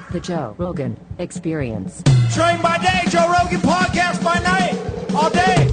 The Joe Rogan Experience. Train by day, Joe Rogan podcast by night, all day.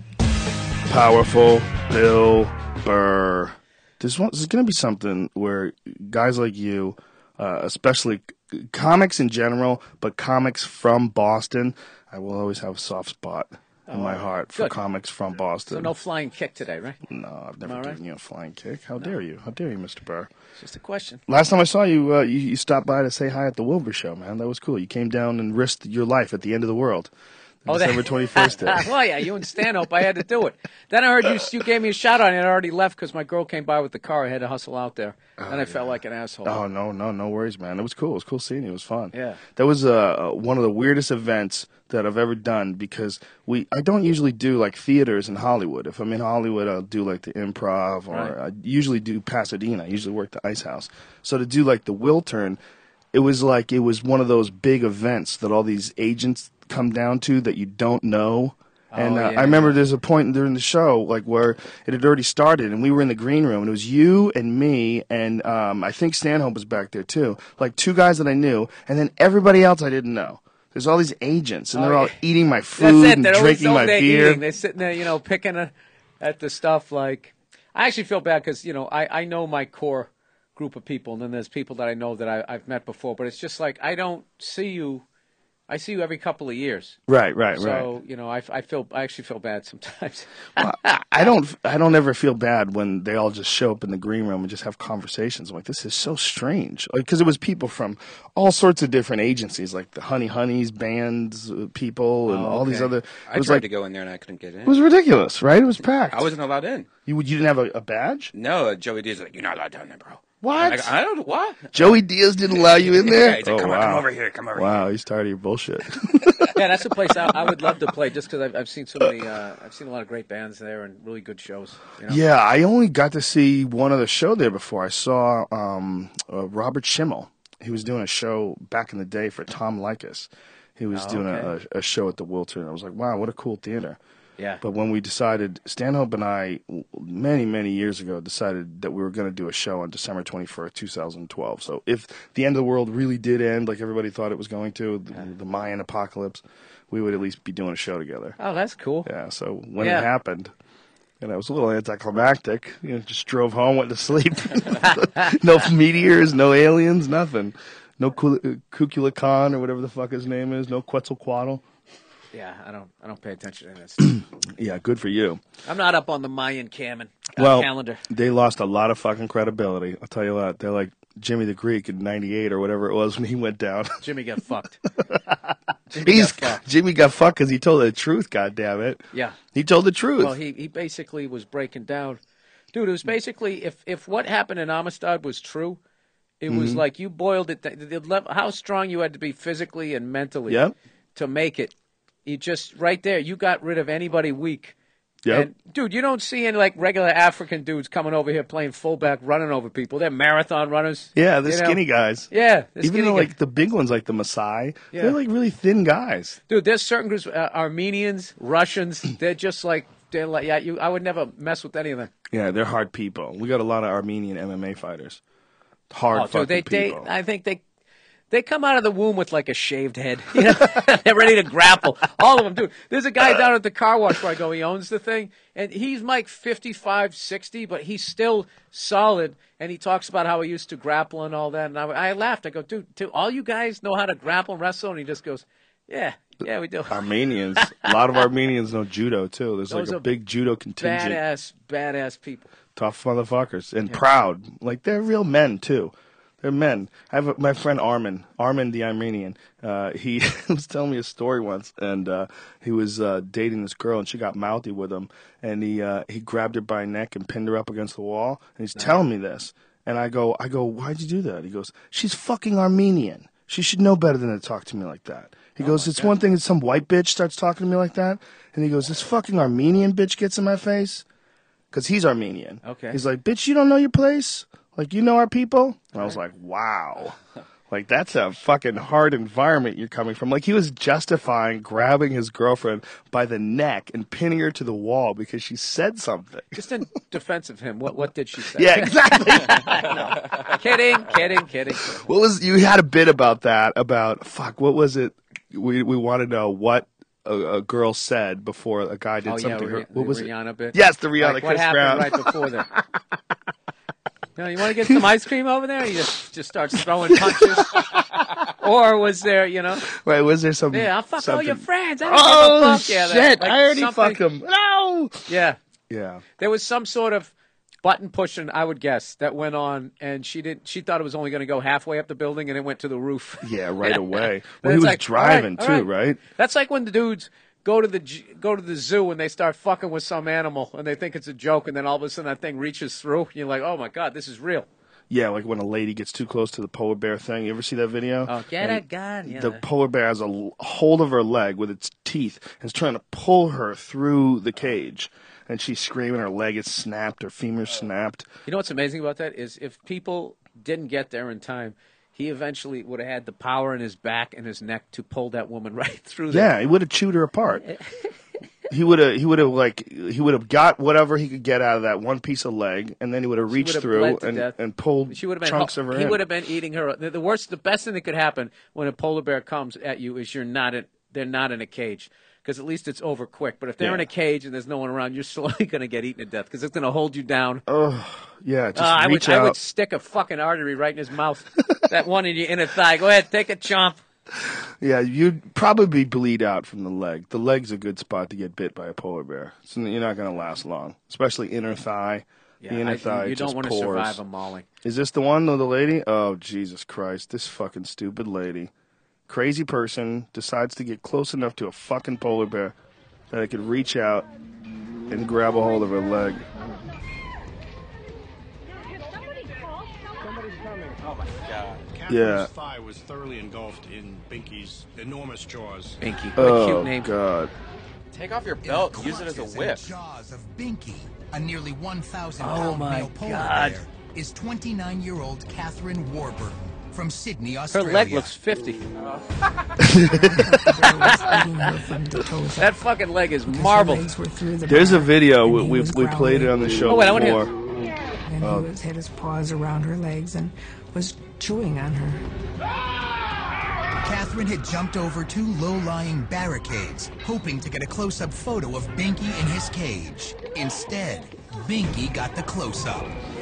Powerful Bill Burr. This is going to be something where guys like you, especially comics in general, but comics from Boston, I will always have a soft spot in my heart for comics from Boston. So no flying kick today, right? No, I've never given you a flying kick. How dare you? How dare you, Mr. Burr? It's just a question. Last time I saw you, you stopped by to say hi at the Wilbur show, man. That was cool. You came down and risked your life at the end of the world. December 21st day. Well, yeah, you and Stanhope, I had to do it. Then I heard you gave me a shout out and I already left because my girl came by with the car. I had to hustle out there. And I felt like an asshole. Oh, no worries, man. It was cool. It was cool seeing you. It was fun. Yeah. That was one of the weirdest events that I've ever done because I don't usually do like theaters in Hollywood. If I'm in Hollywood, I'll do like the Improv, or Right. I usually do Pasadena. I usually work the Ice House. So to do like the Wiltern, it was one of those big events that all these agents come down to that you don't know. And yeah. I remember there's a point during the show like where it had already started and we were in the green room and it was you and me and I think Stanhope was back there too. Like two guys that I knew and then everybody else I didn't know. There's all these agents and they're all eating my food and They're drinking my beer. Eating. They're sitting there, picking at the stuff. Like, I actually feel bad because, I know my core group of people and then there's people that I know that I've met before. But it's just like I don't see you. I see you every couple of years. Right. So, I actually feel bad sometimes. Well, I don't ever feel bad when they all just show up in the green room and just have conversations. I'm like, this is so strange. Because it was people from all sorts of different agencies, like the Honey Honeys, bands, people, and all these other. I tried to go in there and I couldn't get in. It was ridiculous, right? It was packed. I wasn't allowed in. You didn't have a badge? No, Joey D's like, you're not allowed down there, bro. What? I don't. What? Joey Diaz didn't allow you in there? Yeah, he's like, come over here. Wow, he's tired of your bullshit. Yeah, that's a place I would love to play just because I've seen so many. I've seen a lot of great bands there and really good shows. Yeah, I only got to see one other show there before. I saw Robert Schimmel. He was doing a show back in the day for Tom Likas. He was doing a show at the Wiltern. I was like, wow, what a cool theater. Yeah. But when we decided, Stanhope and I, many, many years ago, decided that we were going to do a show on December 21st, 2012. So if the end of the world really did end like everybody thought it was going to, the Mayan apocalypse, we would at least be doing a show together. Oh, that's cool. Yeah, so when it happened, it was a little anticlimactic. Just drove home, went to sleep. No meteors, no aliens, nothing. No Kukula Khan or whatever the fuck his name is. No Quetzalcoatl. Yeah, I don't pay attention to that stuff. Yeah, good for you. I'm not up on the Mayan calendar. They lost a lot of fucking credibility. I'll tell you what. They're like Jimmy the Greek in '98 or whatever it was when he went down. Jimmy got fucked. Jimmy got fucked because he told the truth. God damn it. Yeah, he told the truth. Well, he basically was breaking down. Dude, it was basically if what happened in Amistad was true, it was like you boiled it. How strong you had to be physically and mentally to make it. You just right there, you got rid of anybody weak. Yep. And, dude, you don't see any like regular African dudes coming over here playing fullback, running over people. They're marathon runners. Yeah, they're skinny guys. Yeah, even though like the big ones, like the Maasai, they're like really thin guys. Dude, there's certain groups, Armenians, Russians. They're just like I would never mess with any of them. Yeah, they're hard people. We got a lot of Armenian MMA fighters. Hard fucking people. I think they come out of the womb with like a shaved head. They're ready to grapple. All of them, dude. There's a guy down at the car wash where I go, he owns the thing, and he's like 55, 60, but he's still solid, and he talks about how he used to grapple and all that, and I laughed. I go, dude, all you guys know how to grapple and wrestle? And he just goes, yeah, we do. Armenians. A lot of Armenians know judo, too. There's like a big judo contingent. Badass people. Tough motherfuckers. And proud. Like, they're real men, too. They're men. I have my friend Armin the Armenian. He was telling me a story once, and he was dating this girl, and she got mouthy with him, and he grabbed her by her neck and pinned her up against the wall, and he's telling me this, and I go, why'd you do that? He goes, she's fucking Armenian. She should know better than to talk to me like that. He goes, it's one thing that some white bitch starts talking to me like that, and he goes, this fucking Armenian bitch gets in my face, because he's Armenian. Okay. He's like, bitch, you don't know your place? Like, you know our people? And I was like, wow. Like, that's a fucking hard environment you're coming from. Like, he was justifying grabbing his girlfriend by the neck and pinning her to the wall because she said something. Just in defense of him, what did she say? Yeah, exactly. Kidding. What was, you had a bit about that, about, fuck, what was it? We want to know what a girl said before a guy did something to her. What was Rihanna it? bit? Yes, the Rihanna Like, Chris what happened Brown. right before that? You want to get some ice cream over there? He just starts throwing punches. Or was there, Right, was there some? yeah, I'll fuck all something? your friends. I don't give a fuck. Yeah, shit! like I already something- fucked him. No. Yeah, Yeah. there was some sort of button pushing, I would guess, that went on, and she thought it was only going to go halfway up the building, and it went to the roof. Yeah, right away. But Well, he it's was like, driving all too, right? That's like when the dudes go to the zoo and they start fucking with some animal, and they think it's a joke, and then all of a sudden that thing reaches through, and you're like, oh my god, this is real. Yeah, like when a lady gets too close to the polar bear thing. You ever see that video? Oh, get a And gun. The polar bear has a hold of her leg with its teeth and is trying to pull her through the cage. And she's screaming, her leg is snapped, her femur snapped. You know what's amazing about that is if people didn't get there in time, he eventually would have had the power in his back and his neck to pull that woman right through there. Yeah, he would have chewed her apart. He would have got whatever he could get out of that one piece of leg, and then he would have reached would've through bled to death. and pulled She would have been chunks of her He in. would have been eating her. The best thing that could happen when a polar bear comes at you is they're not in a cage, because at least it's over quick. But if they're in a cage and there's no one around, you're slowly going to get eaten to death because it's going to hold you down. Yeah, just I reach would out. stick a fucking artery right in his mouth. That one in your inner thigh. Go ahead, take a chomp. Yeah, you'd probably bleed out from the leg. The leg's a good spot to get bit by a polar bear. So you're not going to last long, especially inner thigh. The inner thigh you just don't want to pours. survive a mauling. Is this the one, though, the lady? Oh, Jesus Christ. This fucking stupid lady. Crazy person decides to get close enough to a fucking polar bear that it could reach out and grab a hold of her leg. Yeah. Catherine's thigh was thoroughly engulfed in Binky's enormous jaws. Binky. What a Oh, cute name. God. Take off your belt. Use it as a whip. Jaws of Binky, a nearly 1,000 Oh, pound my male polar God. bear, is 29-year-old Catherine Warburton from Sydney, Her Australia. leg looks 50. That fucking leg is marble. There's a video. We played it on the show Oh, wait, I wanna hear before. And he had his paws around her legs and was chewing on her. Catherine had jumped over two low-lying barricades, hoping to get a close-up photo of Binky in his cage. Instead, Binky got the close-up.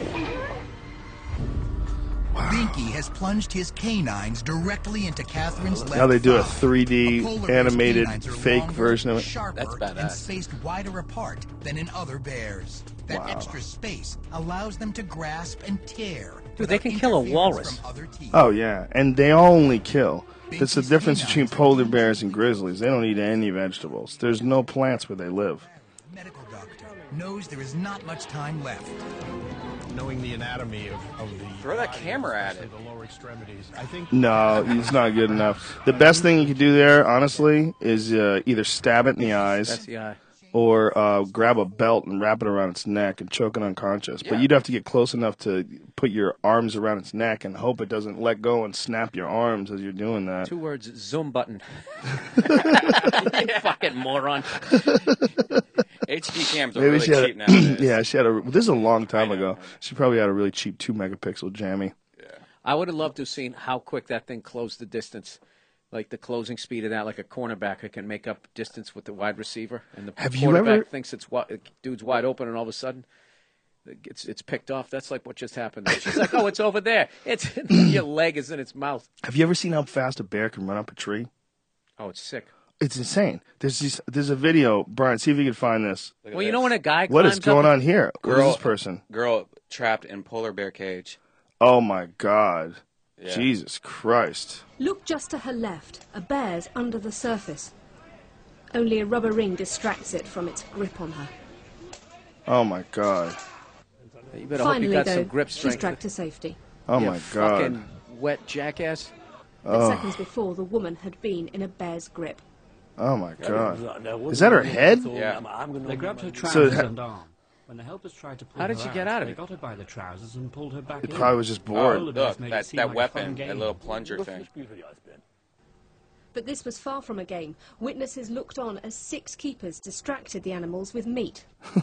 Binky has plunged his canines directly into Catherine's left Now they do a thigh. 3D polar bear's animated canines are fake longer, version of it. Sharper, That's badass. and spaced wider apart than in other bears. That extra space allows them to grasp and tear. Dude, they without can kill a interference walrus. from other teeth. Oh, yeah. And they only kill. That's the Binky's difference canines between are polar dangerous. bears and grizzlies. They don't eat any vegetables. There's no plants where they live. Medical doctor knows there is not much time left. Knowing the anatomy of the Throw that body, camera at especially it. the lower extremities, I think. No, it's not good enough. The best thing you could do there, honestly, is either stab it in the eyes That's the eye. or grab a belt and wrap it around its neck and choke it unconscious. But you'd have to get close enough to put your arms around its neck and hope it doesn't let go and snap your arms as you're doing that. 2 words, zoom button. You fucking moron. HD cams are Maybe really she had cheap nowadays. yeah, she had a. This is a long time ago. She probably had a really cheap 2-megapixel jammy. I would have loved to have seen how quick that thing closed the distance. Like the closing speed of that, like a cornerback who can make up distance with the wide receiver. And the Have you quarterback ever- thinks dude's wide open, and all of a sudden it's picked off. That's like what just happened. She's like, oh, it's over there. It's your leg is in its mouth. Have you ever seen how fast a bear can run up a tree? Oh, it's sick. It's insane. There's a video, Brian. See if you can find this. Well, you know when a guy What climbs is going up, on here? What is Girl- this person? Girl trapped in polar bear cage. Oh my God! Yeah. Jesus Christ! Look just to her left. A bear's under the surface. Only a rubber ring distracts it from its grip on her. Oh my God! You better hope you Finally, got though, some grip she's strength. dragged to safety. Oh You my God! fucking wet jackass. But seconds before, the woman had been in a bear's grip. Oh my God! Is that her head? Yeah. They grabbed her So trousers ha- and arm. When the helpers tried to pull How her did she get out of they it? got her by the trousers and pulled her back It in. probably was just bored. Polar bears Look, made it that, seem that like a fun weapon, game. that little plunger thing. But this was far from a game. Witnesses looked on as 6 keepers distracted the animals with meat.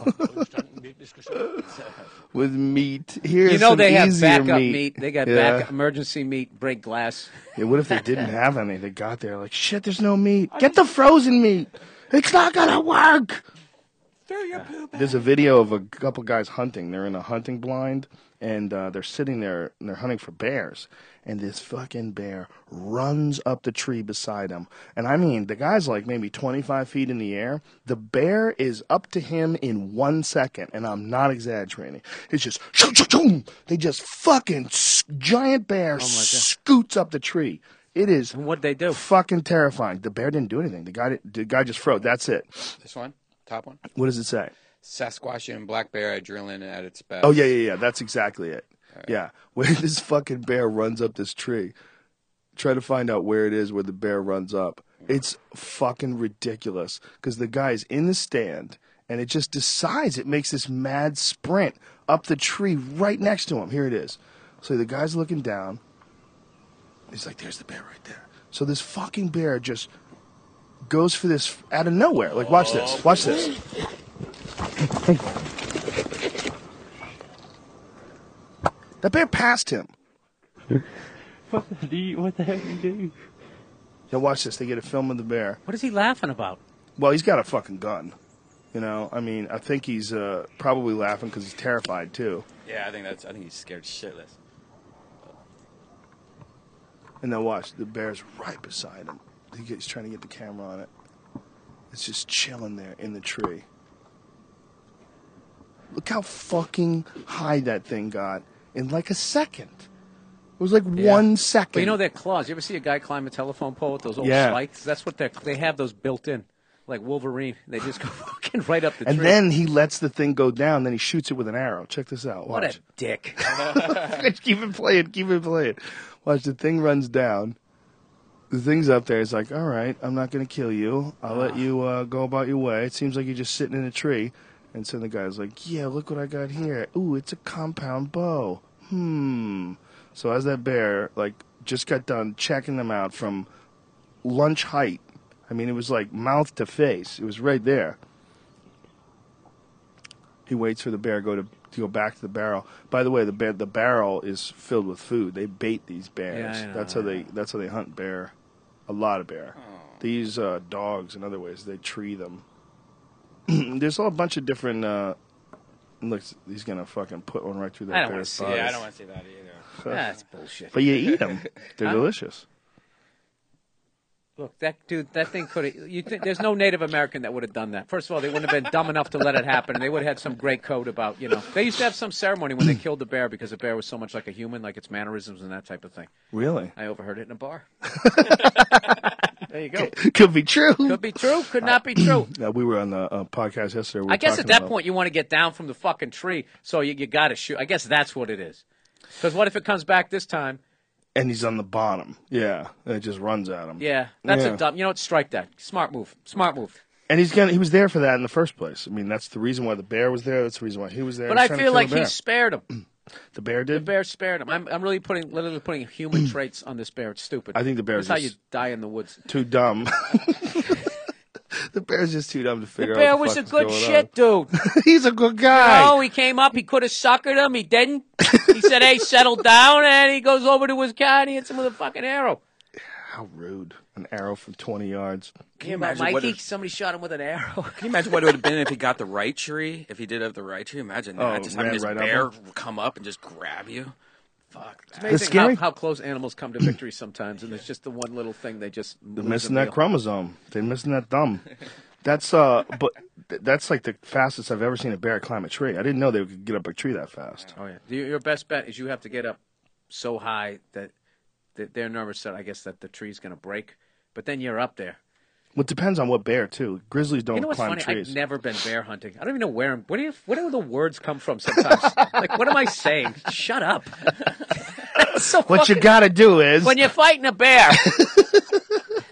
With meat. Here's You know some they have easier backup meat. meat. They got Yeah. backup emergency meat, break glass. Yeah, what if they didn't have any? They got there like, shit, there's no meat. Get the frozen meat. It's not gonna work. There's a video of a couple guys hunting. They're in a hunting blind, and they're sitting there, and they're hunting for bears. And this fucking bear runs up the tree beside him. And I mean, the guy's like maybe 25 feet in the air. The bear is up to him in 1 second, and I'm not exaggerating. It's just, shoo. They just fucking, giant bear scoots up the tree. It is What'd they do? fucking terrifying. The bear didn't do anything. The guy just froze. That's it. This one? Top one? What does it say? Sasquatch and black bear adrenaline at its best. Oh, yeah. That's exactly it. Yeah. Where this fucking bear runs up this tree. Try to find out where it is where the bear runs up. It's fucking ridiculous. Because the guy's in the stand, and it just decides it makes this mad sprint up the tree right next to him. Here it is. So the guy's looking down. He's like, there's the bear right there. So this fucking bear just goes for this out of nowhere. Like, watch this. Watch this. That bear passed him. What the hell do you do? Now watch this. They get a film of the bear. What is he laughing about? Well, he's got a fucking gun. You know, I mean, I think he's probably laughing because he's terrified too. Yeah, I think he's scared shitless. And then watch, the bear's right beside him. He's trying to get the camera on it. It's just chilling there in the tree. Look how fucking high that thing got in like a second. It was like 1 second. But you know their claws. You ever see a guy climb a telephone pole with those old Yeah. spikes? That's what they have those built in, like Wolverine. They just go fucking right up the And tree. then he lets the thing go down. Then he shoots it with an arrow. Check this out. What Watch. a dick. Keep it playing. Keep it playing. Watch, the thing runs down. The thing's up there. It's like, all right, I'm not going to kill you. I'll let you go about your way. It seems like you're just sitting in a tree. And so the guy's like, yeah, look what I got here. Ooh, it's a compound bow. So as that bear, like, just got done checking them out from lunch height. I mean, it was like mouth to face. It was right there. He waits for the bear to go back to the barrel. By the way, the barrel is filled with food. They bait these bears. Yeah, I know, That's how they hunt bear. A lot of bear. They use dogs and other ways. They tree them. There's a bunch of different. Look, he's gonna fucking put one right through that I don't wanna bear's see body. Yeah, I don't want to see that either. That's bullshit. But you eat them. They're delicious. Look, that thing could have. There's no Native American that would have done that. First of all, they wouldn't have been dumb enough to let it happen, and they would have had some great code about, They used to have some ceremony when they killed the bear because the bear was so much like a human, like its mannerisms and that type of thing. Really? I overheard it in a bar. There you go. Could be true. Could be true. Could not be true. We were on the podcast yesterday. We were I guess at talking that about- point you want to get down from the fucking tree, so you got to shoot. I guess that's what it is. Because what if it comes back this time? And he's on the bottom. Yeah. And it just runs at him. Yeah, that's Yeah. a dumb. You know what? Strike that. Smart move. Smart move. And he was there for that in the first place. I mean, that's the reason why the bear was there. That's the reason why he was there. But He's I trying to feel kill like the bear. he spared him. The bear The did? bear spared him. I'm literally putting human traits on this bear. It's stupid. I think the bear's That's how you just die in the woods. too dumb. The bear's just too dumb to The figure bear out what was the a fuck good is shit, going dude. on. He's a good guy. No, he came up. He could have suckered him. He didn't. He said, "Hey, settle down," and he goes over to his car and he hits him with a fucking arrow. How rude. An arrow from 20 yards. Can you About imagine what Mikey, somebody shot him with an arrow. Can you imagine what it would have been if he got the right tree? If he did have the right tree, imagine that. Oh, Just ran having this right up bear him? come up and just grab you. Fuck that. It's amazing scary. how close animals come to victory sometimes, and there's just the one little thing they just They're lose missing a that meal. chromosome. They're missing that thumb. That's but that's like the fastest I've ever seen a bear climb a tree. I didn't know they could get up a tree that fast. Oh yeah. Your best bet is you have to get up so high that they're nervous that I guess that the tree's going to break, but then you're up there. Well, it depends on what bear too. Grizzlies don't You know what's climb funny? trees. I've never been bear hunting. I don't even know where. Where do the words come from? Sometimes, like, what am I saying? Shut up. That's so What you fucking- got to do is when you're fighting a bear.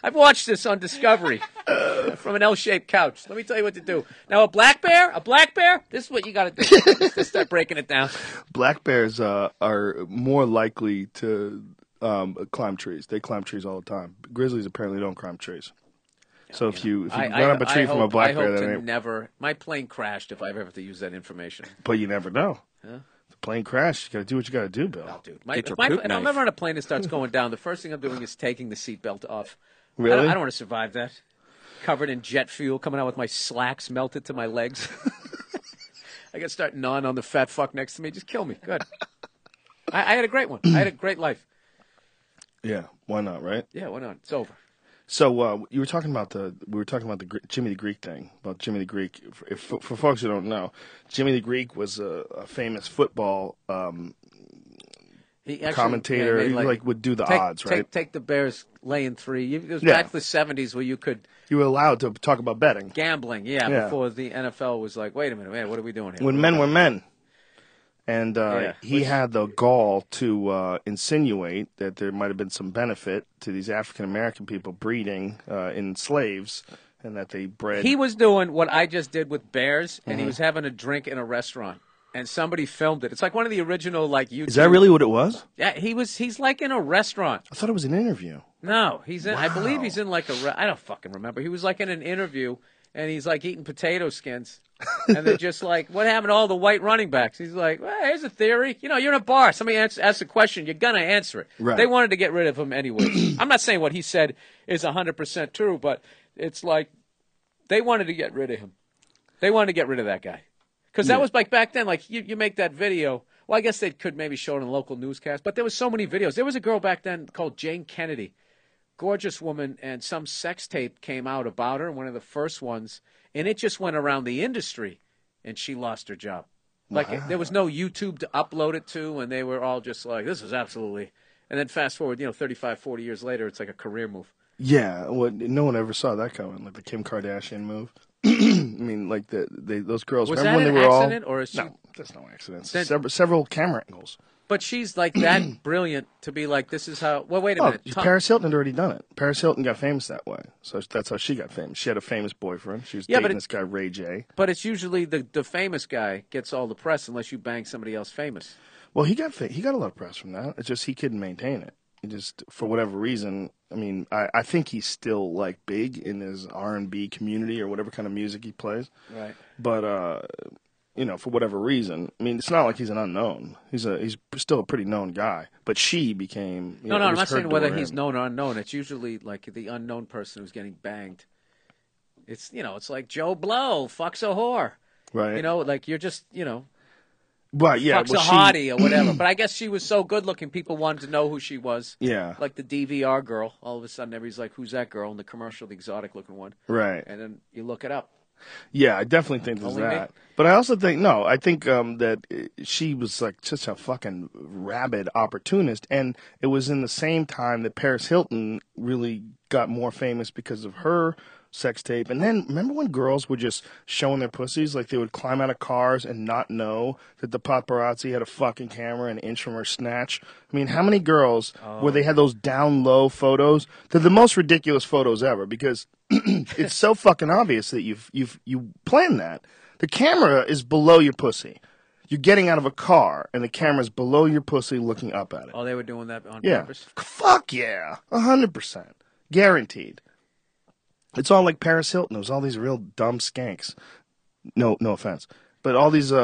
I've watched this on Discovery from an L-shaped couch. Let me tell you what to do. Now, a black bear, this is what you got to do. Just start breaking it down. Black bears are more likely to climb trees. They climb trees all the time. Grizzlies apparently don't climb trees. So if you run up a tree from a black bear, that ain't... never. My plane crashed if I ever have to use that information. But you never know. Huh? The plane crashed. You got to do what you got to do, Bill. No, dude. Get your poop And I'm knife. never on a plane that starts going down. The first thing I'm doing is taking the seatbelt off. Really? I don't want to survive that. Covered in jet fuel, coming out with my slacks melted to my legs. I got to start gnawing on the fat fuck next to me. Just kill me. Good. I had a great one. I had a great life. Yeah, why not, right? Yeah, why not? It's over. So we were talking about the Jimmy the Greek thing, about Jimmy the Greek. For folks who don't know, Jimmy the Greek was a famous football commentator. He would do the odds, right? Take the Bears laying 3. It was Yeah. back to the 70s where you could You were allowed to talk about betting. gambling. Yeah, before the NFL was like, wait a minute, man, what are we doing here? When men were men. And he Which- had the gall to insinuate that there might have been some benefit to these African American people breeding in slaves, and that they bred. He was doing what I just did with bears, and Mm-hmm. he was having a drink in a restaurant, and somebody filmed it. It's like one of the original YouTube. Is that really what it was? Yeah, he's like in a restaurant. I thought it was an interview. No, he's in. I believe Wow. he's in like I don't fucking remember. He was like in an interview, and he's like eating potato skins, and they're just like, "What happened to all the white running backs?" He's like, "Well, here's a theory. You know, you're in a bar. Somebody asks a question, you're gonna answer it." Right. They wanted to get rid of him anyway. I'm not saying what he said is 100% true, but it's like they wanted to get rid of him. They wanted to get rid of that guy because that was like back then. Like you make that video. Well, I guess they could maybe show it in a local newscast, but there was so many videos. There was a girl back then called Jane Kennedy. Gorgeous woman, and some sex tape came out about her, one of the first ones, and it just went around the industry, and she lost her job. Like, there was no YouTube to upload it to, and they were all just like, this is absolutely... And then fast forward, 35, 40 years later, it's like a career move. Yeah, well, no one ever saw that coming, like the Kim Kardashian move. I mean, like those girls. Was remember that when an they were accident, or is she... No, that's no accident. Then- Several camera angles. But she's like that brilliant to be like, this is how... Well, wait a minute. Paris Hilton had already done it. Paris Hilton got famous that way, so that's how she got famous. She had a famous boyfriend. She was dating this guy Ray J. But it's usually the famous guy gets all the press unless you bang somebody else famous. Well, he got a lot of press from that. It's just he couldn't maintain it. He just, for whatever reason, I mean, I think he's still like big in his R&B community or whatever kind of music he plays. Right. But for whatever reason, I mean, it's not like he's an unknown. He's still a pretty known guy. But she became. No, I'm not saying whether he's known or unknown. It's usually like the unknown person who's getting banged. It's it's like Joe Blow fucks a whore. Right. Like you're just Well, yeah, fucks a hottie or whatever. But I guess she was so good looking, people wanted to know who she was. Yeah. Like the DVR girl. All of a sudden, everybody's like, "Who's that girl?" In the commercial, the exotic looking one. Right. And then you look it up. Yeah, I definitely think there's Only me? that. But I also think that she was like such a fucking rabid opportunist, and it was in the same time that Paris Hilton really got more famous because of her sex tape. And then remember when girls were just showing their pussies, like they would climb out of cars and not know that the paparazzi had a fucking camera an inch from her snatch. I mean, how many girls where they had those down low photos? They're the most ridiculous photos ever because it's so fucking obvious that you planned that. The camera is below your pussy. You're getting out of a car, and the camera's below your pussy looking up at it. Oh, they were doing that on Yeah. purpose? Fuck yeah. 100%. Guaranteed. It's all like Paris Hilton. It was all these real dumb skanks. No offense. But all these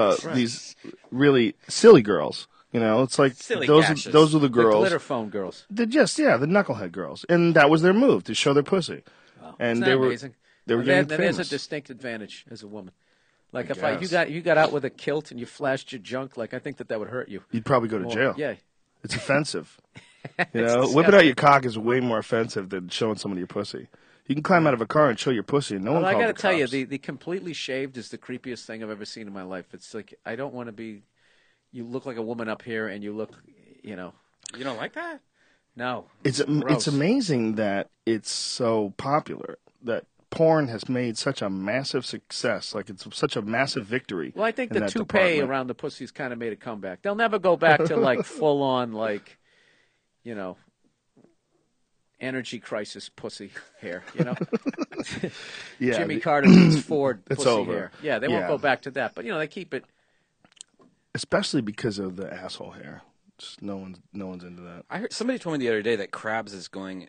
really silly girls. It's like Silly those gashes. are the girls. The glitter phone girls. They're just, the knucklehead girls. And that was their move, to show their pussy. And Isn't they that were amazing? they were And getting there's a famous. distinct advantage as a woman. Like I if guess. you got out with a kilt and you flashed your junk, like I think that would hurt you. You'd probably go to more. jail. Yeah. It's offensive. It's Whipping out your cock is way more offensive than showing somebody your pussy. You can climb out of a car and show your pussy, and no one Well, I calls got to the tell you, cops. the completely shaved is the creepiest thing I've ever seen in my life. It's like I don't want to be. You look like a woman up here, and you look, You don't like that? No. It's gross. amazing that it's so popular, that porn has made such a massive success. Like, it's such a massive victory. Well, I think in the that toupee department. around the pussy's kind of made a comeback. They'll never go back to like full on like, energy crisis pussy hair, you know. Yeah, Jimmy Carter meets Ford it's pussy over. hair. Yeah, they won't go back to that, but you know they keep it. Especially because of the asshole hair. Just no one's into that. I heard somebody told me the other day that crabs is going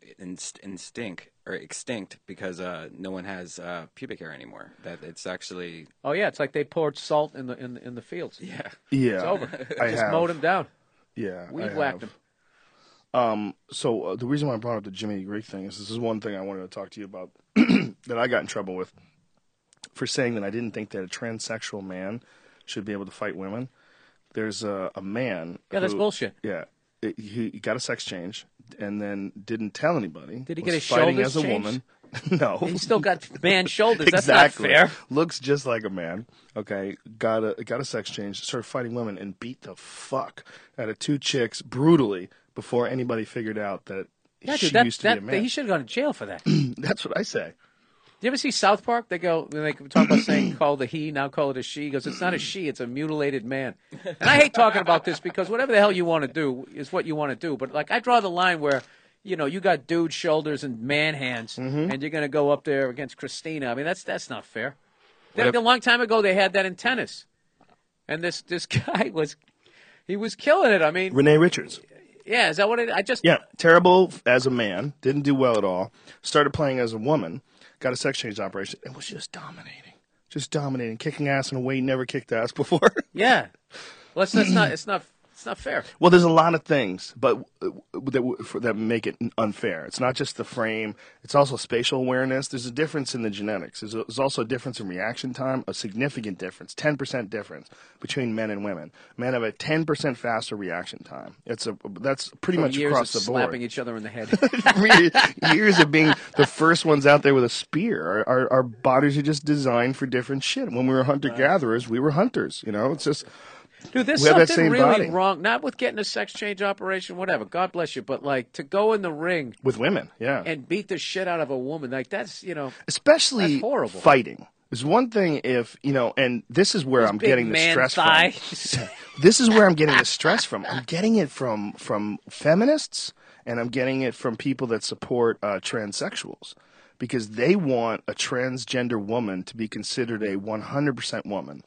extinct because no one has pubic hair anymore. That it's actually Oh yeah, it's like they poured salt in the fields. yeah. It's over. Just mowed them down. Yeah, Weed I whacked have. them. So the reason why I brought up the Jimmy Greek thing is this is one thing I wanted to talk to you about that I got in trouble with for saying that I didn't think that a transsexual man should be able to fight women. There's a man. Yeah, that's bullshit. Yeah, he got a sex change and then didn't tell anybody. Did he was get his fighting shoulders as a changed? woman? No, He still got man shoulders. exactly. That's not fair. Looks just like a man. Okay, got a sex change. Started fighting women and beat the fuck out of 2 chicks brutally before anybody figured out that Yeah, she dude, used to be a man. he should have gone to jail for that. That's what I say. Do you ever see South Park? They go, when they talk about saying call it a he, now call it a she. He goes, it's not a she, it's a mutilated man. And I hate talking about this because whatever the hell you want to do is what you want to do. But like, I draw the line where, you know, you got dude shoulders and man hands, and you're going to go up there against Christina. I mean, that's not fair. A long time ago, they had that in tennis, and this guy was killing it. I mean, Renee Richards. yeah, is that what it? Yeah, terrible as a man. Didn't do well at all. Started playing as a woman. Got a sex change operation and was just dominating, kicking ass in a way he never kicked ass before. Yeah. Well, it's not fair. Well, there's a lot of things, but that make it unfair. It's not just the frame; it's also spatial awareness. There's a difference in the genetics. There's also a difference in reaction time, a significant difference, 10% difference between men and women. Men have a 10% faster reaction time. That's pretty much Years across of the board. slapping each other in the head. Years of being the first ones out there with a spear. Our bodies are just designed for different shit. When we were hunter-gatherers, we were hunters. You know, it's just... Dude, there's we have that something same really body. wrong. Not with getting a sex change operation, whatever. God bless you. But, like, to go in the ring With women, yeah. and beat the shit out of a woman, like, that's, you know, Especially that's horrible. fighting. There's one thing if, you know, and this is where I'm big getting the man stress thigh. from. This is where I'm getting the stress from. I'm getting it from feminists, and I'm getting it from people that support transsexuals. Because they want a transgender woman to be considered a 100% woman.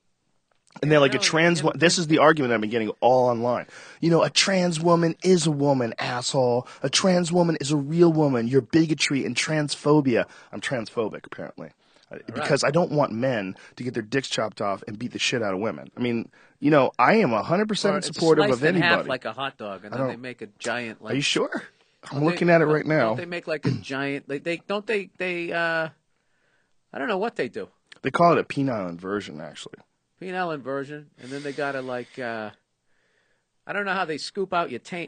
And they're like, this is the argument I've been getting all online. You know, a trans woman is a woman, asshole. A trans woman is a real woman. Your bigotry and transphobia. I'm transphobic, apparently. Because I don't want men to get their dicks chopped off and beat the shit out of women. I mean, you know, I am 100% supportive it's of sliced in anybody. half like a hot dog, and then they make a giant, like... Are you sure? I'm looking at it right now. Don't they make, like, a giant... I don't know what they do. They call it a penile inversion, actually. Penile inversion, and then they gotta like, I don't know how they scoop out your taint.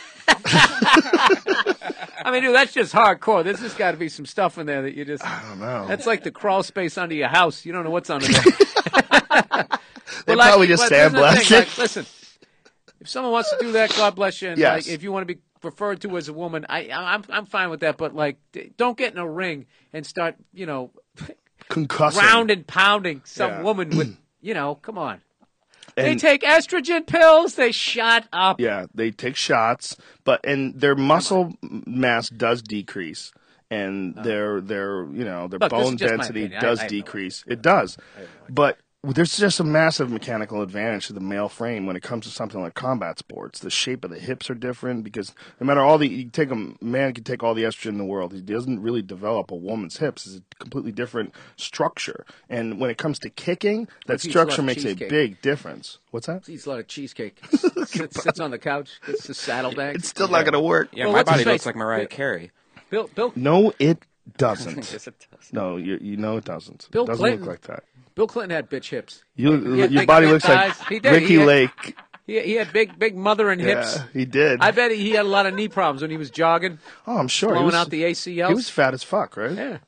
I mean, dude, that's just hardcore. There's just got to be some stuff in there that you just. I don't know. That's like the crawl space under your house. You don't know what's under there. They probably just sandblast it. Like, listen, if someone wants to do that, God bless you. And Yes. like, if you want to be referred to as a woman, I'm fine with that. But like, don't get in a ring and start, you know, Concussing. round and pounding some Yeah. woman with. You know, come on. And- They take estrogen pills. They shut up. Yeah, they take shots, and their muscle mass does decrease, and their Look, this bone is just my density opinion. does I have no decrease. It does, but there's just a massive mechanical advantage to the male frame when it comes to something like combat sports. The shape of the hips are different because no matter man can take all the estrogen in the world. He doesn't really develop a woman's hips. It's a completely different structure. And when it comes to kicking, that He eats a lot structure of makes a cheesecake. big difference. What's that? He eats a lot of cheesecake. Sits on the couch. Gets the saddlebag. It's still not going to work. Yeah, Well, my what's his body face? looks like Mariah Carey. Bill. No, it doesn't. Yes, it does. No, you know it doesn't. Bill It doesn't Clinton. look like that. Bill Clinton had bitch hips. Your big body man looks like thighs. He did. Ricky He had- Lake. He had big mother and hips. Yeah, he did. I bet he had a lot of knee problems when he was jogging, Oh, I'm sure. blowing out the ACLs. He was fat as fuck, right? Yeah.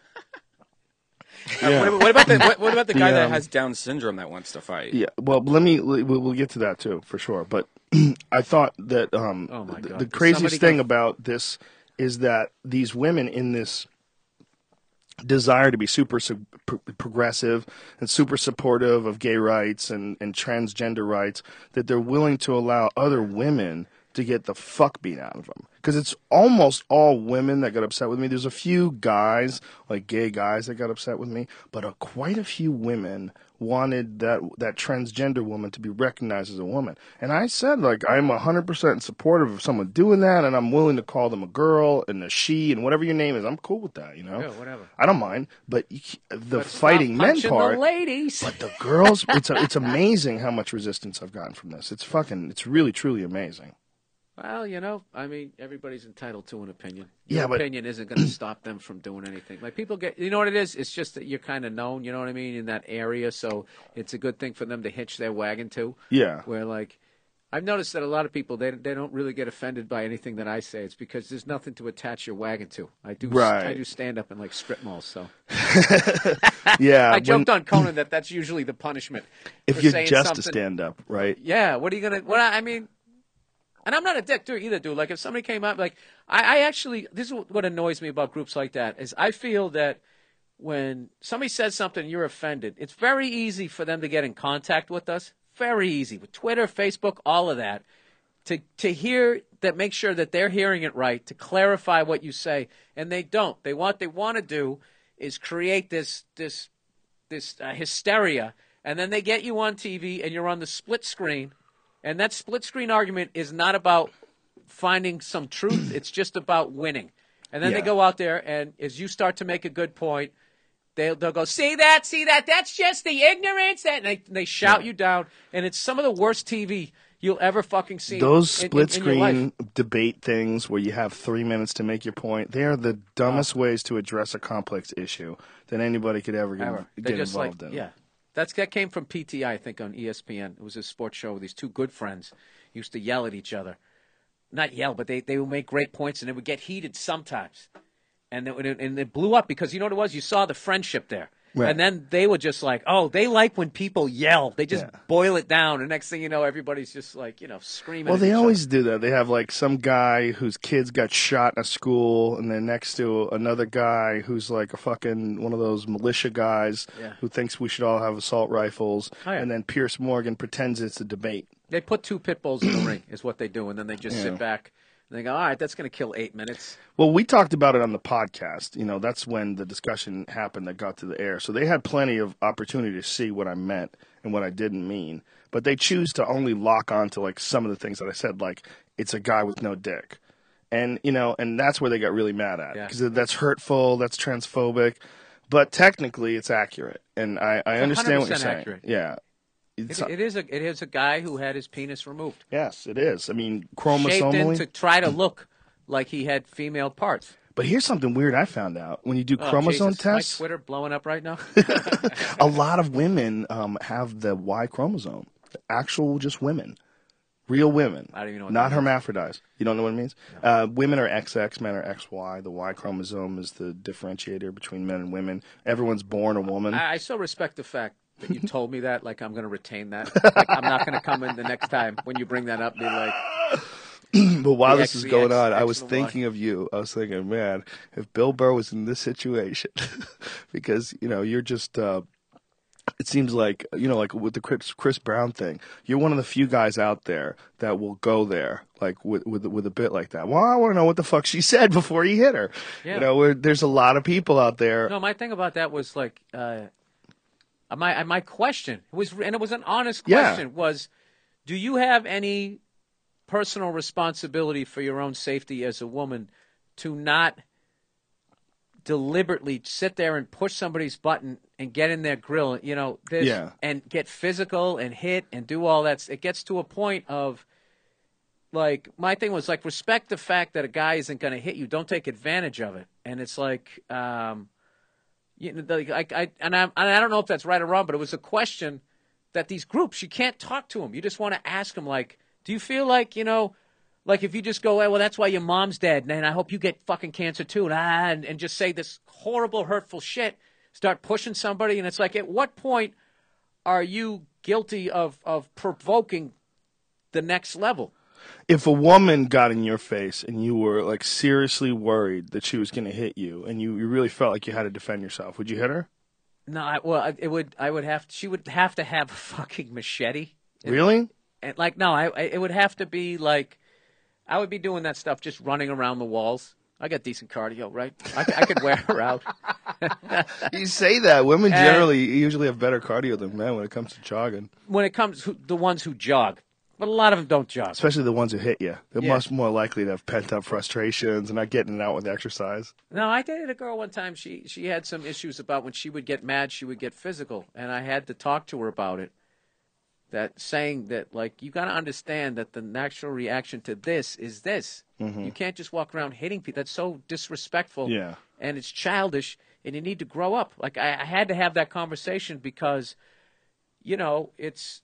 Yeah. What about the guy that um, has Down syndrome that wants to fight? Yeah, well, we'll get to that too, for sure. But I thought that Oh my God. the Is craziest somebody thing gonna- about this is that these women in this desire to be super progressive and super supportive of gay rights and transgender rights, that they're willing to allow other women to get the fuck beat out of them. Because it's almost all women that got upset with me. There's a few guys, like gay guys, that got upset with me, but quite a few women wanted that transgender woman to be recognized as a woman. And I said, like, I'm 100% supportive of someone doing that, and I'm willing to call them a girl and a she and whatever your name is. I'm cool with that, you know? Yeah, whatever. I don't mind. But the But fighting stop men punching part, the ladies. but the girls, it's amazing how much resistance I've gotten from this. It's really, truly amazing. Well, you know, I mean, everybody's entitled to an opinion. Yeah, Your but- opinion isn't going to stop them from doing anything. Like, people get, you know what it is? It's just that you're kind of known, you know what I mean, in that area, so it's a good thing for them to hitch their wagon to. Yeah. Where, like, I've noticed that a lot of people, they don't really get offended by anything that I say. It's because there's nothing to attach your wagon to. I do stand up in, like, strip malls, so. Yeah. I joked on Conan that's usually the punishment. If for you're saying just something. a stand-up, right? Yeah, what are you going to, I mean, and I'm not a dick either, dude. Like, if somebody came up, like, I actually, this is what annoys me about groups like that, is I feel that when somebody says something and you're offended, it's very easy for them to get in contact with us. Very easy. With Twitter, Facebook, all of that. To hear that, make sure that they're hearing it right, to clarify what you say, and they don't. What they want to do is create this hysteria, and then they get you on TV, and you're on the split screen. And that split screen argument is not about finding some truth. It's just about winning. And then they go out there, and as you start to make a good point, they'll go, see that, that's just the ignorance. And they shout you down. And it's some of the worst TV you'll ever fucking see. Those split in your life. screen debate things where you have 3 minutes to make your point, they are the dumbest ways to address a complex issue that anybody could ever get involved in. Yeah. That came from PTI, I think, on ESPN. It was a sports show where these two good friends used to yell at each other. Not yell, but they would make great points, and they would get heated sometimes. And it blew up because, you know what it was? You saw the friendship there. Right. And then they were just like, oh, they like when people yell. They just boil it down. And next thing you know, everybody's just like, you know, screaming. Well, at they each always other. do that. They have like some guy whose kids got shot in a school, and then next to another guy who's like a fucking one of those militia guys who thinks we should all have assault rifles. Oh, yeah. And then Pierce Morgan pretends it's a debate. They put two pit bulls in the ring is what they do. And then they just sit back. And they go, all right, that's going to kill 8 minutes. Well, we talked about it on the podcast. You know, that's when the discussion happened that got to the air. So they had plenty of opportunity to see what I meant and what I didn't mean. But they choose to only lock on to, like, some of the things that I said, like, it's a guy with no dick. And, you know, and that's where they got really mad at. Because that's hurtful, that's transphobic. But technically, it's accurate. And I understand what you're saying. Accurate. Yeah. It is a guy who had his penis removed. Yes, it is. I mean, Shaped chromosomally. in to try to look like he had female parts. But here's something weird I found out. When you do chromosome Jesus. tests, My Twitter blowing up right now. a lot of women have the Y chromosome. Actual just women. Real women. I don't even know what Not that means. hermaphrodites. You don't know what it means? Women are XX, men are XY. The Y chromosome is the differentiator between men and women. Everyone's born a woman. I so respect the fact that you told me that. Like, I'm going to retain that. Like, I'm not going to come in the next time when you bring that up and be like, But while the this X, is the going X, on, I X was and the Y. thinking of you. I was thinking, man, if Bill Burr was in this situation, because, you know, you're just, it seems like, you know, like with the Chris Brown thing, you're one of the few guys out there that will go there, like with a bit like that. Well, I want to know what the fuck she said before he hit her. Yeah. You know, there's a lot of people out there. no, my thing about that was like, my question was, and it was an honest question, was, do you have any personal responsibility for your own safety as a woman to not deliberately sit there and push somebody's button and get in their grill, you know, and get physical and hit and do all that? It gets to a point of, like, my thing was like, respect the fact that a guy isn't going to hit you. Don't take advantage of it. And it's like, you know, I don't know if that's right or wrong, but it was a question that these groups, you can't talk to them. You just want to ask them, like, do you feel like, you know, like if you just go, well, that's why your mom's dead, and I hope you get fucking cancer too, and just say this horrible, hurtful shit, start pushing somebody, and it's like, at what point are you guilty of provoking the next level? If a woman got in your face and you were like seriously worried that she was going to hit you, and you really felt like you had to defend yourself, would you hit her? No, she would have to have a fucking machete. Really? And like, no, it would have to be like, I would be doing that stuff, just running around the walls. I got decent cardio, right? I could wear her out. You say that. Women generally usually have better cardio than men when it comes to jogging. When it comes to the ones who jog. But a lot of them don't jog. Especially the ones who hit you. They're much more likely to have pent-up frustrations and not getting it out with exercise. No, I dated a girl one time. She had some issues about when she would get mad, she would get physical. And I had to talk to her about it. That saying that, like, you got to understand that the natural reaction to this is this. Mm-hmm. You can't just walk around hitting people. That's so disrespectful. Yeah. And it's childish, and you need to grow up. Like, I had to have that conversation because, you know, it's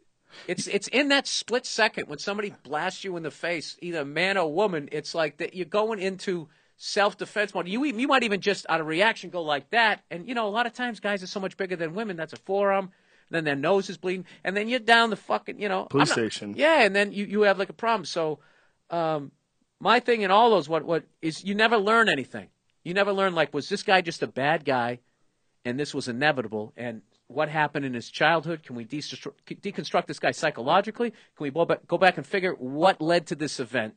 in that split second when somebody blasts you in the face, either man or woman, it's like that you're going into self-defense mode. You might even just out of reaction go like that. And, you know, a lot of times guys are so much bigger than women. That's a forearm. Then their nose is bleeding. And then you're down the fucking, you know. Police station. Yeah, and then you have like a problem. So my thing in all those, what is you never learn anything. You never learn, like, was this guy just a bad guy and this was inevitable? And what happened in his childhood? Can we deconstruct this guy psychologically? Can we go back and figure what led to this event?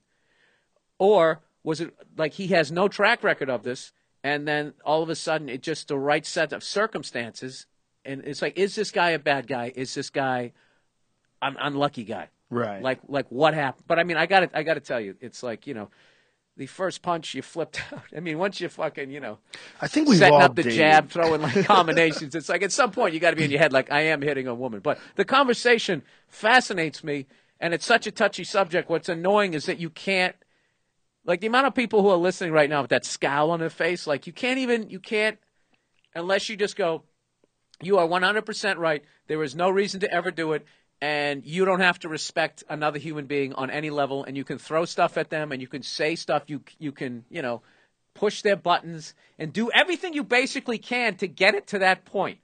Or was it like he has no track record of this, and then all of a sudden it's just the right set of circumstances, and it's like, is this guy a bad guy? Is this guy an unlucky guy? Right. Like what happened? But I mean, I got to tell you, it's like, you know, the first punch you flipped out. I mean, once you fucking, you know, I think we've setting all up the dated. jab, throwing like combinations. It's like at some point you got to be in your head like, I am hitting a woman. But the conversation fascinates me, and it's such a touchy subject. What's annoying is that you can't, like the amount of people who are listening right now with that scowl on their face, like you can't, unless you just go, you are 100% right. There is no reason to ever do it. And you don't have to respect another human being on any level, and you can throw stuff at them, and you can say stuff. You can, you know, push their buttons and do everything you basically can to get it to that point.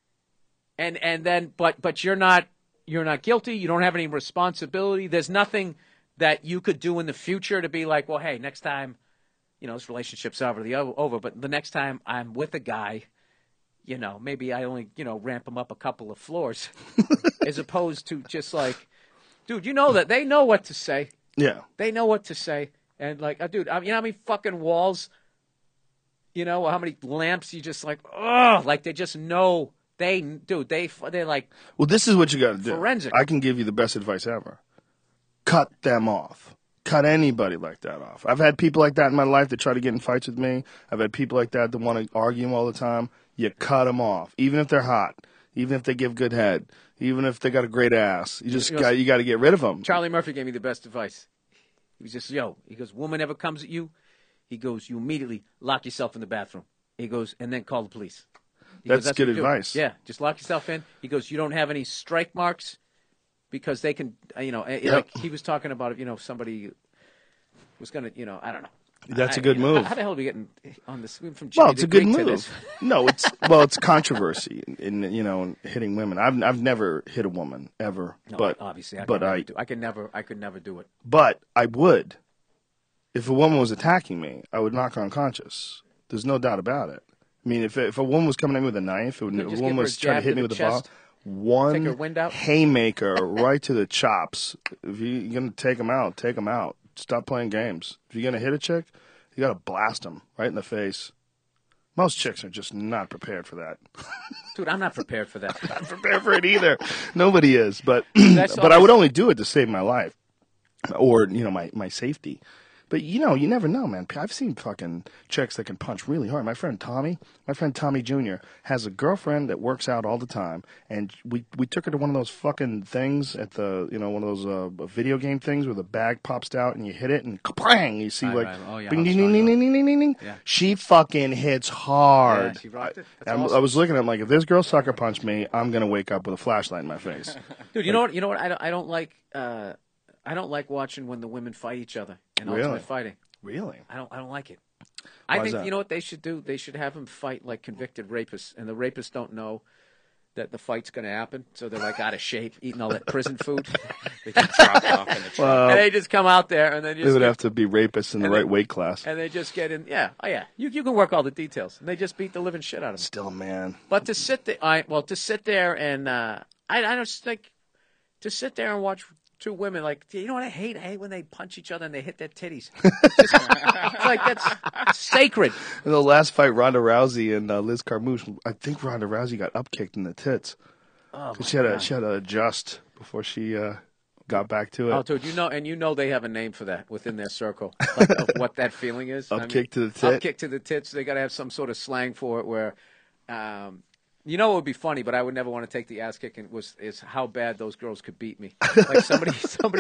And then, but you're not guilty. You don't have any responsibility. There's nothing that you could do in the future to be like, well, hey, next time, you know, this relationship's over. But the next time I'm with a guy, you know, maybe I only, you know, ramp them up a couple of floors as opposed to just like, dude, you know that they know what to say. Yeah. They know what to say. And like, dude, you know how many fucking walls, you know, how many lamps you just like, oh, like they just know. They're like. Well, this is what you got to do. Forensic. I can give you the best advice ever. Cut them off. Cut anybody like that off. I've had people like that in my life that try to get in fights with me. I've had people like that want to argue all the time. You cut them off, even if they're hot, even if they give good head, even if they got a great ass. You got to get rid of them. Charlie Murphy gave me the best advice. He was just, he goes, woman ever comes at you, he goes, you immediately lock yourself in the bathroom. He goes, and then call the police. That's what good you do. advice. Yeah, just lock yourself in. He goes, you don't have any strike marks because they can, you know, like he was talking about, you know, somebody was going to, you know, I don't know. That's a good move. How the hell are we getting on this from Jimmy Well, it's a good Greek to move. this? No, it's controversy in you know, hitting women. I've never hit a woman ever, No, but obviously, I could never do it. But I would. If a woman was attacking me, I would knock her unconscious. There's no doubt about it. I mean, if a woman was coming at me with a knife, if a woman was trying to hit me with a ball, Take her wind out? haymaker right to the chops. If you're going to take them out, take them out. Stop playing games. If you're going to hit a chick, you got to blast them right in the face. Most chicks are just not prepared for that. Dude, I'm not prepared for that. Not prepared for it either. Nobody is. But That's but I would only do it to save my life or, you know, my safety. But, you know, you never know, man. I've seen fucking chicks that can punch really hard. My friend Tommy Jr. has a girlfriend that works out all the time, and we took her to one of those fucking things at the, you know, one of those video game things where the bag pops out and you hit it and kapang, you see Right. Oh, yeah, bing, ding, ding, ding, ding, ding, ding, ding. Yeah. She fucking hits hard. Yeah, she rocked it. That's I awesome. was looking at him like, if this girl sucker punched me, I'm gonna wake up with a flashlight in my face. Dude, you know what? I don't like. I don't like watching when the women fight each other in Really? ultimate fighting. Really? I don't like it. Why I is think that? you know what they should do. They should have them fight like convicted rapists, and the rapists don't know that the fight's going to happen, so they're like out of shape, eating all that prison food. They get dropped off in the truck. And they just come out there, and then They would have to be rapists in the and right then- weight class. and they just get in. Yeah, oh yeah. You can work all the details, and they just beat the living shit out of them. Still, man. But to sit there, to sit there and I don't think to sit there and watch two women, like, you know what I hate? I hate when they punch each other and they hit their titties. It's like that's sacred. In the last fight, Ronda Rousey and Liz Carmouche, I think Ronda Rousey got upkicked in the tits. Oh, she had to adjust before she got back to it. Oh, dude, you know they have a name for that within their circle, like, of what that feeling is. Upkick to the tit. Upkick to the tits. They got to have some sort of slang for it where, you know, it would be funny, but I would never want to take the ass kicking. Is how bad those girls could beat me. Like somebody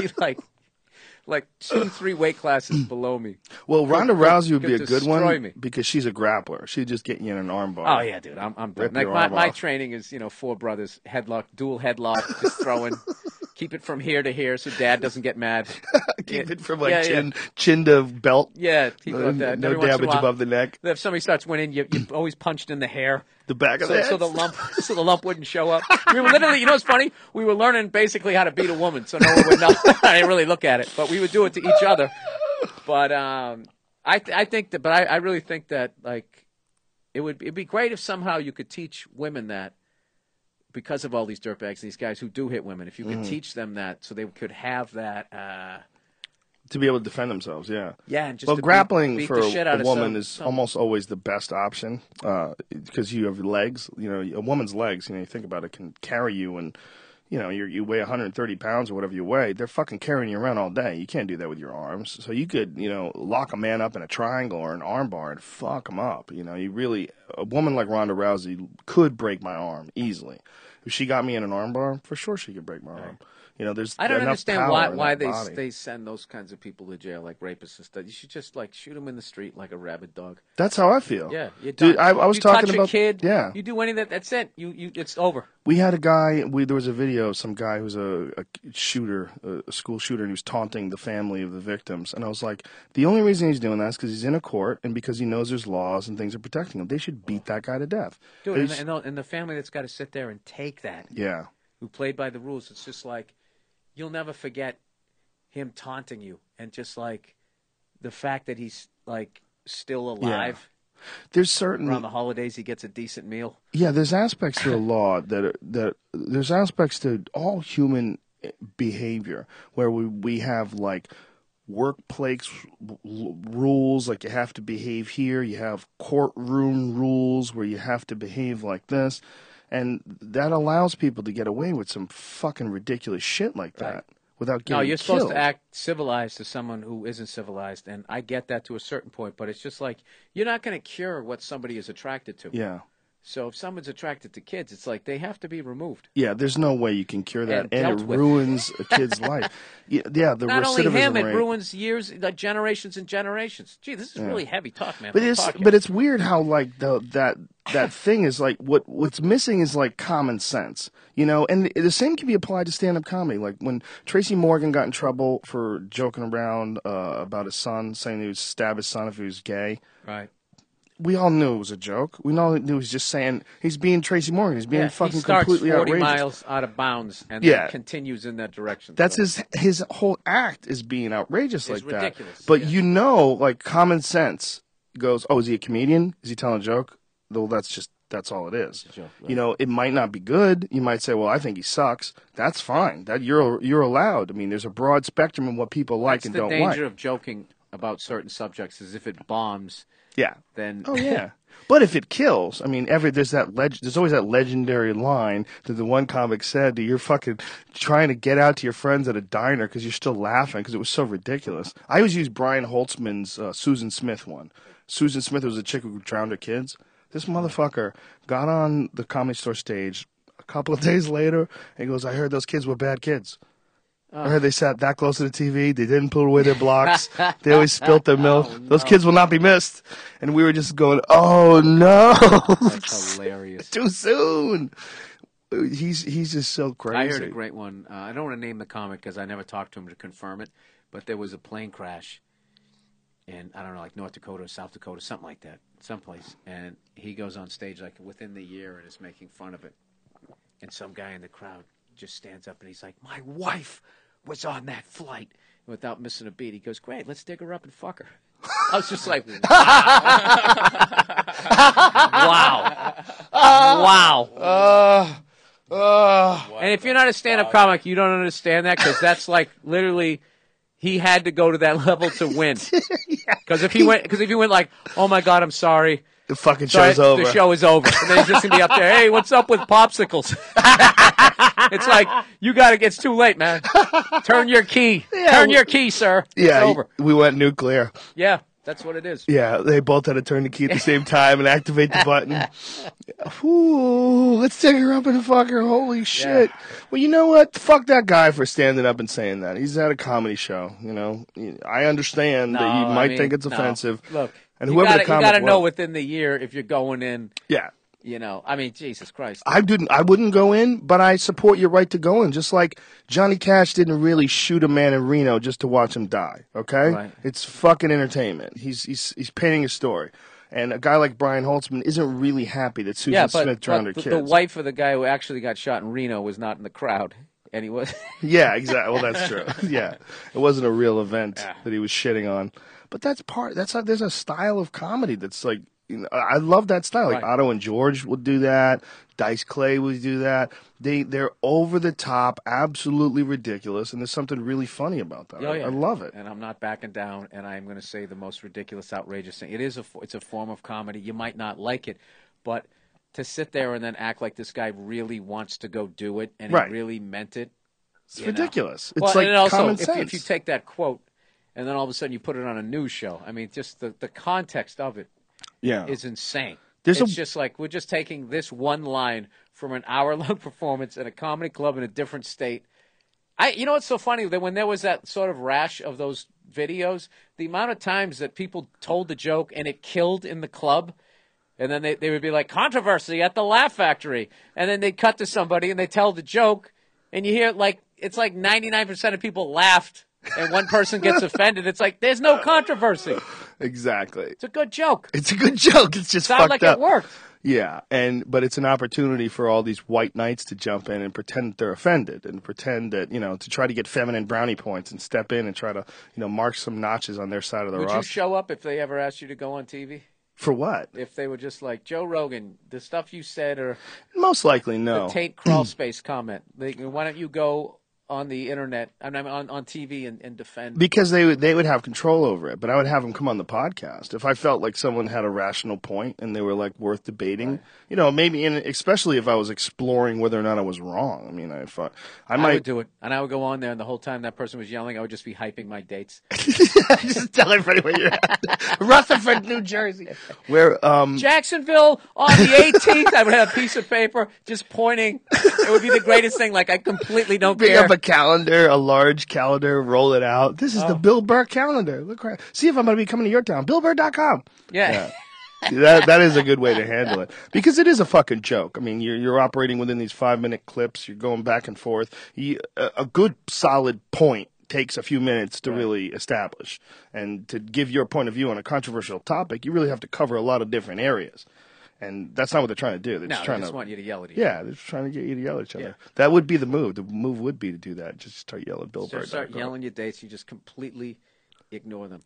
like 2-3 weight classes below me. Well, Ronda Rousey would be a good one me. because she's a grappler. She'd just get you in an armbar. Oh yeah, dude, I'm done. Like my training is, four brothers, headlock, dual headlock, just throwing. Keep it from here to here so Dad doesn't get mad. Keep it from chin to belt. Yeah, keep it like that. No damage above the neck. If somebody starts winning, you always punched in the hair. The back of the head. So the lump wouldn't show up. We were literally, you know what's funny? We were learning basically how to beat a woman, so no one would know. I didn't really look at it, but we would do it to each other. But I think that, but I really think that like it'd be great if somehow you could teach women that. Because of all these dirtbags, these guys who do hit women, if you could teach them that, so they could have that to be able to defend themselves, yeah. Yeah, and just well, to grappling beat for the shit out a of woman is almost always the best option because you have legs. You know, a woman's legs. You know, you think about it, can carry you, and you weigh 130 pounds or whatever you weigh. They're fucking carrying you around all day. You can't do that with your arms. So you could, lock a man up in a triangle or an arm bar and fuck him up. A woman like Ronda Rousey could break my arm easily. If she got me in an arm bar, for sure she could break my arm. There's I don't enough understand power why in that body. they send those kinds of people to jail, like rapists and stuff. You should just shoot them in the street like a rabid dog. That's how I feel. Yeah, dude. I was talking touch about a kid. Yeah, you do anything. That's it. It's over. We had a guy. There was a video of some guy who's a shooter, a school shooter, and he was taunting the family of the victims. And I was like, the only reason he's doing that is because he's in a court and because he knows there's laws and things are protecting him. They should beat that guy to death, dude. And the family that's got to sit there and take that. Yeah. Who played by the rules? It's just like. You'll never forget him taunting you, and just like the fact that he's like still alive. Yeah. There's certain around the holidays he gets a decent meal. Yeah, there's aspects to the law that there's aspects to all human behavior where we have like workplace rules, like you have to behave here. You have courtroom rules where you have to behave like this. And that allows people to get away with some fucking ridiculous shit like that without getting killed. No, you're supposed to act civilized to someone who isn't civilized, and I get that to a certain point, but it's just like you're not going to cure what somebody is attracted to. Yeah. So if someone's attracted to kids, it's like they have to be removed. Yeah, there's no way you can cure that, and it with. ruins a kid's life. Yeah, the not recidivism only him, rate. it ruins years, like generations and generations. Gee, this is really heavy talk, man. But it's weird how like that thing is like what's missing is like common sense, and the same can be applied to stand-up comedy. Like when Tracy Morgan got in trouble for joking around about his son, saying he would stab his son if he was gay. Right. We all knew it was a joke. We all knew he was just saying he's being Tracy Morgan. He's being fucking completely he starts 40 outrageous. miles out of bounds and then continues in that direction. That's his whole act is being outrageous like that. It's ridiculous. But like common sense goes, oh, is he a comedian? Is he telling a joke? Well, that's all it is. Joke, right? It might not be good. You might say, well, I think he sucks. That's fine. That you're allowed. I mean, there's a broad spectrum of what people like and don't like. The danger of joking about certain subjects is if it bombs. Yeah. Then. Oh yeah. But if it kills, I mean, there's always that legendary line that the one comic said that you're fucking trying to get out to your friends at a diner because you're still laughing because it was so ridiculous. I always use Brian Holtzman's Susan Smith one. Susan Smith was a chick who drowned her kids. This motherfucker got on the Comedy Store stage a couple of days later and goes, I heard those kids were bad kids. I heard they sat that close to the TV. They didn't put away their blocks. They always spilt their milk. Oh, no. Those kids will not be missed. And we were just going, oh, no. That's hilarious. Too soon. He's just so crazy. I heard a great one. I don't want to name the comic because I never talked to him to confirm it, but there was a plane crash in, I don't know, like North Dakota or South Dakota, something like that, someplace. And he goes on stage like within the year and is making fun of it. And some guy in the crowd just stands up and he's like, my wife was on that flight. And without missing a beat, he goes, great, let's dig her up and fuck her. I was just like, wow. Wow. And And if you're not a stand-up comic, you don't understand that because that's like literally he had to go to that level to win. Because if he went like, oh my God, I'm sorry. The fucking show's over. The show is over. And then he's just going to be up there, hey, what's up with popsicles? It's like, it's too late, man. Turn your key. Turn your key, sir. Yeah, it's over. We went nuclear. Yeah, that's what it is. Yeah, they both had to turn the key at the same time and activate the button. Ooh, let's take her up and fuck her. Holy shit. Yeah. Well, you know what? Fuck that guy for standing up and saying that. He's at a comedy show, you know. I understand that you might think it's offensive. Look. And you got to know within the year if you're going in. Yeah. You know, I mean, Jesus Christ. I wouldn't go in, but I support your right to go in. Just like Johnny Cash didn't really shoot a man in Reno just to watch him die. Okay, right. It's fucking entertainment. He's painting a story, and a guy like Brian Holtzman isn't really happy that Susan Smith drowned her kids. The wife of the guy who actually got shot in Reno was not in the crowd. And he was. Yeah, exactly. Well, that's true. Yeah, it wasn't a real event that he was shitting on. But there's a style of comedy that's like, you know, I love that style. Like Otto and George would do that. Dice Clay would do that. They're over the top, absolutely ridiculous, and there's something really funny about that. Oh, yeah. I love it. And I'm not backing down. And I'm going to say the most ridiculous, outrageous thing. It's a form of comedy. You might not like it, but to sit there and then act like this guy really wants to go do it and he really meant it. It's ridiculous. It's like also, common sense. If you take that quote and then all of a sudden you put it on a news show, I mean, just the context of it is insane. It's just like we're just taking this one line from an hour-long performance in a comedy club in a different state. You know what's so funny? That when there was that sort of rash of those videos, the amount of times that people told the joke and it killed in the club, and then they would be like, controversy at the Laugh Factory. And then they'd cut to somebody and they tell the joke, and you hear it's like 99% of people laughed and one person gets offended. It's like, there's no controversy. Exactly. It's a good joke. It's a good joke. It's just Sounds like up. It worked. Yeah, but it's an opportunity for all these white knights to jump in and pretend that they're offended and pretend that, you know, to try to get feminine brownie points and step in and try to, you know, mark some notches on their side of the roster. Would you show up if they ever asked you to go on TV? For what? If they were just like, Joe Rogan, the stuff you said, or most likely no. The Tate crawl space comment. Why don't you go on the internet, on TV and defend? Because they would have control over it, but I would have them come on the podcast. If I felt like someone had a rational point and they were like worth debating, you know, maybe, especially if I was exploring whether or not I was wrong. I mean, I would do it, and I would go on there, and the whole time that person was yelling, I would just be hyping my dates. Just tell everybody where you're at. Rutherford, New Jersey. Where Jacksonville on the 18th. I would have a piece of paper just pointing. It would be the greatest thing. Like, I completely don't Bring care. Up a calendar, a large calendar, roll it out. This is the Bill Burr calendar. Look, see if I'm going to be coming to your town. BillBurr.com. Yeah. That is a good way to handle it because it is a fucking joke. I mean, you're operating within these 5-minute clips. You're going back and forth. A good solid point takes a few minutes to really establish, and to give your point of view on a controversial topic, you really have to cover a lot of different areas. And that's not what they're trying to do. They're just trying they want you to yell at each other. Yeah, they're just trying to get you to yell at each other. That would be the move. The move would be to do that. Just start yelling Bill Burr. Start yelling your dates. You just completely ignore them.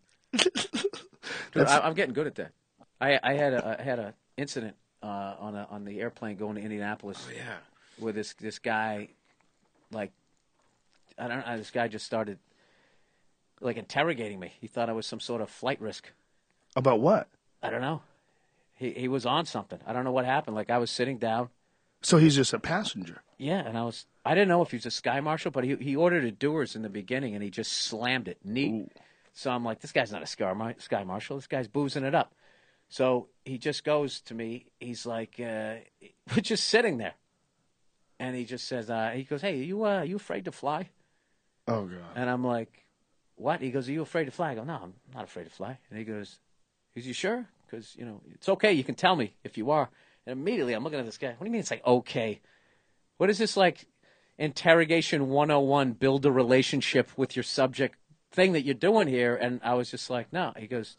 Dude, I'm getting good at that. I had a incident on the airplane going to Indianapolis. Oh, yeah. Where this guy, like, I don't know, this guy just started like interrogating me. He thought I was some sort of flight risk. About what? I don't know. He was on something. I don't know what happened. Like, I was sitting down. So he's just a passenger. Yeah, and I didn't know if he was a sky marshal, but he ordered a Dewar's in the beginning, and he just slammed it neat. Ooh. So I'm like, this guy's not a sky marshal. This guy's boozing it up. So he just goes to me. He's like, we're just sitting there, and he just says, he goes, hey, are you afraid to fly? Oh God. And I'm like, what? He goes, are you afraid to fly? I go, no, I'm not afraid to fly. And he goes, you sure? Because, you know, it's okay. You can tell me if you are. And immediately I'm looking at this guy. What do you mean it's like okay? What is this, like, interrogation 101, build a relationship with your subject thing that you're doing here? And I was just like, no. He goes,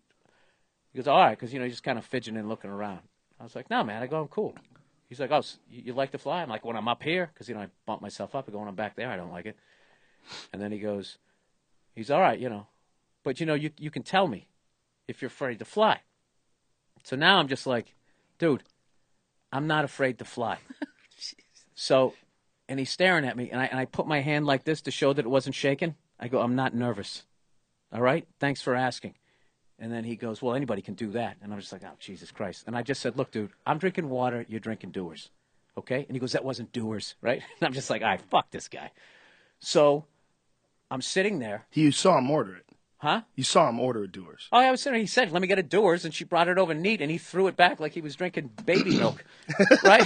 all right, because, you know, he's just kind of fidgeting and looking around. I was like, no, man. I go, I'm cool. He's like, oh, so you like to fly? I'm like, when I'm up here, because, you know, I bump myself up. I go, when I'm back there, I don't like it. And then he's all right, you know. But, you know, you can tell me if you're afraid to fly. So now I'm just like, dude, I'm not afraid to fly. So And he's staring at me, and I put my hand like this to show that it wasn't shaking. I go, I'm not nervous. All right? Thanks for asking. And then he goes, well, anybody can do that. And I'm just like, oh, Jesus Christ. And I just said, look, dude, I'm drinking water. You're drinking Dewar's. Okay? And he goes, that wasn't Dewar's, right? And I'm just like, all right, fuck this guy. So I'm sitting there. You saw him order it. Huh? You saw him order a Dewar's. Oh, I was sitting there. He said, let me get a Dewar's. And she brought it over neat, and he threw it back like he was drinking baby milk. Right?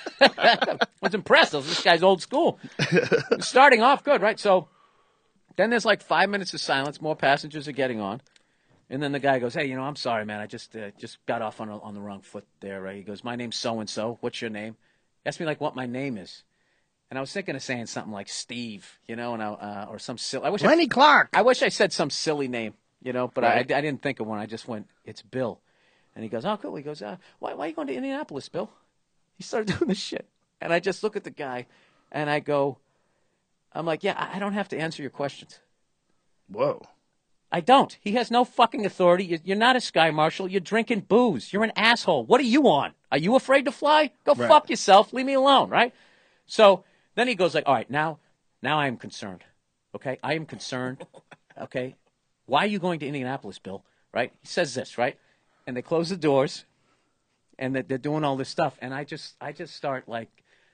I was impressed. This guy's old school. Starting off good, right? So then there's like 5 minutes of silence. More passengers are getting on. And then the guy goes, hey, I'm sorry, man. I just got off on the wrong foot there, right? He goes, my name's so-and-so. What's your name? He asked me, like, what my name is. And I was thinking of saying something like Steve, and or some silly. Lenny Clark. I wish I said some silly name, but Right. I didn't think of one. I just went, it's Bill. And he goes, oh, cool. He goes, why are you going to Indianapolis, Bill? He started doing this shit. And I just look at the guy, and I'm like, yeah, I don't have to answer your questions. Whoa. I don't. He has no fucking authority. You're not a sky marshal. You're drinking booze. You're an asshole. What are you on? Are you afraid to fly? Go Right. fuck yourself. Leave me alone, right? So then he goes like, all right, now I am concerned. Okay? I am concerned. Okay? Why are you going to Indianapolis, Bill? Right? He says this, right? And they close the doors, and they're doing all this stuff. And I just start like,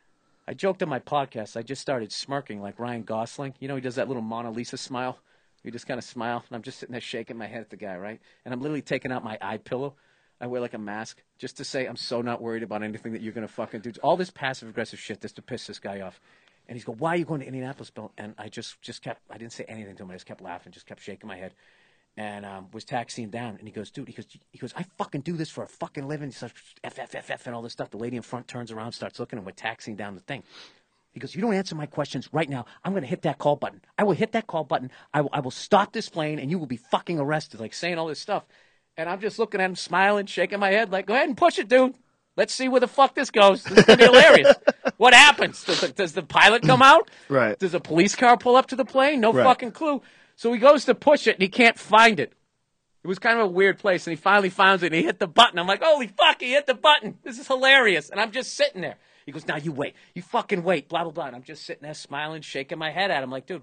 I joked on my podcast. I just started smirking like Ryan Gosling. He does that little Mona Lisa smile. You just kind of smile, and I'm just sitting there shaking my head at the guy, right? And I'm literally taking out my eye pillow. I wear like a mask just to say I'm so not worried about anything that you're going to fucking do. All this passive-aggressive shit just to piss this guy off. And he's going, why are you going to Indianapolis, Bill? And I just kept, I didn't say anything to him. I just kept laughing, just kept shaking my head. And was taxiing down. And he goes, dude, he goes, I fucking do this for a fucking living. He starts F, and all this stuff. The lady in front turns around, starts looking, and we're taxiing down the thing. He goes, you don't answer my questions right now. I'm going to hit that call button. I will hit that call button. I will stop this plane, and you will be fucking arrested, like saying all this stuff. And I'm just looking at him, smiling, shaking my head, like, go ahead and push it, dude. Let's see where the fuck this goes. This is going to be hilarious. What happens? Does the pilot come out? Right. Does a police car pull up to the plane? No Right. fucking clue. So he goes to push it, and he can't find it. It was kind of a weird place, and he finally finds it, and he hit the button. I'm like, holy fuck, he hit the button. This is hilarious. And I'm just sitting there. He goes, now you wait. You fucking wait, blah, blah, blah. And I'm just sitting there smiling, shaking my head at him like, dude,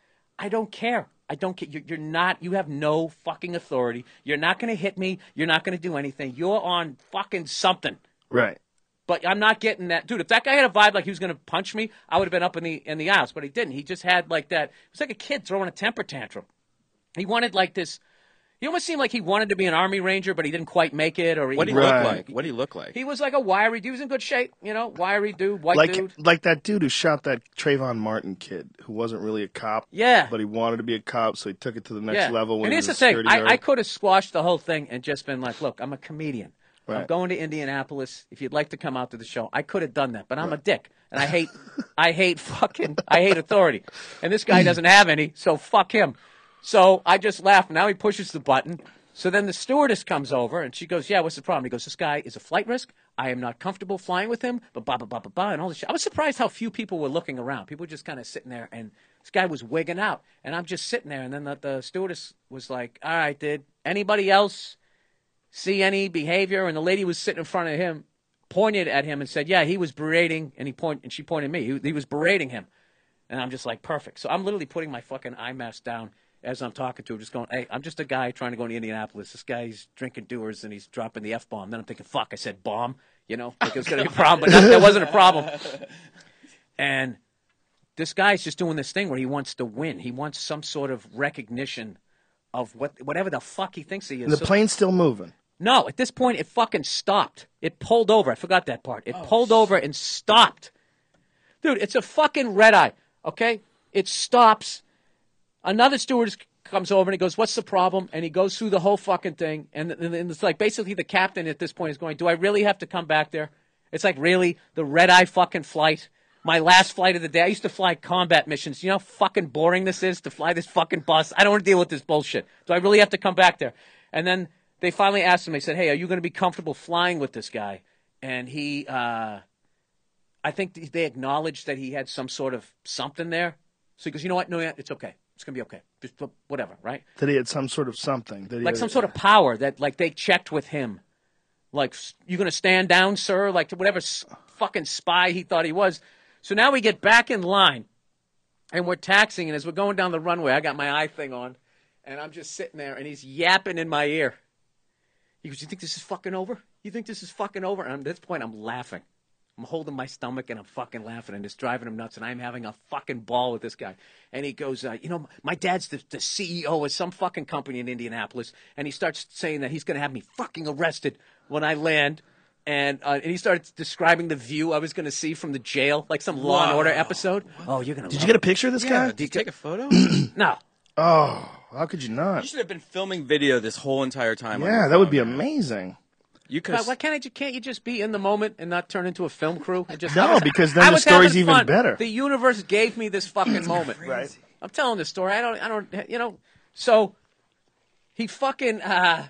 I don't care. I don't care. You're not, you have no fucking authority. You're not going to hit me. You're not going to do anything. You're on fucking something. Right. But I'm not getting that. Dude, if that guy had a vibe like he was going to punch me, I would have been up in the aisles. But he didn't. He just had like that. It was like a kid throwing a temper tantrum. He wanted like this. He almost seemed like he wanted to be an Army Ranger, but he didn't quite make it. Or What did he look like? What did he look like? He was like a wiry dude. He was in good shape, wiry dude, white Like dude. like that dude who shot that Trayvon Martin kid who wasn't really a cop. Yeah. But he wanted to be a cop, so he took it to the next level when and he here's was the a thing. security guard. I could have squashed the whole thing and just been like, look, I'm a comedian. I'm Right. going to Indianapolis. If you'd like to come out to the show, I could have done that, but I'm a dick. And I hate authority. And this guy doesn't have any, so fuck him. So I just laughed. Now he pushes the button. So then the stewardess comes over, and she goes, yeah, what's the problem? He goes, this guy is a flight risk. I am not comfortable flying with him, but blah, blah, blah, blah, blah, and all this shit. I was surprised how few people were looking around. People were just kind of sitting there, and this guy was wigging out. And I'm just sitting there, and then the stewardess was like, all right, did anybody else see any behavior? And the lady was sitting in front of him, pointed at him, and said, yeah, he was berating, and she pointed at me. He was berating him. And I'm just like, perfect. So I'm literally putting my fucking eye mask down as I'm talking to him, just going, hey, I'm just a guy trying to go to Indianapolis. This guy's drinking Dewar's, and he's dropping the F-bomb. Then I'm thinking, fuck, I said bomb, like it was going to be a problem, but that wasn't a problem. And this guy's just doing this thing where he wants to win. He wants some sort of recognition of whatever the fuck he thinks he is. And the plane's still moving. No, at this point, it fucking stopped. It pulled over. I forgot that part. It pulled over and stopped. Dude, it's a fucking red eye, okay? It stops. Another steward comes over and he goes, what's the problem? And he goes through the whole fucking thing. And it's like basically the captain at this point is going, do I really have to come back there? It's like, really? The red-eye fucking flight? My last flight of the day? I used to fly combat missions. You know how fucking boring this is to fly this fucking bus? I don't want to deal with this bullshit. Do I really have to come back there? And then they finally asked him, they said, hey, are you going to be comfortable flying with this guy? And he, I think they acknowledged that he had some sort of something there. So he goes, you know what? No, yeah, it's okay. It's going to be okay. Just whatever, right? That he had some sort of something. That he like had, some sort of power that, like, they checked with him. Like, you going to stand down, sir? Like, whatever fucking spy he thought he was. So now we get back in line, and we're taxiing, and as we're going down the runway, I got my eye thing on, and I'm just sitting there, and he's yapping in my ear. He goes, "You think this is fucking over? You think this is fucking over?" And at this point, I'm laughing. I'm holding my stomach, and I'm fucking laughing, and it's driving him nuts, and I'm having a fucking ball with this guy. And he goes, my dad's the CEO of some fucking company in Indianapolis, and he starts saying that he's going to have me fucking arrested when I land. And he started describing the view I was going to see from the jail, like some Law and Order episode. Oh, you're going to. Did you get a picture of this guy? Did you take a photo? No. Oh, how could you not? You should have been filming video this whole entire time. on Yeah, your that would phone, be man. amazing. You could. Why can't you just be in the moment and not turn into a film crew? And just, No, because then I the was story's having even fun. better. The universe gave me this fucking moment. Right. I'm telling this story. I don't. So he fucking.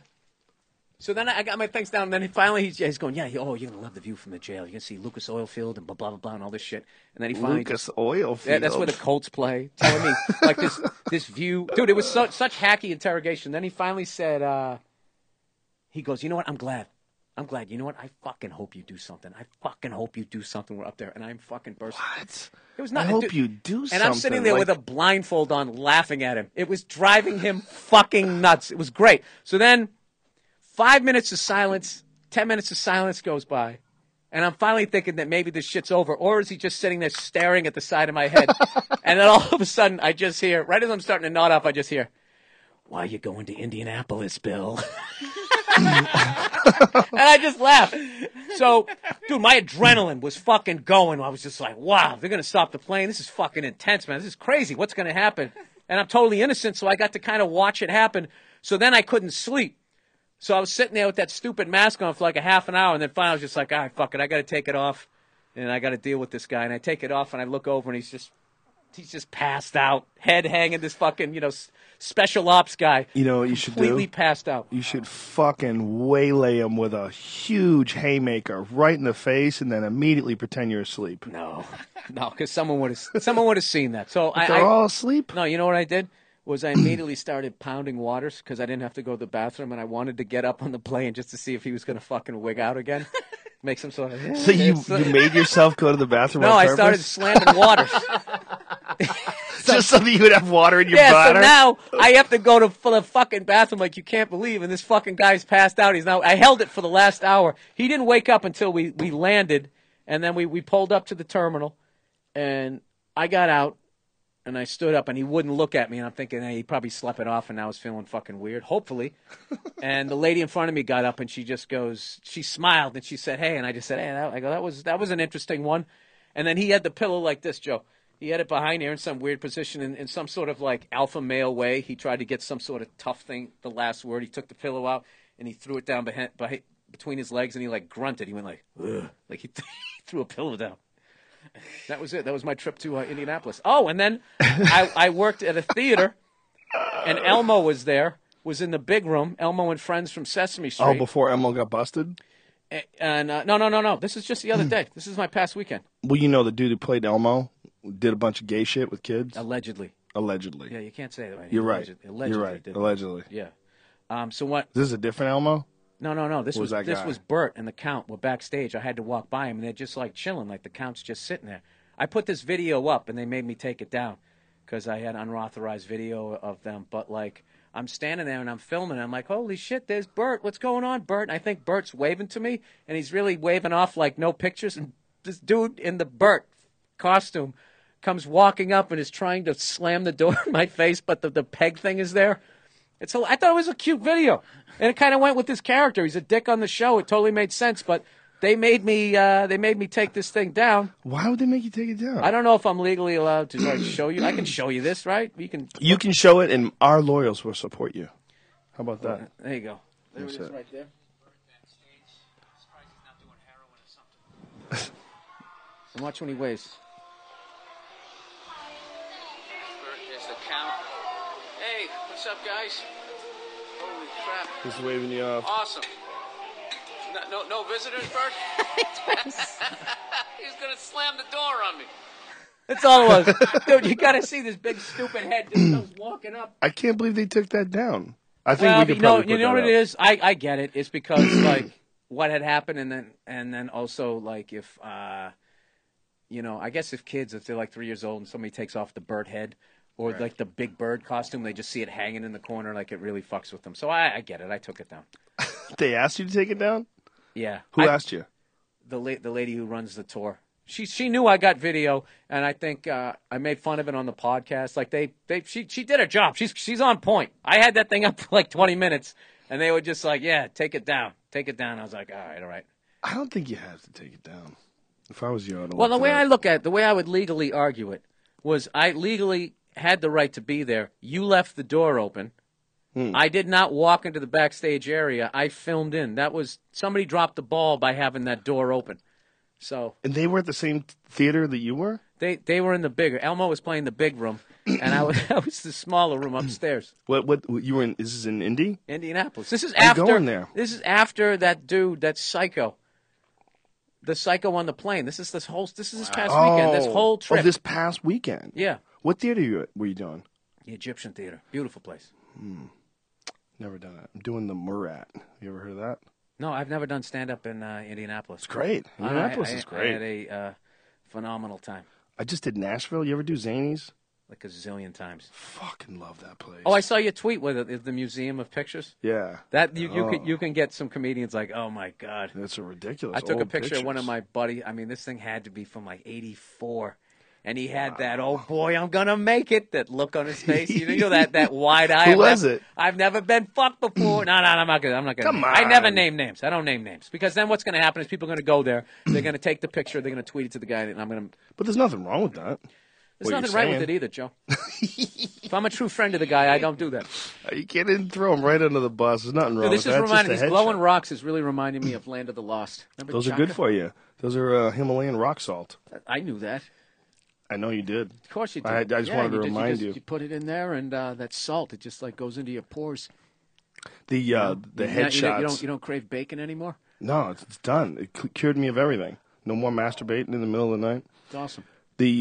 So then I got my things down, and then he's going, you're gonna love the view from the jail. You're gonna see Lucas Oil Field and blah blah blah blah and all this shit. And then he finally Lucas Oil Field. Yeah, that's where the Colts play. Telling me like this view, dude. It was such hacky interrogation. Then he finally said, he goes, "You know what? I'm glad. You know what? I fucking hope you do something. I fucking hope you do something. We're up there, and I'm fucking bursting. What? It was I nothing. hope dude. you do something. And I'm sitting there like- with a blindfold on, laughing at him. It was driving him fucking nuts. It was great. So then, 5 minutes of silence, 10 minutes of silence goes by, and I'm finally thinking that maybe this shit's over, or is he just sitting there staring at the side of my head? And then all of a sudden, I just hear, right as I'm starting to nod off, I just hear, "Why are you going to Indianapolis, Bill?" And I just laughed. So, dude, my adrenaline was fucking going. I was just like, wow, they're going to stop the plane. This is fucking intense, man. This is crazy. What's going to happen? And I'm totally innocent, so I got to kind of watch it happen. So then I couldn't sleep. So I was sitting there with that stupid mask on for like a half an hour, and then finally I was just like, all right, fuck it. I got to take it off, and I got to deal with this guy. And I take it off, and I look over, and he's just passed out, head hanging, this fucking, special ops guy. You know what you should do? Completely passed out. You should fucking waylay him with a huge haymaker right in the face, and then immediately pretend you're asleep. No, because someone would have seen that. So They're all asleep. No, you know what I did? Was I immediately started pounding waters because I didn't have to go to the bathroom, and I wanted to get up on the plane just to see if he was going to fucking wig out again. Make some sort of... So you made yourself go to the bathroom No, on I purpose? started slamming waters. Just so that you would have water in your Yeah, bladder? so now I have to go to the fucking bathroom like you can't believe, and this fucking guy's passed out. I held it for the last hour. He didn't wake up until we landed, and then we pulled up to the terminal, and I got out, and I stood up, and he wouldn't look at me, and I'm thinking, hey, he probably slept it off, and now he's feeling fucking weird, hopefully. And the lady in front of me got up, and she just goes, she smiled, and she said, hey, and I just said, hey, that was an interesting one. And then he had the pillow like this, Joe. He had it behind here in some weird position, in some sort of like alpha male way. He tried to get some sort of tough thing, the last word. He took the pillow out, and he threw it down between his legs, and he like grunted. He went like, ugh, like he threw a pillow down. That was it. That was my trip to Indianapolis. Oh, and then I worked at a theater, and Elmo was there, was in the big room. Elmo and friends from Sesame Street. Oh, before Elmo got busted? And no. This is just the other day. This is my past weekend. Well, you know the dude who played Elmo did a bunch of gay shit with kids? Allegedly. Allegedly. Yeah, you can't say that right. You're right. Allegedly, You're right. did. Allegedly. Yeah. So what? This is a different Elmo? No. This was that guy? Bert and the Count were backstage. I had to walk by him, and they're just like chilling, like the Count's just sitting there. I put this video up, and they made me take it down because I had unauthorized video of them. But like, I'm standing there and I'm filming, and I'm like, holy shit, there's Bert. What's going on, Bert? And I think Bert's waving to me, and he's really waving off like no pictures. And this dude in the Bert costume comes walking up and is trying to slam the door in my face, but the peg thing is there. I thought it was a cute video, and it kind of went with his character. He's a dick on the show. It totally made sense, but they made me take this thing down. Why would they make you take it down? I don't know if I'm legally allowed to like show you. I can show you this, right? You can show it, and our loyals will support you. How about that? There you go. There it That's is it. right there. And watch when he waves. There's the Count. Hey, what's up, guys? Holy crap. Just waving you off. Awesome. No visitors, Bert? He's going to slam the door on me. That's all it was. Dude, you got to see this big stupid head just comes walking up. I can't believe they took that down. I think Well, we could probably you know put what that it up. is? I get it. It's because like what had happened, and then also like if you know, I guess if they're like 3 years old and somebody takes off the bird head or like the big bird costume, they just see it hanging in the corner, like it really fucks with them. So I get it. I took it down. They asked you to take it down? Yeah. Who asked you? The lady who runs the tour. She knew I got video, and I think I made fun of it on the podcast. Like she did her job. She's on point. I had that thing up for like 20 minutes, and they were just like, "Yeah, take it down, take it down." I was like, all right. I don't think you have to take it down. If I was you, I'd Well, the way I would legally argue it was I legally had the right to be there. You left the door open. I did not walk into the backstage area. I filmed in. That was somebody dropped the ball by having that door open. So. And they were at the same theater that you were? They were in the bigger. Elmo was playing the big room, and I was the smaller room upstairs. What you were in? This is in Indy? Indianapolis. This is I'm after. going there. This is after that dude, that psycho. The psycho on the plane. This is this past weekend. This whole trip. Oh, this past weekend. Yeah. What theater were you doing? The Egyptian Theater. Beautiful place. Never done it. I'm doing the Murat. You ever heard of that? No, I've never done stand-up in Indianapolis. It's great. Indianapolis is great. I had a phenomenal time. I just did Nashville. You ever do Zanies? Like a zillion times. Fucking love that place. Oh, I saw your tweet with it. The Museum of Pictures. Yeah. That you can get some comedians like, oh my God. That's a ridiculous. I took a old picture pictures. of one of my buddy. I mean, this thing had to be from like '84. And he had that, oh boy, I'm gonna make it, that look on his face. You know that wide eye. Who was it? I've never been fucked before. No, I'm not gonna. Come on. I never name names. I don't name names because then what's gonna happen is people are gonna go there. They're gonna take the picture. They're gonna tweet it to the guy, and I'm gonna. But there's nothing wrong with that. There's nothing right with it either, Joe. If I'm a true friend of the guy, I don't do that. You can't throw him right under the bus. There's nothing wrong This with is that. reminding It's me. just a Glowing headshot. Rocks is really reminding me of Land of the Lost. Remember Those are Chaka? good for you. Those are Himalayan rock salt. I knew that. I know you did. Of course you did. I just wanted to remind you. You put it in there, and that salt, it just like goes into your pores. The headshots. You don't crave bacon anymore? No, it's done. It cured me of everything. No more masturbating in the middle of the night. It's awesome. The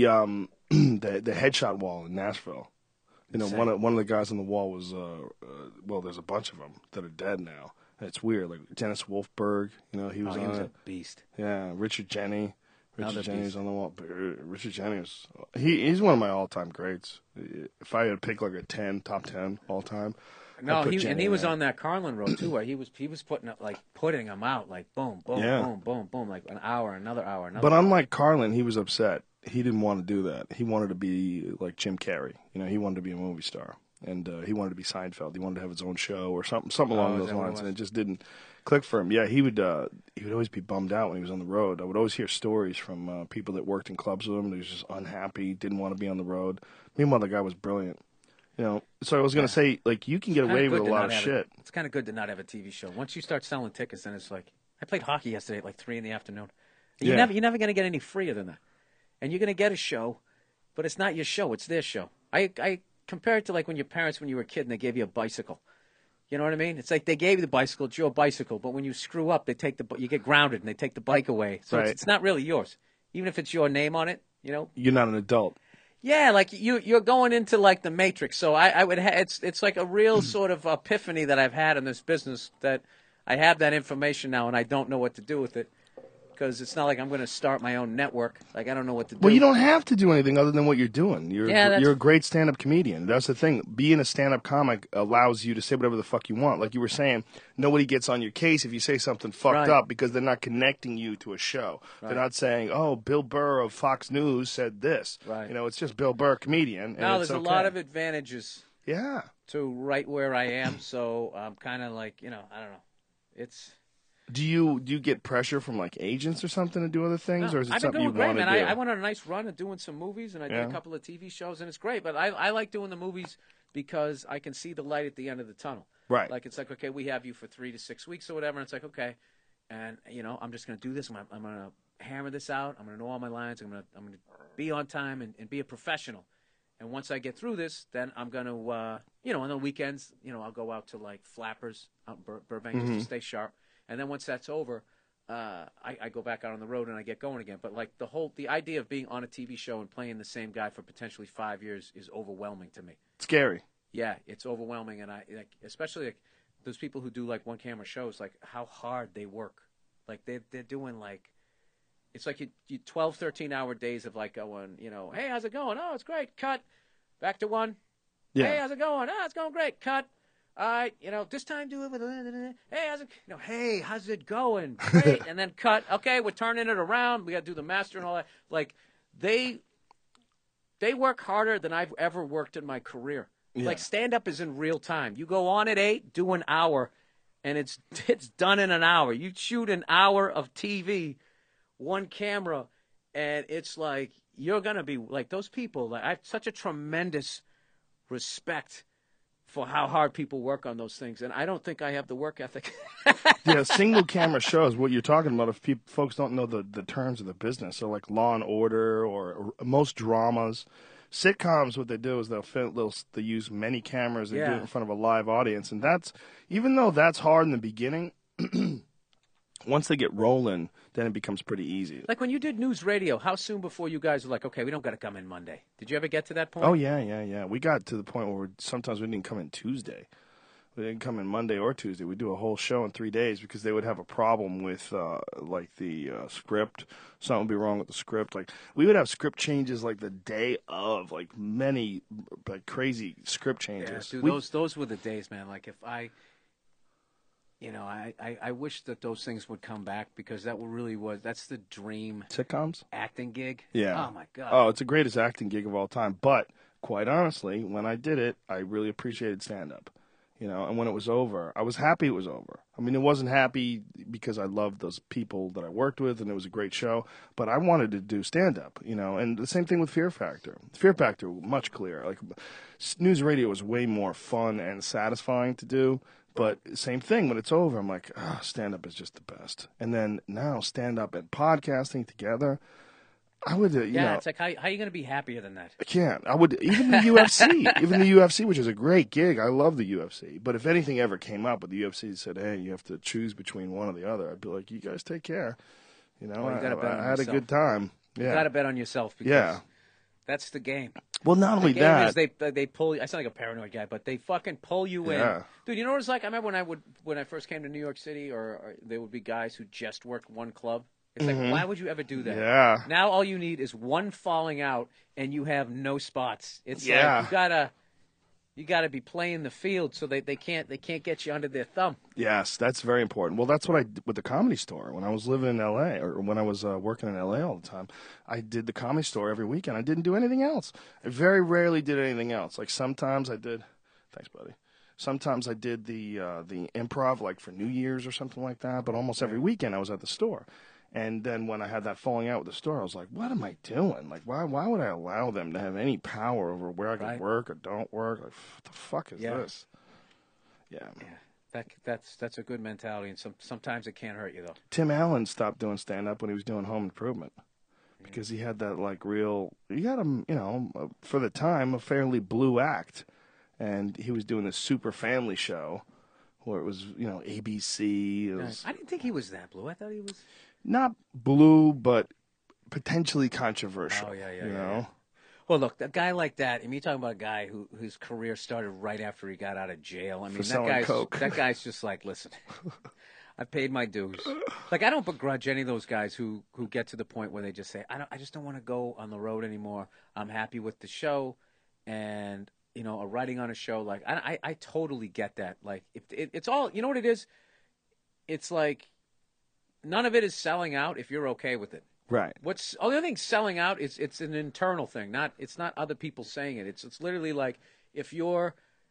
the headshot wall in Nashville. You know, one of the guys on the wall was well, there's a bunch of them that are dead now. And it's weird. Like Dennis Wolfberg, you know, he was a beast. Yeah, Richard Jenney. Another Richard Jenney's beast. on the wall. Richard Jenney was he's one of my all time greats. If I had to pick like a top 10 all time. No, I'd put he Jenney was in on that Carlin Road too, where he was putting them out like boom, boom, Yeah. boom, boom, boom, like an hour, another hour, another. But hour. unlike Carlin, he was upset. He didn't want to do that. He wanted to be like Jim Carrey. You know, he wanted to be a movie star, and he wanted to be Seinfeld. He wanted to have his own show or something along is those that what it lines, and was? it just didn't click for him. Yeah, he would always be bummed out when he was on the road. I would always hear stories from people that worked in clubs with him. He was just unhappy, didn't want to be on the road. Meanwhile, the guy was brilliant. You know, so I was going to say, like, you can get away with a lot of shit. It's kind of good to not have a TV show. Once you start selling tickets, then it's like I played hockey yesterday at like 3 p.m. You're Yeah. never going to get any freer than that, and you're going to get a show, but it's not your show; it's their show. I compare it to like when your parents, when you were a kid, and they gave you a bicycle. You know what I mean? It's like they gave you the bicycle; it's your bicycle. But when you screw up, you get grounded, and they take the bike away. So Right. it's not really yours, even if it's your name on it. You know. You're not an adult. Yeah, like you're going into like the Matrix. So I would it's like a real sort of epiphany that I've had in this business that I have that information now and I don't know what to do with it because it's not like I'm going to start my own network. Like I don't know what to do. Well, you don't have to do anything other than what you're doing. You're Yeah, you're a great stand-up comedian. That's the thing. Being a stand-up comic allows you to say whatever the fuck you want. Like you were saying, nobody gets on your case if you say something fucked Right. up because they're not connecting you to a show. Right. They're not saying, "Oh, Bill Burr of Fox News said this." Right. You know, it's just Bill Burr, comedian. And Now it's there's okay. a lot of advantages Yeah. to right where I am. So I'm kind of like I don't know. It's. Do you get pressure from like agents or something to do other things, No, or is it I've been something doing you great, want to man. do? I went on a nice run of doing some movies, and I did Yeah. a couple of TV shows, and it's great. But I like doing the movies because I can see the light at the end of the tunnel. Right. Like it's like, okay, we have you for 3 to 6 weeks or whatever. And it's like, okay, and I'm just going to do this. I'm going to hammer this out. I'm going to know all my lines. I'm going to be on time and be a professional. And once I get through this, then I'm going to, on the weekends, I'll go out to like Flappers out in Burbank just to stay sharp. And then once that's over, I go back out on the road and I get going again. But like the idea of being on a TV show and playing the same guy for potentially 5 years is overwhelming to me. Scary. Yeah, it's overwhelming, and I like especially like those people who do like one camera shows, like how hard they work. Like they're doing like It's like you 12, 13-hour days of like going, hey, how's it going? Oh, it's great. Cut. Back to one. Yeah. Hey, how's it going? Oh, it's going great. Cut. All right, this time do it with hey, how's it going? Great. And then cut. Okay, we're turning it around. We got to do the master and all that. Like they work harder than I've ever worked in my career. Yeah. Like stand up is in real time. You go on at 8, do an hour, and it's done in an hour. You shoot an hour of TV, one camera, and it's like you're gonna be like those people. Like I have such a tremendous respect for how hard people work on those things, and I don't think I have the work ethic. Yeah, single camera shows, what you're talking about, if folks don't know the terms of the business, so like Law and Order or most dramas, sitcoms, what they do is they'll use many cameras and do it in front of a live audience, and that's, even though that's hard in the beginning, once they get rolling, then it becomes pretty easy. Like when you did news radio, how soon before you guys were like, okay, we don't got to come in Monday? Did you ever get to that point? Oh, yeah. We got to the point where sometimes we didn't come in Tuesday. We didn't come in Monday or Tuesday. We'd do a whole show in 3 days because they would have a problem with, the script. Something would be wrong with the script. Like, we would have script changes, like, the day of, like, many, like, crazy script changes. Yeah, dude, those were the days, man. Like, if I wish that those things would come back because that's the dream. Sitcoms? Acting gig? Yeah. Oh, my God. Oh, it's the greatest acting gig of all time. But, quite honestly, when I did it, I really appreciated stand-up. And when it was over, I was happy it was over. I mean, it wasn't happy because I loved those people that I worked with and it was a great show, but I wanted to do stand-up, and the same thing with Fear Factor. Fear Factor, much clearer. Like, news radio was way more fun and satisfying to do, but same thing, when it's over, I'm like, stand-up is just the best. And then now stand-up and podcasting together, I would, it's like, how are you going to be happier than that? I can't. I would, even the UFC, which is a great gig. I love the UFC. But if anything ever came up with the UFC said, hey, you have to choose between one or the other, I'd be like, you guys take care. You gotta bet on I had yourself. A good time. Yeah. You got to bet on yourself because that's the game. Well, not only that. The game is they pull you. I sound like a paranoid guy, but they fucking pull you in. Dude, you know what it's like? I remember when I first came to New York City, or there would be guys who just worked one club. It's like, why would you ever do that? Yeah. Now all you need is one falling out, and you have no spots. It's like you gotta be playing the field so they can't get you under their thumb. Yes, that's very important. Well, that's what I did with the Comedy Store when I was living in L.A. or when I was working in L.A. all the time. I did the Comedy Store every weekend. I didn't do anything else. I very rarely did anything else. Like sometimes I did. Thanks, buddy. Sometimes I did the improv, like for New Year's or something like that. But almost every weekend I was at the store. And then when I had that falling out with the store, I was like, what am I doing? Like, why would I allow them to have any power over where I can work or don't work? Like, what the fuck is this? Yeah. That's a good mentality, and sometimes it can't hurt you, though. Tim Allen stopped doing stand-up when he was doing Home Improvement because he had that, like, he had for the time, a fairly blue act. And he was doing this super family show where it was, ABC. I didn't think he was that blue. I thought he was... Not blue, but potentially controversial. Oh, yeah. Well, look, a guy like that, I mean, you're talking about a guy whose career started right after he got out of jail. I mean, that guy's just like, listen, I paid my dues. Like, I don't begrudge any of those guys who get to the point where they just say, I just don't want to go on the road anymore. I'm happy with the show. And, writing on a show, like, I totally get that. Like, if it's all, you know what it is? It's like, none of it is selling out if you're okay with it. Right. The only thing selling out is it's an internal thing. It's not other people saying it. It's literally like if you're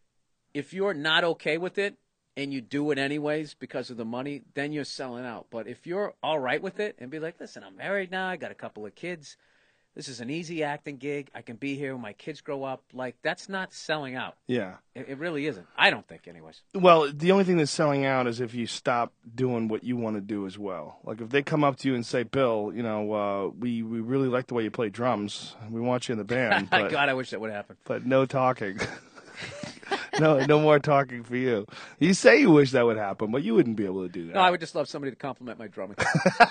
not okay with it and you do it anyways because of the money, then you're selling out. But if you're all right with it and be like, listen, I'm married now, I got a couple of kids. This is an easy acting gig. I can be here when my kids grow up. Like, that's not selling out. Yeah. It really isn't. I don't think, anyways. Well, the only thing that's selling out is if you stop doing what you want to do as well. Like, if they come up to you and say, Bill, we really like the way you play drums. We want you in the band. But, God, I wish that would happen. But no talking. No more talking for you. You say you wish that would happen, but you wouldn't be able to do that. No, I would just love somebody to compliment my drumming.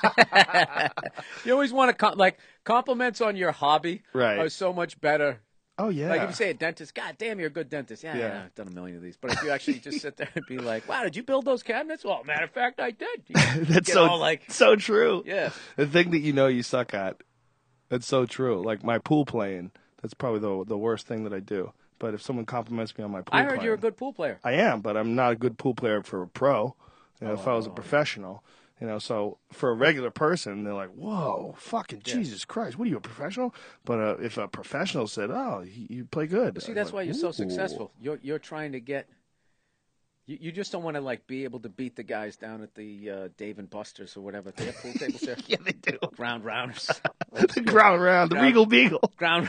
You always want to compliments on your hobby are so much better Oh yeah. Like if you say a dentist, God damn, you're a good dentist. Yeah, Yeah. I've done a million of these. But if you actually just sit there and be like, wow, did you build those cabinets? Well, matter of fact, I did. You That's get so all like, so true. yeah. The thing that you know you suck at. That's so true. Like my pool playing. That's probably the worst thing that I do. But if someone compliments me on my pool I heard playing, you're a good pool player. I am, but I'm not a good pool player for a pro. You know, if I Oh. was a professional, you know, so for a regular person, they're like, "Whoa, fucking Jesus Christ, what are you, a professional?" But if a professional said, "Oh, you play good," See, I'm that's like, why you're so "Ooh." successful. You're trying to get. You just don't want to like be able to beat the guys down at the Dave and Buster's or whatever. They have pool tables there. Yeah, they do. Ground rounders. The ground round, the Regal Beagle. Ground.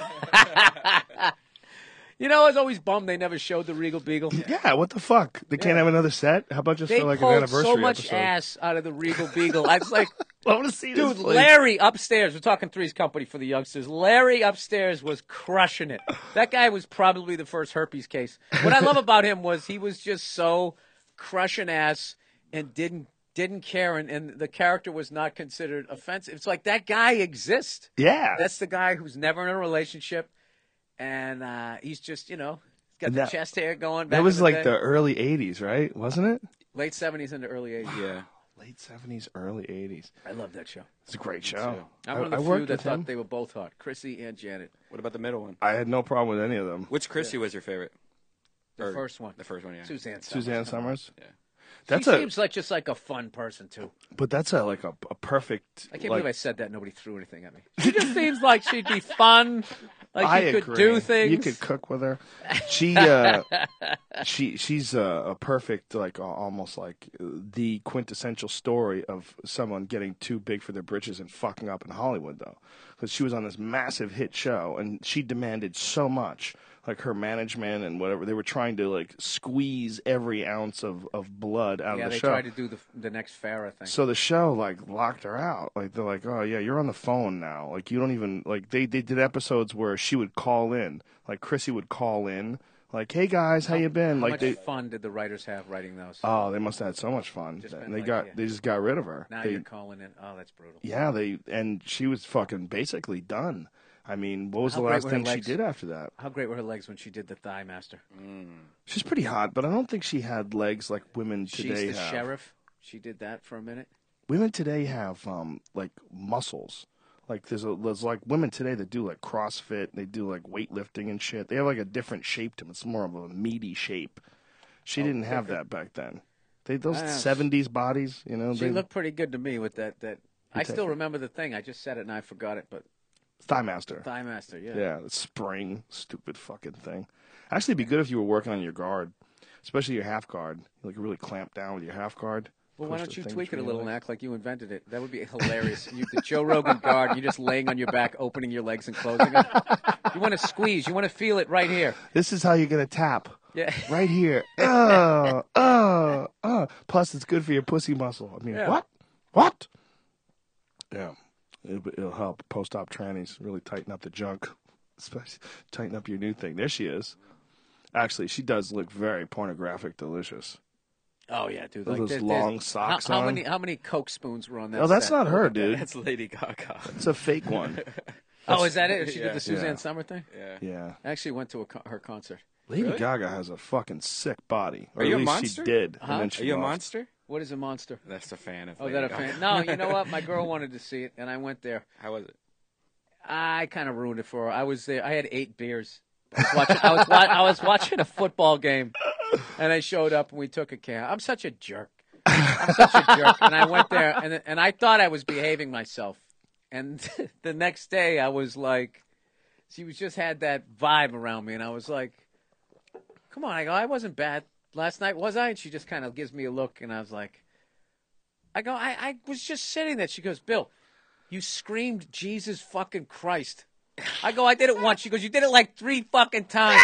You know, I was always bummed they never showed the Regal Beagle. Yeah, what the fuck? They can't have another set? How about just They for like an pulled anniversary so much episode? ass out of the Regal Beagle. I was like, I want to see this. dude, place. Larry upstairs. We're talking Three's Company for the youngsters. Larry upstairs was crushing it. That guy was probably the first herpes case. What I love about him was he was just so crushing ass and didn't care, and the character was not considered offensive. It's like that guy exists. Yeah. That's the guy who's never in a relationship, and he's just, you know, got the That- chest hair going. Back That was in like day. the early 80s, right? Wasn't it? Late 70s into early 80s. Yeah. Late 70s, early 80s. I love that show. It's a great show. I'm one of the I few worked that with thought him. they were both hot, Chrissy and Janet. What about the middle one? I had no problem with any of them. Which Chrissy was your favorite? The Or- first one. The first one, yeah. Suzanne Summers. Suzanne Come on. Summers? Yeah. That's she a seems like just like a fun person too. but that's a perfect I can't like, believe I said that. Nobody threw anything at me. She just seems like she'd be fun. Like I you could agree. do things. You could cook with her. She's a perfect like almost like the quintessential story of someone getting too big for their britches and fucking up in Hollywood though, because she was on this massive hit show and she demanded so much. Like her management and whatever, they were trying to like squeeze every ounce of blood out yeah, of the they show. tried to do the next Farrah thing. So the show like locked her out. Like they're like, oh yeah, you're on the phone now. Like you don't even like they did episodes where she would call in. Like Chrissy would call in. Like, hey guys, how you been? How Like much they fun did the writers have writing those? oh they must have had so much fun. Just And been they like, got yeah. they just got rid of her. Now They- you're calling in. Oh, that's brutal. yeah and she was fucking basically done. I mean, what was How the great last were her thing she legs? did after that? How great were her legs when she did the Thigh Master? She's pretty hot, but I don't think she had legs like women She's today the have. sheriff. She did that for a minute. Women today have like muscles. Like there's like women today that do like CrossFit, they do like weightlifting and shit. They have like a different shape to them. It's more of a meaty shape. She didn't have that back then. Those Ah. 70s bodies, you know. She they, looked pretty good to me with that. I take still it. remember the thing. I just said it and I forgot it, but Thigh Master. Thigh Master, yeah. Yeah, the spring, stupid fucking thing. Actually, it'd be good if you were working on your guard, especially your half guard. You like really clamp down with your half guard. Well, why Push don't the you thing tweak it a between little your and legs. act like you invented it? That would be hilarious. The Joe Rogan guard, you're just laying on your back, opening your legs and closing them. You want to squeeze. You want to feel it right here. This is how you're gonna tap. Yeah. Right here. Plus, it's good for your pussy muscle. I mean, Yeah. What? Yeah. It'll help post-op trannies really tighten up the junk, especially tighten up your new thing. There she is. Actually, she does look very pornographic delicious. Oh yeah, dude. With those there's- long socks how on. How many Coke spoons were on that? Oh, that's set? not her, dude. That's Lady Gaga. It's a fake one. Oh, is that it? She Yeah. did the Suzanne Yeah. Summer thing. Yeah. Yeah. I actually went to her concert. Lady Really? Gaga has a fucking sick body. Or Are you at a least monster? she did. Huh? And then Are she you a lost. monster? What is a monster? That's a fan of Oh, Lady that a Gaga. fan? No, you know what? My girl wanted to see it, and I went there. How was it? I kind of ruined it for her. I was there. I had 8 beers. I was watching a football game, and I showed up, and we took a cab. I'm such a jerk. And I went there, and I thought I was behaving myself. And the next day, I was like, she was just had that vibe around me, and I was like, come on. I go, I wasn't bad last night, was I? And she just kind of gives me a look, and I was like, I was just sitting there. She goes, Bill, you screamed Jesus fucking Christ. I go, I did it once. She goes, you did it like 3 fucking times.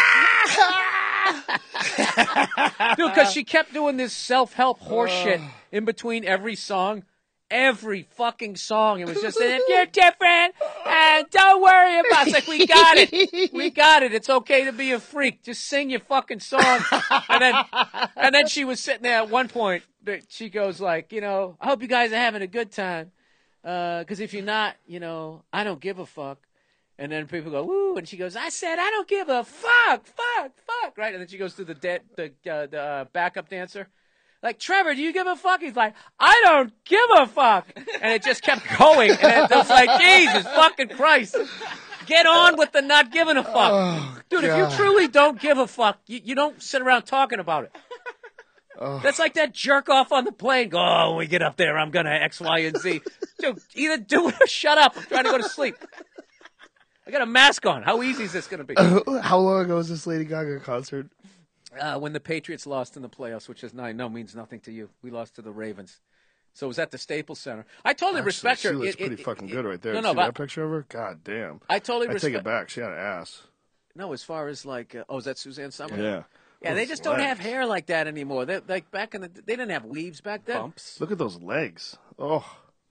Dude, because she kept doing this self-help horseshit in between every song. Every fucking song. It was just, if you're different, and don't worry about it. It's like, we got it. We got it. It's okay to be a freak. Just sing your fucking song. And then she was sitting there at one point. She goes like, I hope you guys are having a good time. Because if you're not, I don't give a fuck. And then people go, woo, and she goes, I said I don't give a fuck, right? And then she goes to the backup dancer. Like, Trevor, do you give a fuck? He's like, I don't give a fuck. And it just kept going. And it was like, Jesus fucking Christ. Get on with the not giving a fuck. Oh, Dude, God. if you truly don't give a fuck, you don't sit around talking about it. That's like that jerk off on the plane. Go, oh, when we get up there, I'm going to X, Y, and Z. Dude, either do it or shut up. I'm trying to go to sleep. I got a mask on. How easy is this going to be? How long ago was this Lady Gaga concert? When the Patriots lost in the playoffs, which is means nothing to you. We lost to the Ravens. So it was at the Staples Center. I totally respect her. She looks pretty fucking good right there. No, See but that picture of her? God damn. I totally I respect. take it back. She had an ass. No, as far as like, is that Suzanne Somers? Yeah. Yeah, they just don't have hair like that anymore. They like back in they didn't have weaves back then. Bumps. Look at those legs. Oh,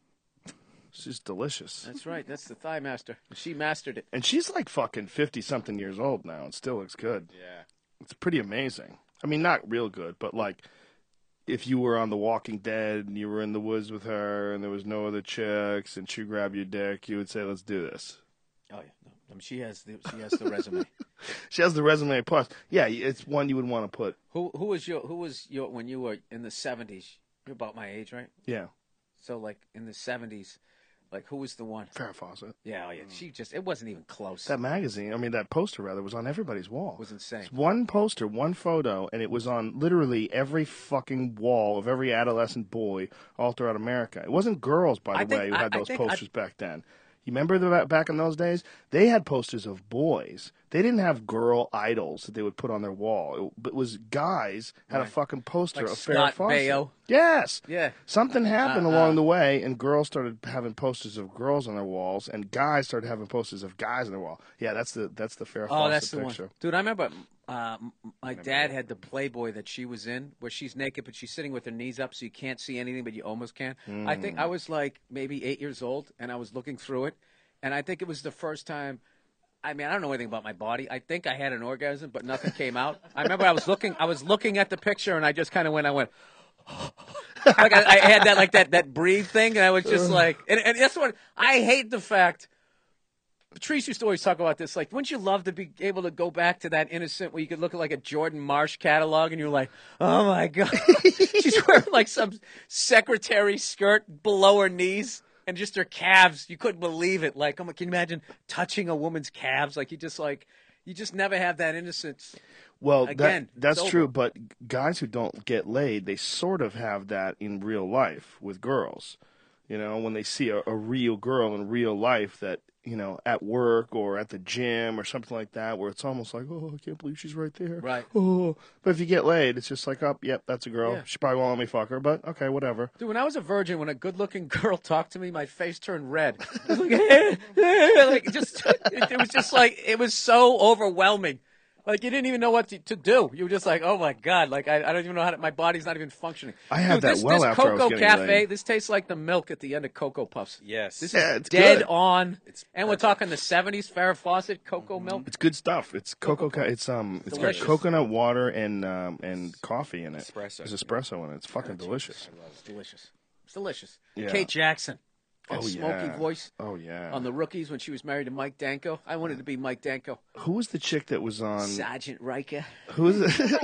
she's delicious. That's right. That's the thigh master. She mastered it. And she's like fucking 50-something years old now and still looks good. Yeah. It's pretty amazing. I mean, not real good, but like if you were on The Walking Dead and you were in the woods with her and there was no other chicks and she grabbed your dick, you would say, let's do this. Oh, yeah. No, I mean, she has the resume. She has the resume plus. Yeah, it's one you would want to put. Who was your when you were in the 70s? You're about my age, right? Yeah. So like in the 70s, like who was the one? Farrah Fawcett. Yeah, oh yeah. It wasn't even close. That magazine, that poster rather, was on everybody's wall. It was insane. It's one poster, one photo, and it was on literally every fucking wall of every adolescent boy all throughout America. It wasn't girls, by the way, who had those posters back then. You remember back in those days? They had posters of boys. They didn't have girl idols that they would put on their wall. It was guys had a fucking poster like of Farrah Scott Fawcett. Baio. Yes. Yeah. Something happened along the way, and girls started having posters of girls on their walls, and guys started having posters of guys on their wall. Yeah, that's the Farrah Fawcett that's the picture. one. Dude, I remember my dad had the Playboy that she was in, where she's naked, but she's sitting with her knees up, so you can't see anything, but you almost can. I think I was like maybe 8 years old, and I was looking through it, and I think it was the first time. I mean, I don't know anything about my body. I think I had an orgasm, but nothing came out. I remember I was looking at the picture, and I just kind of went, like I had that breathe thing, and I was just like, and that's what I hate the fact. Patrice used to always talk about this. Like, wouldn't you love to be able to go back to that innocent where you could look at like a Jordan Marsh catalog, and you're like, oh my god, she's wearing like some secretary skirt below her knees. And just her calves, you couldn't believe it. Like, can you imagine touching a woman's calves? Like, you just never have that innocence. Well, again, that's true. But guys who don't get laid, they sort of have that in real life with girls. You know, when they see a real girl in real life that, at work or at the gym or something like that, where it's almost like, oh, I can't believe she's right there. Right. Oh, but if you get laid, it's just like, oh, yep, that's a girl. Yeah. She probably won't let me fuck her, but okay, whatever. Dude, when I was a virgin, when a good-looking girl talked to me, my face turned red. It was like, it was just like, it was so overwhelming. Like, you didn't even know what to do. You were just like, oh, my God. Like, I don't even know my body's not even functioning. I had that this after I was Cocoa getting Cafe, laid. this tastes like the milk at the end of Cocoa Puffs. Yes. This Yeah, is it's dead good. on. And we're talking the 70s, Farrah Fawcett, cocoa milk. It's good stuff. It's it's got Delicious. coconut water and coffee in it. Espresso. There's espresso in it. It's fucking delicious. It's delicious. It's delicious. Yeah. Kate Jackson. That Oh, smoky yeah. voice Oh yeah. on the Rookies when she was married to Mike Danko. I wanted to be Mike Danko. Who was the chick that was on? Sergeant Riker. Who was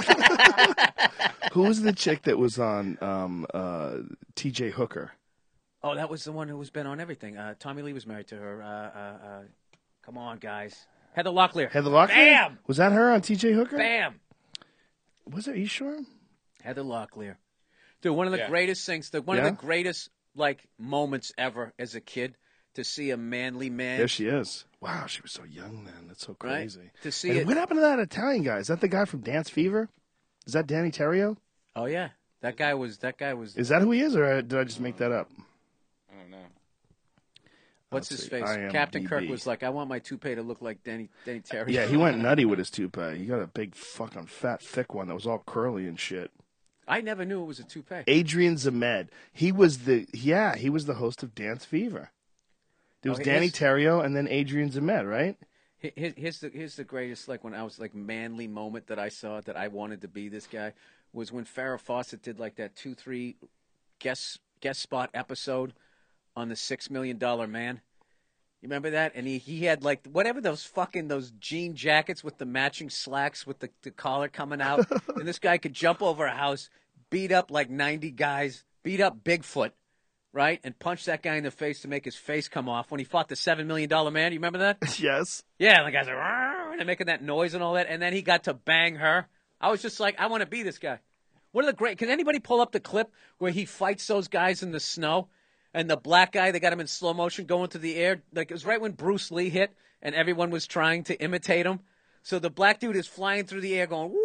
the chick that was on T.J. Hooker? Oh, that was the one who was been on everything. Tommy Lee was married to her. Come on, guys. Heather Locklear. Heather Locklear? Bam! Was that her on T.J. Hooker? Bam! Was it? Are you sure? Heather Locklear. Dude, one of the greatest things, one of the greatest moments ever as a kid to see a manly man. There she is. Wow, she was so young then. That's so crazy. Right? To see and it. what happened to that Italian guy? Is that the guy from Dance Fever? Is that Danny Terrio? Oh yeah, that guy was. Is that who he is, or did I just make that up? I don't know. What's his face? IMDb. Captain Kirk was like, I want my toupee to look like Danny Terry. Yeah, he went nutty with his toupee. He got a big fucking fat thick one that was all curly and shit. I never knew it was a toupee. Adrian Zemed. He was the host of Dance Fever. There was Danny Terrio and then Adrian Zemed, right? Here's the greatest when I was manly moment that I saw that I wanted to be this guy was when Farrah Fawcett did that 2-3 guest spot episode on the $6 Million Man, You remember that? And he had like whatever those jean jackets with the matching slacks with the collar coming out. And this guy could jump over a house, beat up like 90 guys, beat up Bigfoot, right? And punch that guy in the face to make his face come off when he fought the $7 million man. You remember that? Yes. Yeah, and the guys are and they're making that noise and all that. And then he got to bang her. I was just like, I want to be this guy. One of the great. Can anybody pull up the clip where he fights those guys in the snow? And the black guy, they got him in slow motion going through the air. Like it was right when Bruce Lee hit and everyone was trying to imitate him. So the black dude is flying through the air going,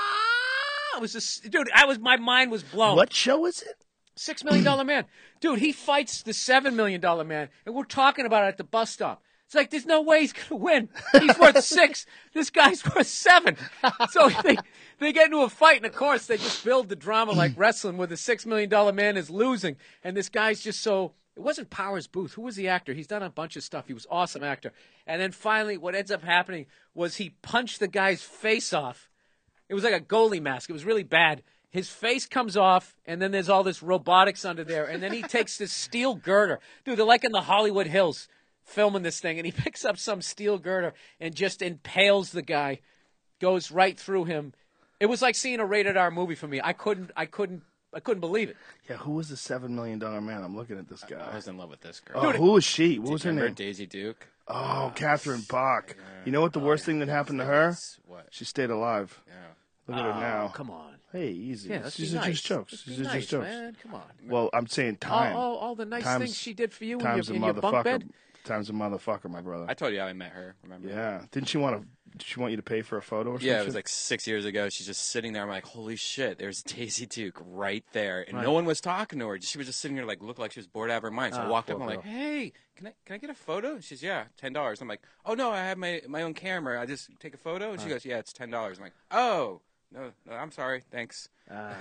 whoa! It was just, dude, my mind was blown. What show is it? $6 Million Man. Dude, he fights the $7 million man. And we're talking about it at the bus stop. It's like, there's no way he's going to win. He's worth 6. This guy's worth 7. So they get into a fight, and of course, they just build the drama like wrestling where the $6 million man is losing. And this guy's just so, it wasn't Powers Booth. Who was the actor? He's done a bunch of stuff. He was an awesome actor. And then finally, what ends up happening was he punched the guy's face off. It was like a goalie mask. It was really bad. His face comes off, and then there's all this robotics under there. And then he takes this steel girder. Dude, they're like in the Hollywood Hills filming this thing, and he picks up some steel girder and just impales the guy, goes right through him. It was like seeing a rated R movie for me. I couldn't believe it. Yeah, who was the $7 million man? I'm looking at this guy. I was in love with this girl. Oh, who was she? What was her name? Daisy Duke. Oh, Catherine Bach. You know what the worst thing that happened to her? What? She stayed alive. Yeah. Look at her now. Come on. Hey, easy. Yeah, These are just jokes. These are just jokes. Man. Come on. Well, I'm saying time. All the nice things she did for you in Time's your bunk bed. Time's a motherfucker, my brother. I told you how I met her, remember? Yeah. Didn't she want you to pay for a photo or something? Yeah, it was like 6 years ago. She's just sitting there. I'm like, holy shit, there's Daisy Duke right there. And Right. no one was talking to her. She was just sitting there like, looked like she was bored out of her mind. So I walked up and I'm like, hey, can I get a photo? And she's, yeah, $10. I'm like, oh, no, I have my own camera. I just take a photo? And she goes, yeah, it's $10. I'm like, oh, no, I'm sorry. Thanks.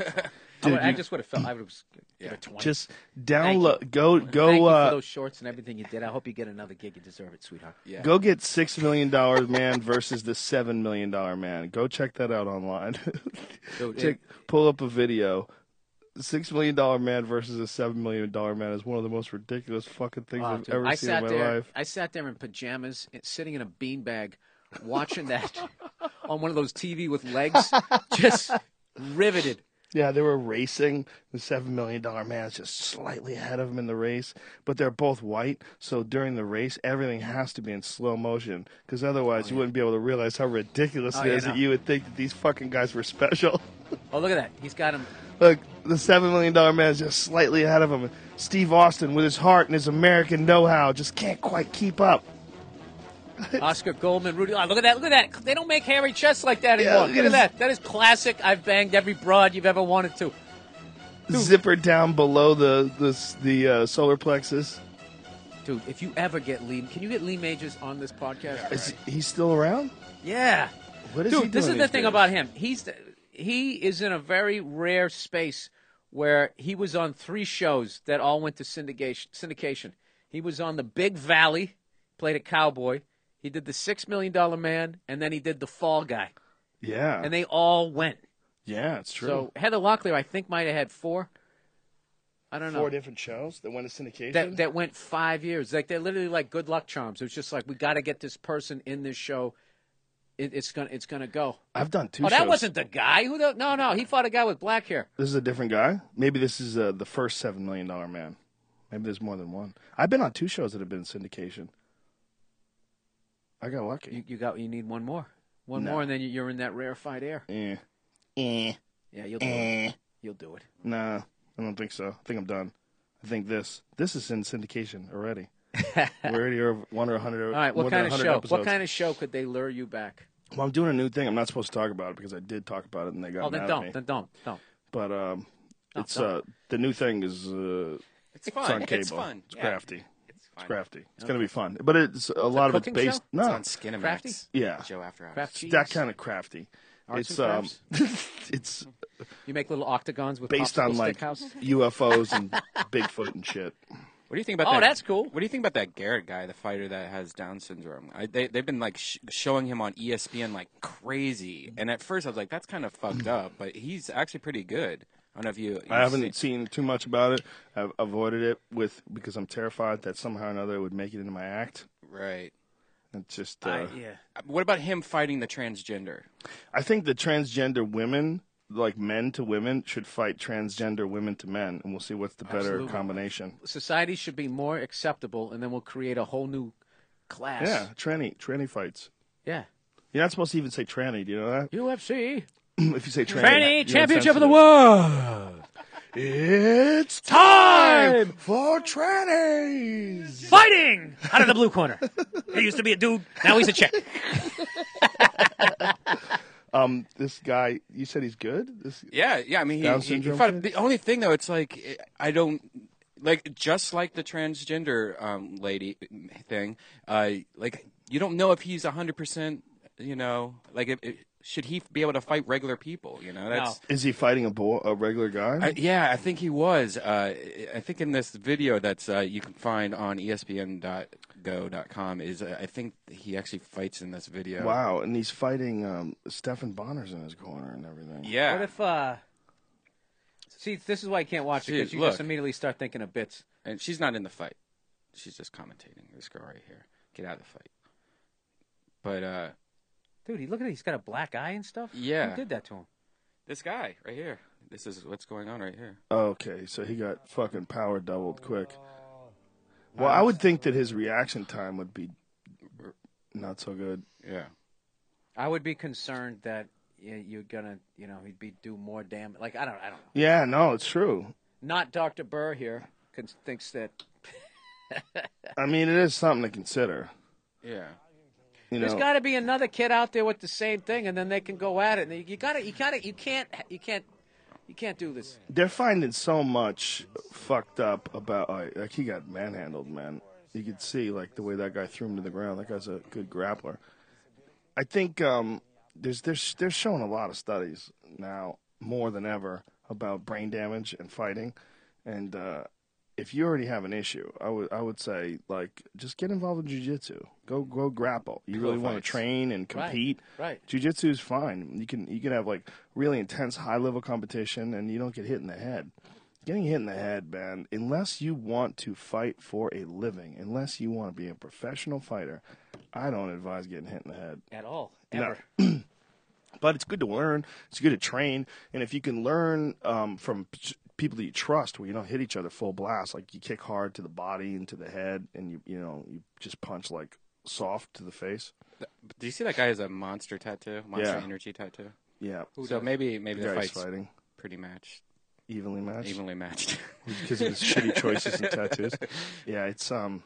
I just would have felt I would have given her 20. Just download. Go. Thank you for those shorts and everything you did. I hope you get another gig. You deserve it, sweetheart. Yeah. Go get $6 million man versus the $7 million man. Go check that out online. Pull up a video. The $6 million man versus a $7 million man is one of the most ridiculous fucking things I've ever seen in my life. I sat there in pajamas, sitting in a beanbag, watching that on one of those TV with legs, just riveted. Yeah, they were racing. The $7 million man is just slightly ahead of him in the race, but they're both white. So during the race, everything has to be in slow motion because otherwise you wouldn't be able to realize how ridiculous it is that you would think that these fucking guys were special. Oh, look at that. He's got him. Look, the $7 million man is just slightly ahead of him. Steve Austin, with his heart and his American know-how, just can't quite keep up. Oscar Goldman, Rudy. Oh, look at that! Look at that! They don't make hairy chests like that anymore. Yeah, look at that! That is classic. I've banged every broad you've ever wanted to. Zipper down below the solar plexus. Dude, if you ever get Lee, can you get Lee Majors on this podcast? Is he still around? Yeah. What is Dude, he doing this is the these thing days? about him. He is in a very rare space where he was on 3 shows that all went to syndication. He was on the Big Valley, played a cowboy. He did the $6 Million Man, and then he did the Fall Guy. Yeah. And they all went. Yeah, it's true. So Heather Locklear, I think, might have had 4. I don't know. 4 different shows that went to syndication? That went 5 years. Like they're literally like good luck charms. It was just like, we got to get this person in this show. It's gonna go. I've done 2 Oh, shows. that wasn't the guy. No, he fought a guy with black hair. This is a different guy? Maybe this is the first $7 million man. Maybe there's more than one. I've been on 2 shows that have been in syndication. I got lucky. You need one more. One No. more, and then you're in that rarefied air. Yeah, you'll do it. You'll do it. Nah, I don't think so. I think I'm done. I think this is in syndication already. We're already over 100 or 100. All right, what more than kind of 100 show? episodes. What kind of show could they lure you back? Well, I'm doing a new thing. I'm not supposed to talk about it because I did talk about it and they got mad at me. Then don't. But it's don't. the new thing is It's fun. it's on cable. It's fun. It's Yeah. crafty. It's It's fun. crafty. It's going to be fun. But it's a lot of it's cooking based. show? No, It's on Skinamax. Crafty? Yeah. Show after hours. Craft cheese? that kind of crafty. Arts It's and crafts? it's You make little octagons with based popsicle on like stick house? UFOs and Bigfoot and shit. What do you think about Oh, that? that's cool. What do you think about that Garrett guy, the fighter that has Down syndrome? They've been like showing him on ESPN like crazy, and at first I was like, that's kind of fucked up, but he's actually pretty good. I don't know if you I haven't seen too much about it. I've avoided it because I'm terrified that somehow or another it would make it into my act. Right. It's just. Yeah. What about him fighting the transgender? I think the transgender women, like men to women, should fight transgender women to men, and we'll see what's the better Absolutely. combination. Society should be more acceptable, and then we'll create a whole new class. Yeah, tranny fights. Yeah. You're not supposed to even say tranny. Do you know that? UFC. If you say tranny, Tranny you're Championship of the insensitive. World. It's Time for trannies. Fighting out of the blue corner. He used to be a dude. Now he's a chick. This guy, you said he's good? Yeah. I mean, Down he syndrome fought, kid? the only thing though, it's like I don't like just like the transgender lady thing. Like you don't know if he's 100%. You know, like should he be able to fight regular people? You know, that's. Is he fighting a regular guy? Yeah, I think he was. I think in this video that's you can find on ESPN.go.com is I think he actually fights in this video. Wow, and he's fighting Stephan Bonner's in his corner and everything. Yeah. What if, see, this is why I can't watch it, because you just immediately start thinking of bits. And she's not in the fight. She's just commentating. This girl right here. Get out of the fight. But, dude, look at it. He's got a black eye and stuff. Yeah. Who did that to him? This guy right here. This is what's going on right here. Okay, so he got fucking power doubled quick. Well, I would think that his reaction time would be not so good. Yeah. I would be concerned that you're gonna, he'd do more damage. Like I don't know. Yeah, no, it's true. Not Dr. Burr here thinks that. I mean, it is something to consider. Yeah. There's got to be another kid out there with the same thing, and then they can go at it. And you can't do this. They're finding so much fucked up about like he got manhandled, man. You could see like the way that guy threw him to the ground. That guy's a good grappler. I think they're showing a lot of studies now more than ever about brain damage and fighting, and if you already have an issue, I would say like just get involved in jiu-jitsu. Go grapple. You really want to train and compete. Right. Jiu-jitsu is fine. You can have like really intense high level competition and you don't get hit in the head. Getting hit in the head, man, unless you want to fight for a living, unless you want to be a professional fighter, I don't advise getting hit in the head. At all. Ever. No. But it's good to learn. It's good to train. And if you can learn from people that you trust, where you don't hit each other full blast, like you kick hard to the body and to the head, and you just punch like soft to the face. Do you see that guy has a monster tattoo? Monster Energy tattoo? Yeah. So maybe the fight's fighting pretty matched. Evenly matched? Evenly matched. Because of his shitty choices and tattoos. Yeah, it's, well,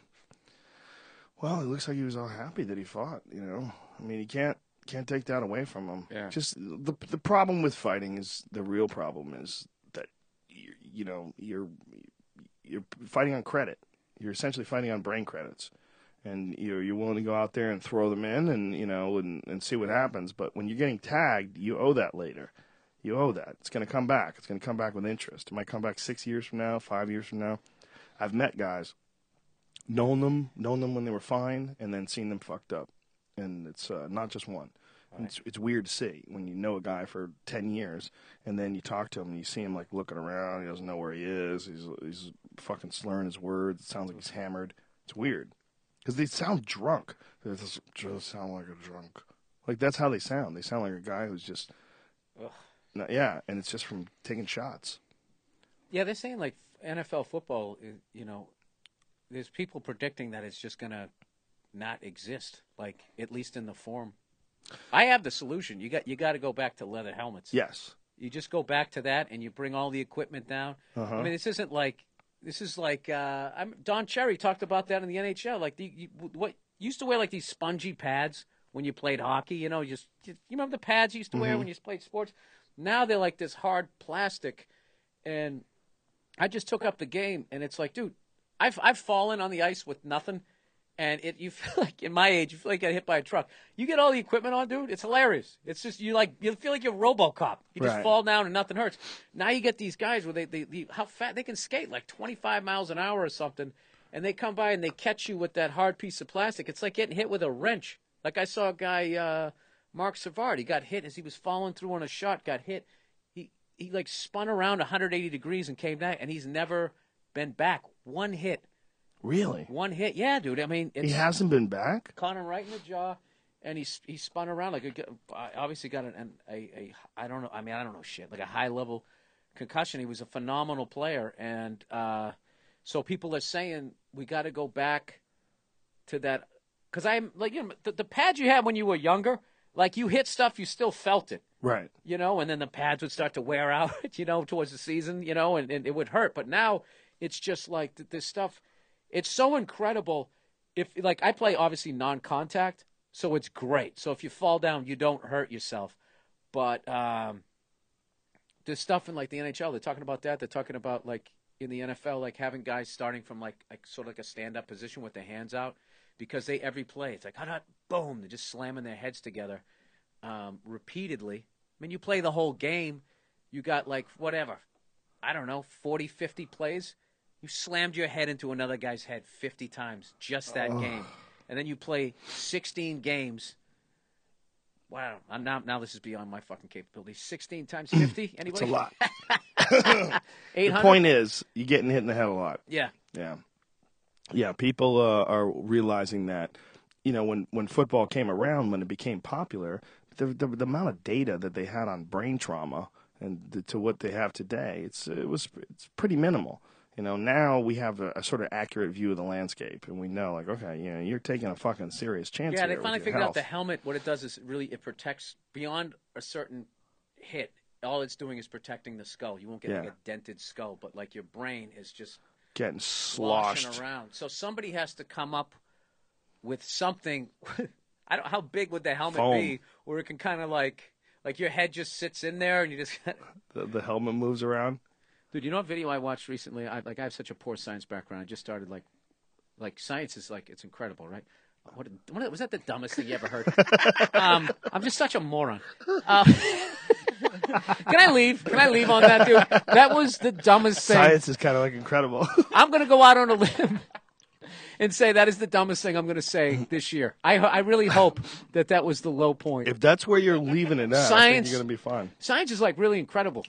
it looks like he was all happy that he fought, I mean, you can't take that away from him. Yeah. Just the problem with fighting is, the real problem is that, you're fighting on credit. You're essentially fighting on brain credits. And you're willing to go out there and throw them in and, and see what happens. But when you're getting tagged, you owe that later. You owe that. It's going to come back. It's going to come back with interest. It might come back 6 years from now, 5 years from now. I've met guys, known them when they were fine, and then seen them fucked up. And it's not just one. Right. It's weird to see when you know a guy for 10 years, and then you talk to him and you see him like looking around. He doesn't know where he is. He's fucking slurring his words. It sounds like he's hammered. It's weird. Because they sound drunk. They just sound like a drunk. Like, that's how they sound. They sound like a guy who's just... Ugh. Yeah, and it's just from taking shots. Yeah, they're saying, like, NFL football, there's people predicting that it's just going to not exist, like, at least in the form. I have the solution. You got to go back to leather helmets. Yes. You just go back to that, and you bring all the equipment down. Uh-huh. I mean, this is like Don Cherry talked about that in the NHL. Like, what used to wear like these spongy pads when you played hockey. You remember the pads you used to wear when you played sports? Now they're like this hard plastic, and I just took up the game, and it's like, dude, I've fallen on the ice with nothing, and you feel like in my age, you feel like you got hit by a truck. You get all the equipment on, dude. It's hilarious. It's just you feel like you're RoboCop. You just fall down and nothing hurts. Now you get these guys where they how fat they can skate, like 25 miles an hour or something, and they come by and they catch you with that hard piece of plastic. It's like getting hit with a wrench. Like I saw a guy. Mark Savard, he got hit as he was following through on a shot, got hit. He like spun around 180 degrees and came back, and he's never been back. One hit. Really? One hit, yeah, dude. I mean, He hasn't been back? caught him right in the jaw, and he spun around like obviously got a I don't know. I mean, I don't know shit, like a high level concussion. He was a phenomenal player, and so people are saying we got to go back to that because I'm like, you know, the pads you had when you were younger, like you hit stuff, you still felt it. Right. You know, and then the pads would start to wear out, you know, towards the season, you know, and it would hurt. But now it's just like this stuff, it's so incredible. If, like, I play obviously non-contact, so it's great. So if you fall down, you don't hurt yourself. But there's stuff in, like, the NHL, they're talking about that. They're talking about, like, in the NFL, like, having guys starting from, like sort of like a stand-up position with their hands out because every play, it's like, boom, they're just slamming their heads together repeatedly. I mean, you play the whole game. You got, like, whatever, I don't know, 40, 50 plays. You slammed your head into another guy's head 50 times just that game. And then you play 16 games. Wow. Now this is beyond my fucking capability. 16 times 50? Anybody? It's a lot. 800? The point is, you're getting hit in the head a lot. Yeah. Yeah. Yeah, people are realizing that, you know, when football came around, when it became popular, the amount of data that they had on brain trauma and to what they have today, it's pretty minimal. You know, now we have a sort of accurate view of the landscape, and we know, like, okay, you know, you're taking a fucking serious chance. Yeah, here they finally with your figured out health. the helmet. What it does is it protects beyond a certain hit. All it's doing is protecting the skull. You won't get like a dented skull, but like your brain is just getting sloshed sloshing around. So somebody has to come up with something. I don't. How big would the helmet Foam. be, where it can kind of like your head just sits in there and you just. The helmet moves around. Dude, you know what video I watched recently? I have such a poor science background. I just started like science is like it's incredible, right? What was that the dumbest thing you ever heard? I'm just such a moron. Can I leave? Can I leave on that, dude? That was the dumbest thing. Science is kind of like incredible. I'm going to go out on a limb and say that is the dumbest thing I'm going to say this year. I really hope that was the low point. If that's where you're leaving it at, I think you're going to be fine. Science is like really incredible.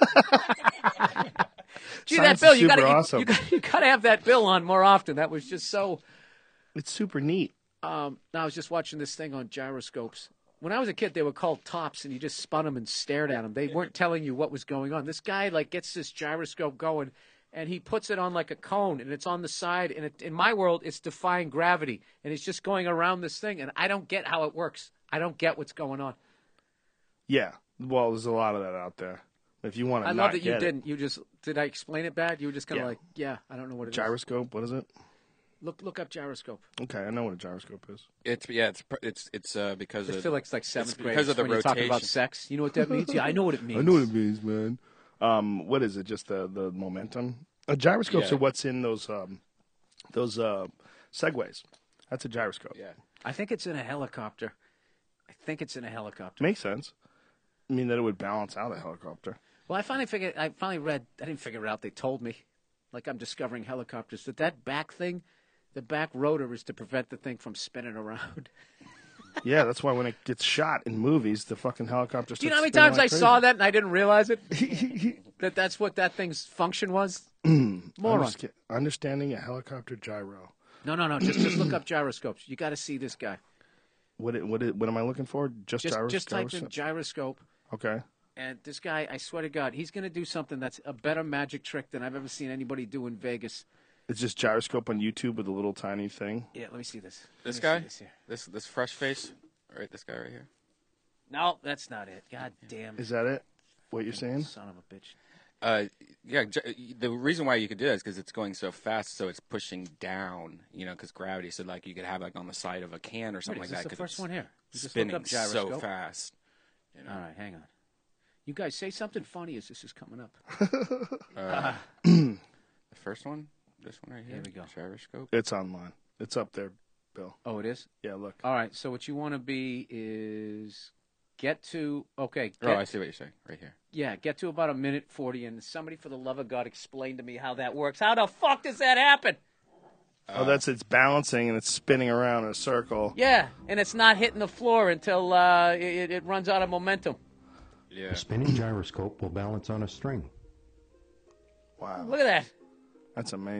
Gee, Science that bill, is you super awesome. you got to have that bill on more often. That was just so. It's super neat. I was just watching this thing on gyroscopes. When I was a kid, they were called tops, and you just spun them and stared at them. They weren't telling you what was going on. This guy like gets this gyroscope going, and he puts it on like a cone, and it's on the side. And in my world, it's defying gravity, and it's just going around this thing. And I don't get how it works. I don't get what's going on. Yeah, well, there's a lot of that out there. If you want to, I love that you didn't. You just did. I explain it bad. You were just kind of like, yeah, I don't know what it is. Gyroscope. What is it? Look up gyroscope. Okay, I know what a gyroscope is. It's because I feel like it's like seventh grade. because of the when you talk about rotation. sex. You know what that means? Yeah, I know what it means. I know what it means, man. What is it? Just the momentum? Gyroscopes are what's in those segways. That's a gyroscope. Yeah. I think it's in a helicopter. Makes sense. I mean that it would balance out a helicopter. Well, I finally read. I didn't figure it out. They told me, like I'm discovering helicopters, that back thing, the back rotor is to prevent the thing from spinning around. Yeah, that's why when it gets shot in movies, the fucking helicopter starts Do you know how many spinning times like I crazy. saw that and I didn't realize it? That's what that thing's function was? Moron. Understanding a helicopter gyro. No. Just look up gyroscopes. You got to see this guy. What am I looking for? Just type in gyroscope. Okay. And this guy, I swear to God, he's going to do something that's a better magic trick than I've ever seen anybody do in Vegas. It's just gyroscope on YouTube with a little tiny thing. Yeah, let me see this. This guy? This fresh face? Right, this guy right here. No, that's not it. God damn. Is that it? What you're saying? Son of a bitch. The reason why you could do that is because it's going so fast, so it's pushing down, because gravity. So, like, you could have, like, on the side of a can or something Wait, like is that. this the first one here? You just spinning look up gyroscope. so fast. All right, hang on. You guys say something funny as this is coming up. The first one? This one right here? Here we go. Gyroscope? It's online. It's up there, Bill. Oh, it is? Yeah, look. All right, so what you want to be is get to, I see what you're saying, right here. Yeah, get to about 1:40, and somebody, for the love of God, explain to me how that works. How the fuck does that happen? It's balancing and it's spinning around in a circle. Yeah, and it's not hitting the floor until it runs out of momentum. Yeah. A spinning gyroscope will balance on a string. Wow. Look at that. That's amazing.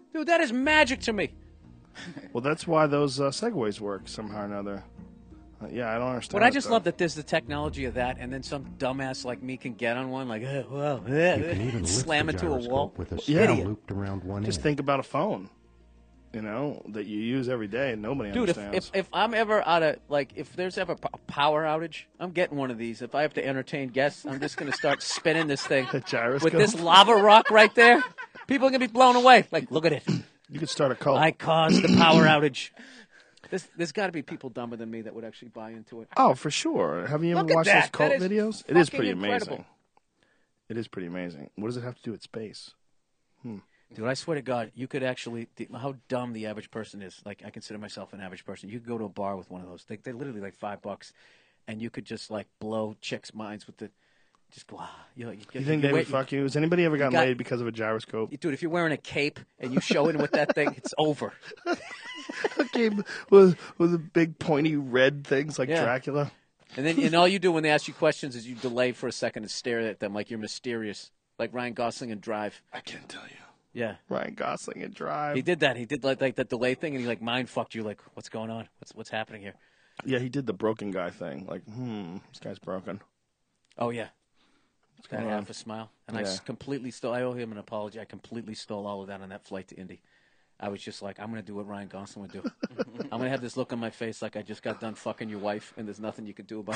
Dude, that is magic to me. Well, that's why those segways work somehow or another. Yeah, I don't understand. But I just though. love that there's the technology of that, and then some dumbass like me can get on one, like, well, You can even lift slam the into a wall. gyroscope with a Yeah. string looped around one Just end. think about a phone, that you use every day and nobody Dude, understands. if I'm ever out of, like, if there's ever a power outage, I'm getting one of these. If I have to entertain guests, I'm just going to start spinning this thing. A gyroscope? With this lava rock right there. People are going to be blown away. Like, look at it. You could start a cult. I caused the power outage. There's got to be people dumber than me that would actually buy into it. Oh, for sure. Have you ever Look at watched that. those cult That is videos? It is fucking pretty incredible. amazing. It is pretty amazing. What does it have to do with space? Dude, I swear to God, you could actually, how dumb the average person is. Like, I consider myself an average person. You could go to a bar with one of those. They're literally like $5, and you could just, like, blow chicks' minds with the, just go, You think they would fuck you? Has anybody ever gotten laid because of a gyroscope? Dude, if you're wearing a cape and you show in with that thing, it's over. A cape with the big pointy red things like Yeah. Dracula. And all you do when they ask you questions is you delay for a second and stare at them like you're mysterious, like Ryan Gosling in Drive. I can't tell you. Yeah. Ryan Gosling in Drive. He did that. He did like that delay thing, and he like mind fucked you. Like, what's going on? What's happening here? Yeah, he did the broken guy thing. Like, this guy's broken. Oh yeah. That going on? half a smile, and I Yeah. completely stole. I owe him an apology. I completely stole all of that on that flight to Indy. I was just like, I'm going to do what Ryan Gosling would do. I'm going to have this look on my face like I just got done fucking your wife, and there's nothing you can do about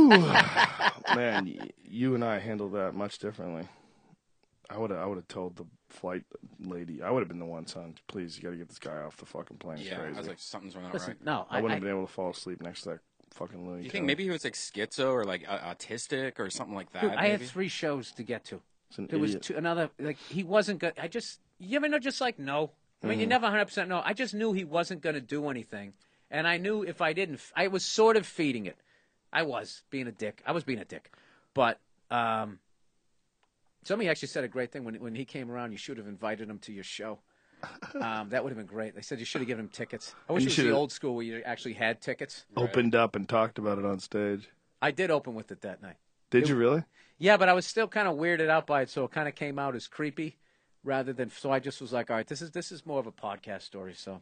it. Man, you and I handled that much differently. I would have told the flight lady. I would have been the one, son. Please, you got to get this guy off the fucking plane. It's Yeah, crazy. I was like, something's wrong, Listen, right? no, I wouldn't have been able to fall asleep next to that fucking Louis. Do you think maybe he was like schizo or like autistic or something like that? Dude, I had maybe? 3 shows to get to. an There was idiot. another, like, he wasn't good. You ever know, just like, no. I mean, you never 100% know. I just knew he wasn't going to do anything. And I knew if I didn't, I was sort of feeding it. I was being a dick. But somebody actually said a great thing. When he came around, you should have invited him to your show. That would have been great. They said you should have given him tickets. I wish You it was should've- the old school where you actually had tickets. Opened up and talked about it on stage. I did open with it that night. Did you really? Yeah, but I was still kind of weirded out by it, so it kind of came out as creepy rather than. So I just was like, all right, this is more of a podcast story. So,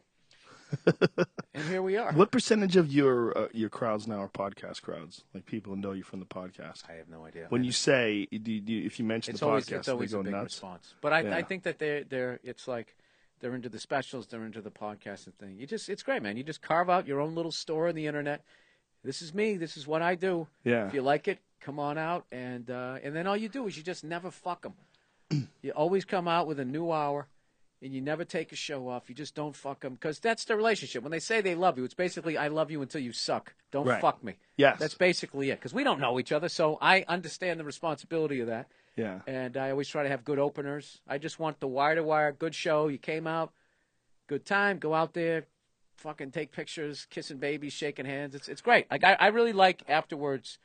and here we are. What percentage of your crowds now are podcast crowds? Like people who know you from the podcast? I have no idea. When you say, if you mention It's the always podcast, it's always they a go big nuts. response. But I Yeah. think that they're it's like they're into the specials, they're into the podcasting thing. It's great, man. You just carve out your own little store on the internet. This is me. This is what I do. Yeah. If you like it, come on out, and then all you do is you just never fuck them. You always come out with a new hour, and you never take a show off. You just don't fuck them because that's the relationship. When they say they love you, it's basically I love you until you suck. Don't Right. fuck me. Yes. That's basically it because we don't know each other, so I understand the responsibility of that. Yeah. And I always try to have good openers. I just want the wire-to-wire, good show. You came out, good time. Go out there, fucking take pictures, kissing babies, shaking hands. It's great. Like I really like afterwards.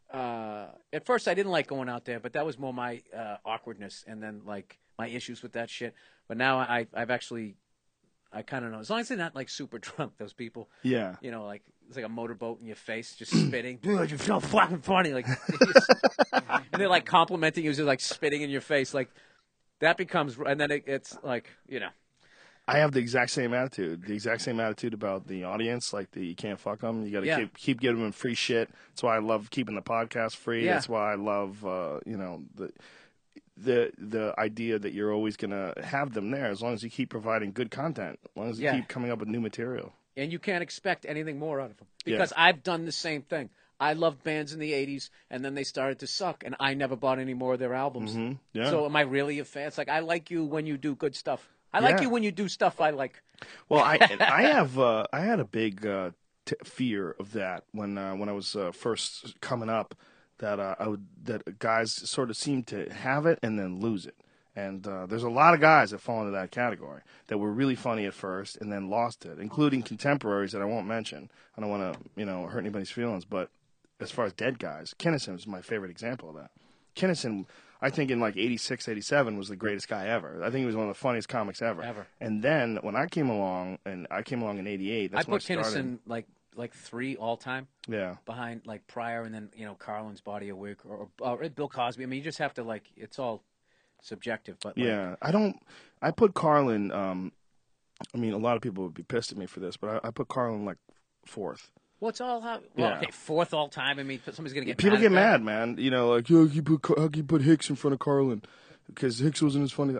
At first, I didn't like going out there, but that was more my awkwardness and then like my issues with that shit. But now I've actually, I kind of know. As long as they're not like super drunk, those people. Yeah. You know, like it's like a motorboat in your face, just spitting. Dude, you're so fucking funny. Like, and they're like complimenting you, just like spitting in your face. Like that becomes, and then it's like, you know. I have the exact same attitude. The exact same attitude about the audience. Like you can't fuck them. You got to Yeah. keep giving them free shit. That's why I love keeping the podcast free. Yeah. That's why I love the idea that you're always gonna have them there as long as you keep providing good content. As long as you Yeah. keep coming up with new material. And you can't expect anything more out of them Yeah. because I've done the same thing. I loved bands in the 80s, and then they started to suck, and I never bought any more of their albums. Mhm. Yeah. So am I really a fan? It's like, I like you when you do good stuff. I like Yeah. you when you do stuff I like. Well, I had a big fear of that when I was first coming up, that guys sort of seemed to have it and then lose it. And there's a lot of guys that fall into that category that were really funny at first and then lost it, including contemporaries that I won't mention. I don't want to hurt anybody's feelings, but as far as dead guys, Kinnison is my favorite example of that. Kinnison, I think in like 86, 87 was the greatest guy ever. I think he was one of the funniest comics ever. And then when I came along, in 88, that's I when I put started. Kinnison like 3 all time. Yeah. Behind like Pryor and then Carlin's Body of Work or Bill Cosby. I mean, you just have to it's all subjective. But Yeah, I put Carlin I mean, a lot of people would be pissed at me for this, but I put Carlin like 4th. What's all how? Well, Yeah. okay, 4th all time. I mean, somebody's gonna get People mad get at that. mad, man. You know, like, how can you put Hicks in front of Carlin? Because Hicks wasn't as funny.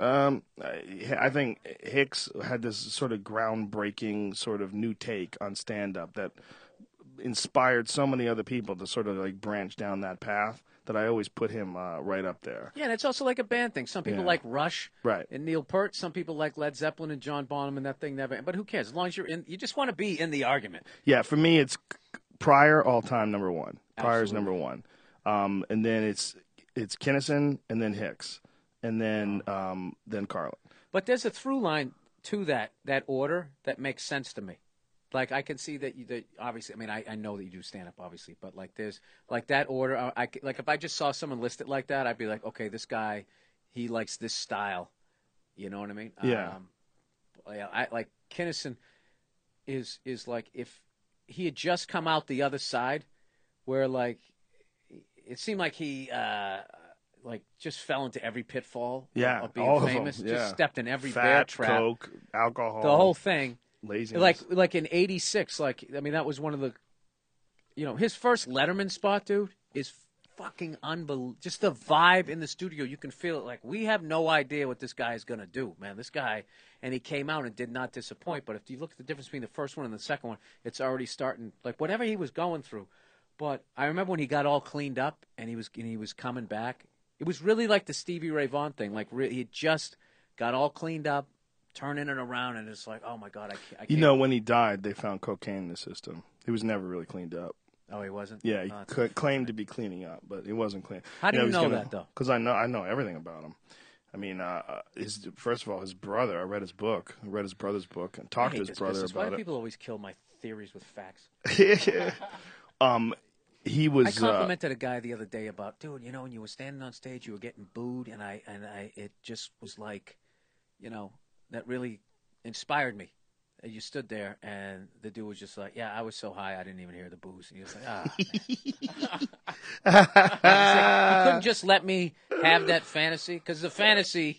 I think Hicks had this sort of groundbreaking sort of new take on stand-up that inspired so many other people to sort of like branch down that path that I always put him right up there. Yeah, and it's also like a band thing. Some people Yeah. like Rush Right. and Neil Peart. Some people like Led Zeppelin and John Bonham and that thing never. But who cares? As long as you're in, you just want to be in the argument. Yeah, for me, it's Pryor all-time number one. Pryor's Absolutely. number one. And then it's Kinnison and then Hicks. And then Carlin. But there's a through line to that order that makes sense to me. Like I can see that obviously. I mean, I know that you do stand up, obviously, but like there's like that order. Like if I just saw someone listed like that, I'd be like, okay, this guy, he likes this style. You know what I mean? Yeah. I like Kinnison is like if he had just come out the other side, where like it seemed like he like just fell into every pitfall Yeah, of being all of famous. them, yeah. Just stepped in every bear Fat, trap. coke, alcohol, The whole thing. laziness. Like in '86, like I mean that was one of the, his first Letterman spot, dude, is fucking unbelievable. Just the vibe in the studio, you can feel it. Like we have no idea what this guy is gonna do, man. This guy, and he came out and did not disappoint. But if you look at the difference between the first one and the second one, it's already starting like whatever he was going through. But I remember when he got all cleaned up and he was coming back. It was really like the Stevie Ray Vaughan thing. Like he had just got all cleaned up, turning it around, and it's like, oh my god, I can't. You know, when he died, they found cocaine in the system. He was never really cleaned up. Oh, he wasn't. Yeah, he Oh, claimed to be cleaning up, but he wasn't clean. How do you he's know that, though? Because I know everything about him. I mean, first of all, his brother. I read his book. I read his brother's book and I talked hate to his this brother business. Why about do it. people always kill my theories with facts? He was. I complimented a guy the other day about, dude, when you were standing on stage, you were getting booed, and it just was like, that really inspired me. You stood there, and the dude was just like, yeah, I was so high, I didn't even hear the booze. And he was like, you couldn't just let me have that fantasy? Because the fantasy,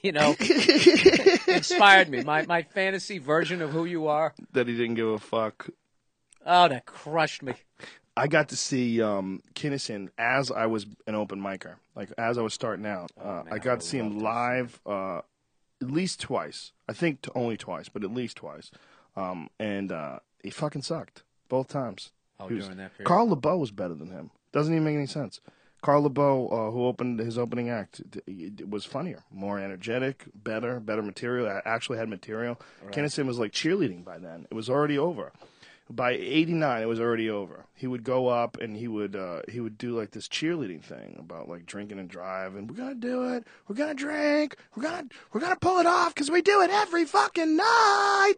inspired me. My fantasy version of who you are. That he didn't give a fuck. Oh, that crushed me. I got to see Kinnison as I was an open micer. Like, as I was starting out. I got to see him live at least twice. I think only twice, but at least twice. And he fucking sucked both times. Oh, during that period? Carl LeBeau was better than him. Doesn't even make any sense. Carl LeBeau, who opened his opening act, was funnier, more energetic, better material. Actually had material. Right. Kinnison was like cheerleading by then. It was already over. By '89, it was already over. He would go up and he would do like this cheerleading thing about like drinking and drive, and we're gonna do it. We're gonna drink. We're gonna pull it off because we do it every fucking night.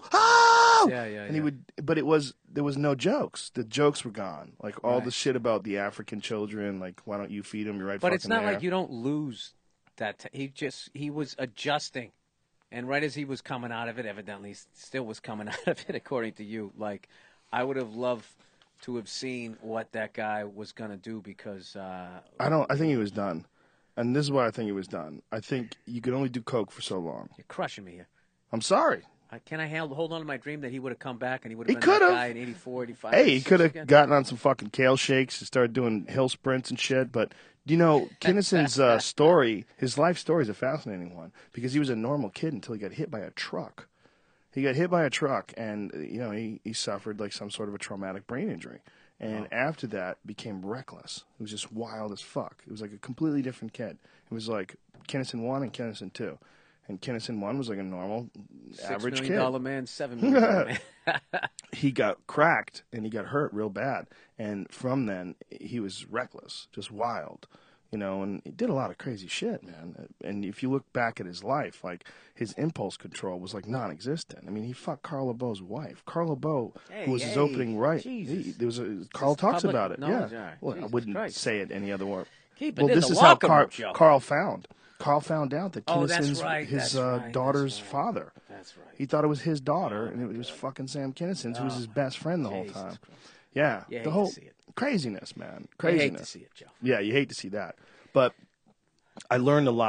Oh. Yeah. And he would, but there was no jokes. The jokes were gone. Like all the shit about the African children. Like, why don't you feed them? You're right. But it's not there. like you don't lose that. He was adjusting. And right as he was coming out of it, evidently still was coming out of it, according to you. Like, I would have loved to have seen what that guy was going to do because... I think he was done. And this is why I think he was done. I think you could only do coke for so long. You're crushing me here. I'm sorry. Can I hold on to my dream that he would have come back and he would have been could've. that guy in 84, 85? Hey, he could have gotten on some fucking kale shakes and started doing hill sprints and shit, but... Kinnison's story, his life story is a fascinating one because he was a normal kid until he got hit by a truck. He got hit by a truck and, he suffered like some sort of a traumatic brain injury. And after that became reckless. It was just wild as fuck. It was like a completely different kid. It was like Kinnison 1 and Kinnison 2. And Kinnison 1 was like a normal, average kid. $6 million man, $7 million man. He got cracked and he got hurt real bad. And from then, he was reckless, just wild. And he did a lot of crazy shit, man. And if you look back at his life, like, his impulse control was, like, non-existent. I mean, he fucked Carl LeBeau's wife. Carl LeBeau, who was his opening right. Carl talks about it. Knowledge, Yeah. Right. Well, I wouldn't say it any other way. Keep it in this the is how locker room, Joe. Carl found. Carl found out that Kinnison's that's his right. daughter's father. That's right. He thought it was his daughter, and it was fucking Sam Kinnison's, who was his best friend the whole time. Yeah, the whole craziness, man. Craziness. You hate to see it, Joe. Yeah, you hate to see that. But I learned a lot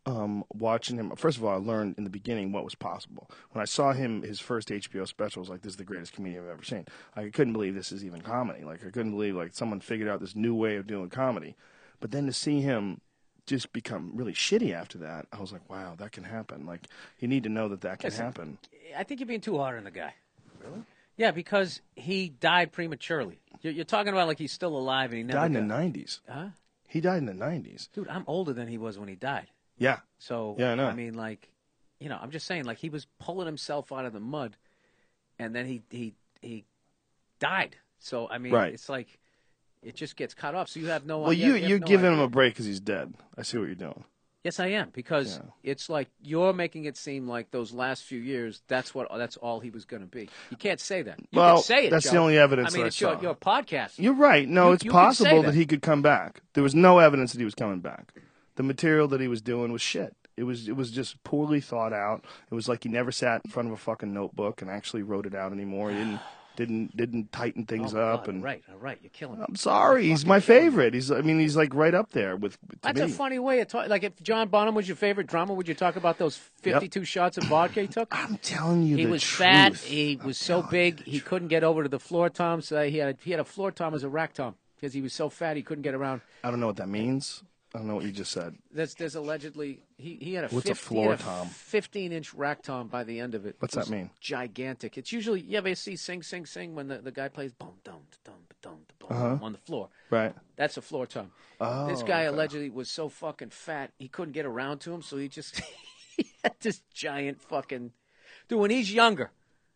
watching him. First of all, I learned in the beginning what was possible. When I saw him, his first HBO special, I was like, this is the greatest comedian I've ever seen. I couldn't believe this is even comedy. Like, I couldn't believe, like, someone figured out this new way of doing comedy. But then to see him just become really shitty after that, I was like, wow, that can happen. Like, you need to know that can happen. I think you're being too hard on the guy. Really? Yeah, because he died prematurely. You're talking about like he's still alive and he never died in the 90s. Huh? He died in the 90s. Dude, I'm older than he was when he died. Yeah. So, yeah, I know. I mean, like, you know, I'm just saying, like, he was pulling himself out of the mud, and then he died. So, I mean, it's like, it just gets cut off. So you have no. Well, you're giving him a break because he's dead. I see what you're doing. Yes, I am, because it's like you're making it seem like those last few years, that's all he was going to be. You can't say that. You can say it, that's Joe. the only evidence I mean, that it's I saw. your podcast. You're right. No, it's you possible that he could come back. There was no evidence that he was coming back. The material that he was doing was shit. It was just poorly thought out. It was like he never sat in front of a fucking notebook and actually wrote it out anymore. He didn't tighten things up. God, and all right, you're killing me. I'm sorry. He's my favorite. He's like right up there with. That's a funny way of talking. Like if John Bonham was your favorite drummer, would you talk about those 52 shots of vodka he took? I'm telling you, he the was truth. fat. He was so big he couldn't get over to the floor toms. He had a floor tom as a rack tom because he was so fat he couldn't get around. I don't know what that means. I don't know what you just said. There's allegedly he had a What's a floor tom? 15-inch rack tom by the end of it. What's that mean? Gigantic. It's usually you ever see sing when the guy plays boom dum dum dum dum on the floor. Right. That's a floor tom. Oh, this guy allegedly was so fucking fat he couldn't get around to him, so he just he had this giant fucking dude. When he's younger,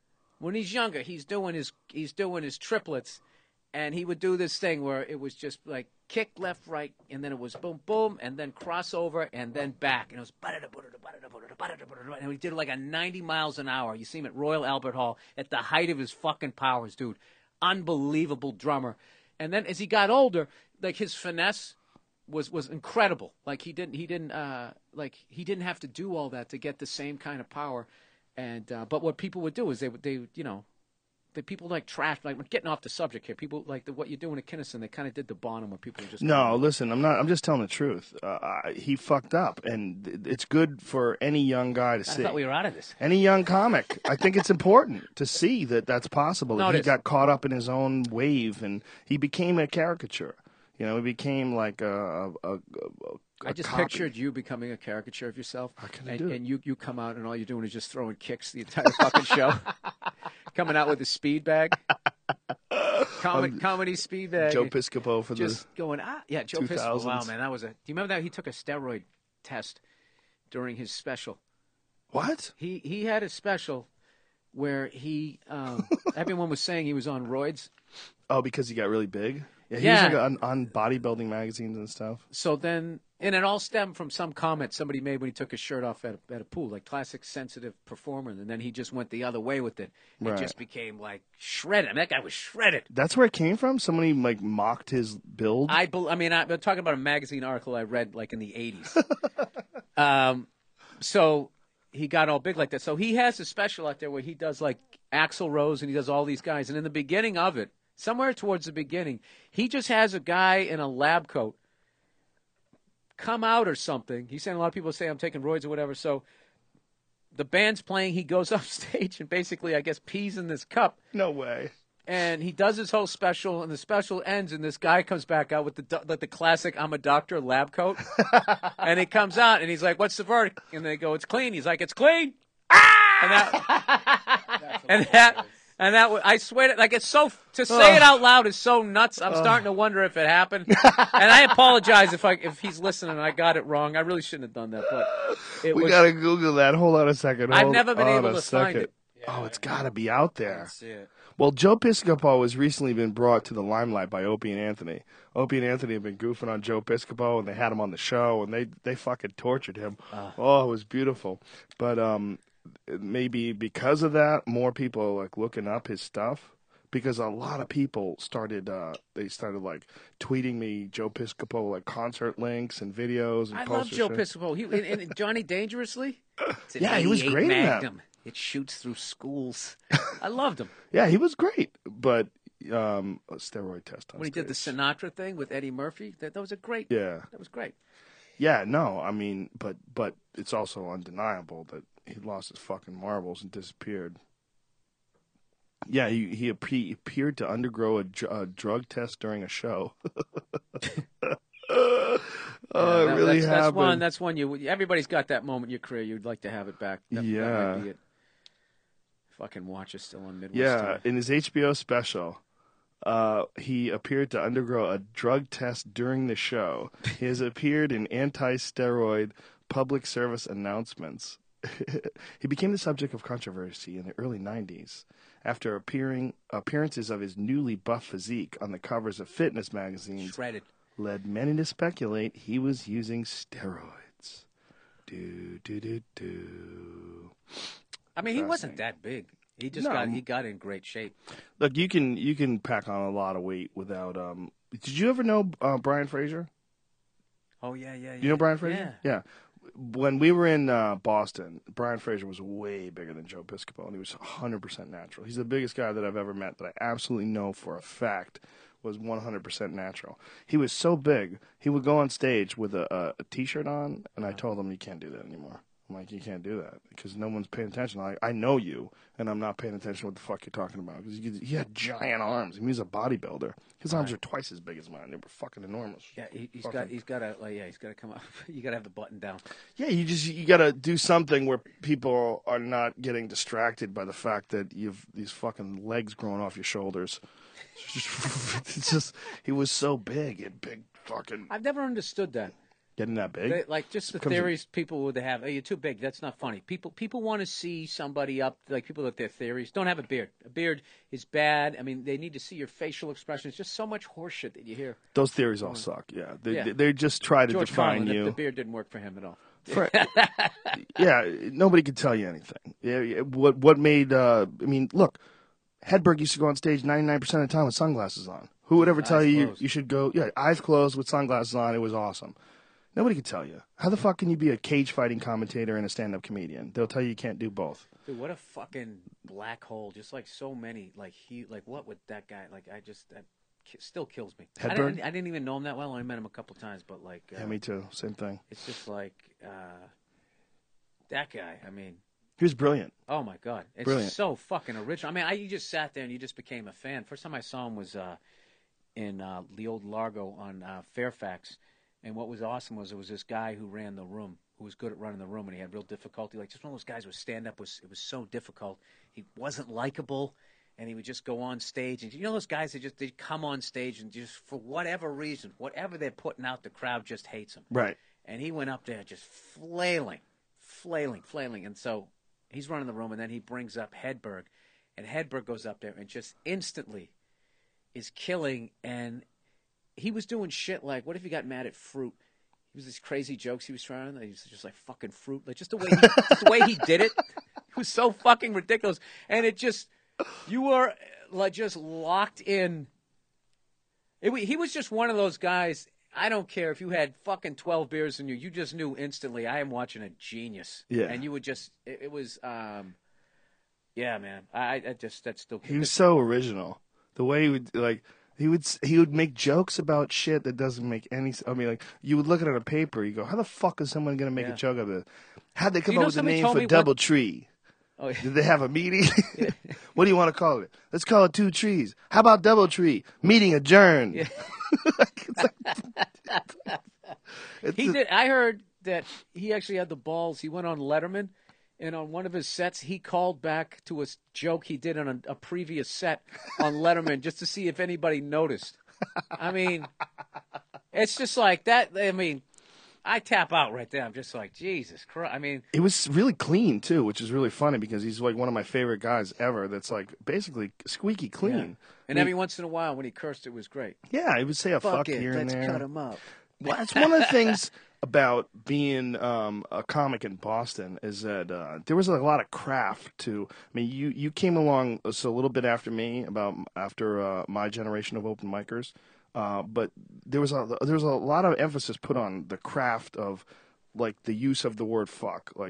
he's doing his triplets. And he would do this thing where it was just like kick, left, right, and then it was boom, boom, and then crossover, and then back. And it was and he did it like a 90 miles an hour. You see him at Royal Albert Hall at the height of his fucking powers, dude. Unbelievable drummer. And then as he got older, like his finesse was incredible. Like he didn't have to do all that to get the same kind of power. And but what people would do is they you know. The people like trash, like we're getting off the subject here. People like what you're doing at Kinnison, they kind of did the Bonham where people were just. No, listen, I'm not. I'm just telling the truth. He fucked up, and it's good for any young guy to see. I thought we were out of this. Any young comic, I think it's important to see that that's possible. No, he got caught up in his own wave, and he became a caricature. You know, he became like a I just copy. pictured you becoming a caricature of yourself, do it. and you come out and all you're doing is just throwing kicks the entire fucking show. Coming out with a speed bag, comedy speed bag. Joe Piscopo for just going Joe Piscopo. 2000s. Wow, man, that was do you remember that he took a steroid test during his special? What? He had a special where he everyone was saying he was on roids. Oh, because he got really big. Yeah, he was like on bodybuilding magazines and stuff. So then, and it all stemmed from some comment somebody made when he took his shirt off at a pool, like classic sensitive performer. And then he just went the other way with it. It just became like shredded. I mean, that guy was shredded. That's where it came from? Somebody like mocked his build? I'm talking about a magazine article I read like in the 80s. So he got all big like that. So he has a special out there where he does like Axl Rose and he does all these guys. And in the beginning of it, somewhere towards the beginning, he just has a guy in a lab coat come out or something. He's saying a lot of people say I'm taking roids or whatever. So the band's playing. He goes up stage and basically, I guess, pees in this cup. No way. And he does his whole special, and the special ends, and this guy comes back out with the classic "I'm a doctor" lab coat, and he comes out and he's like, "What's the verdict?" And they go, "It's clean." He's like, "It's clean." And that I swear to, like, it's so, to say it out loud is so nuts. I'm starting to wonder if it happened. And I apologize if he's listening and I got it wrong. I really shouldn't have done that, but we got to Google that. Hold on a second. I've never been able to find it. Oh, it's got to be out there. See it. Well, Joe Piscopo has recently been brought to the limelight by Opie and Anthony. Opie and Anthony have been goofing on Joe Piscopo, and they had him on the show, and they fucking tortured him. Oh, it was beautiful. But maybe because of that, more people are like looking up his stuff. Because a lot of people started like tweeting me Joe Piscopo like concert links and videos and I posters. love Joe Piscopo. He Johnny Dangerously. Yeah, he was great in that. It shoots through schools. I loved him. Yeah, he was great, but a steroid test. When he did the Sinatra thing with Eddie Murphy, that was a great. Yeah, that was great. Yeah, no, I mean, but it's also undeniable that he lost his fucking marbles and disappeared. Yeah, he appeared to undergo a drug test during a show. Oh, it really happened. That's one you. Everybody's got that moment in your career. You'd like to have it back. That might be it. Fucking watch is still on Midwest. Yeah, in his HBO special, he appeared to undergo a drug test during the show. He has appeared in anti-steroid public service announcements. He became the subject of controversy in the early 90s after appearances of his newly buff physique on the covers of fitness magazines. Shredded. Led many to speculate he was using steroids. I mean, he wasn't that big. He just got in great shape. Look, you can pack on a lot of weight without. Did you ever know Brian Fraser? Oh yeah. You know Brian Fraser? Yeah. When we were in Boston, Brian Fraser was way bigger than Joe Piscopo, and he was 100% natural. He's the biggest guy that I've ever met that I absolutely know for a fact was 100% natural. He was so big, he would go on stage with a T-shirt on, and I told him, you can't do that anymore. I'm like, you can't do that because no one's paying attention. I know you, and I'm not paying attention to what the fuck you're talking about. Because he had giant arms. I mean, he's a bodybuilder. His arms are twice as big as mine. They were fucking enormous. Yeah, he's got to come up. You got to have the button down. Yeah, you got to do something where people are not getting distracted by the fact that you've these fucking legs growing off your shoulders. It's just he was so big. He had big fucking. I've never understood that. Getting that big? Just the theories people would have. Oh, you're too big. That's not funny. People want to see somebody up, like people with their theories. Don't have a beard. A beard is bad. I mean, they need to see your facial expressions. Just so much horseshit that you hear. Those theories all suck, yeah. They just try to George define Carlin, you. The beard didn't work for him at all. Yeah, nobody could tell you anything. Yeah, what made, I mean, look, Hedberg used to go on stage 99% of the time with sunglasses on. Who would ever tell you you should go, eyes closed with sunglasses on, it was awesome. Nobody can tell you. How the fuck can you be a cage fighting commentator and a stand-up comedian? They'll tell you can't do both. Dude, what a fucking black hole. Just like so many. Like what would that guy? Like that still kills me. I didn't even know him that well. I met him a couple times, but like. Yeah, me too. Same thing. It's just like that guy. I mean. He was brilliant. Oh my God, it's brilliant. So fucking original. I mean, you just sat there and you just became a fan. First time I saw him was in the old Largo on Fairfax. And what was awesome was there was this guy who ran the room, who was good at running the room, and he had real difficulty. Like just one of those guys with stand-up it was so difficult. He wasn't likable, and he would just go on stage. And you know those guys that they come on stage and just for whatever reason, whatever they're putting out, the crowd just hates them. Right. And he went up there just flailing. And so he's running the room, and then he brings up Hedberg, and Hedberg goes up there and just instantly is killing and. He was doing shit like, what if he got mad at fruit? He was these crazy jokes he was trying. He was just like fucking fruit. Like just the way he did it. It was so fucking ridiculous. And it just, you were like just locked in. He was just one of those guys. I don't care if you had fucking 12 beers in you. You just knew instantly, I am watching a genius. Yeah. And you would just, it was, yeah, man. That's still. He was so original. The way he would like. He would make jokes about shit that doesn't make any sense. I mean, like, you would look at it on a paper, you go, how the fuck is someone going to make a joke of it? How'd they come up with the name for Doubletree? Oh, yeah. Did they have a meeting? Yeah. What do you want to call it? Let's call it Two Trees. How about Doubletree? Meeting adjourned. Yeah. He did. I heard that he actually had the balls. He went on Letterman. And on one of his sets, he called back to a joke he did on a previous set on Letterman just to see if anybody noticed. I mean, it's just like that. I mean, I tap out right there. I'm just like, Jesus Christ. I mean. It was really clean, too, which is really funny because he's like one of my favorite guys ever that's like basically squeaky clean. Yeah. And every once in a while when he cursed, it was great. Yeah, he would say a fuck here and there. Let's cut him up. Well, that's one of the things about being a comic in Boston is that there was a lot of craft to. I mean, you came along a little bit after me, after my generation of open micers, but there was a lot of emphasis put on the craft of like the use of the word fuck. Like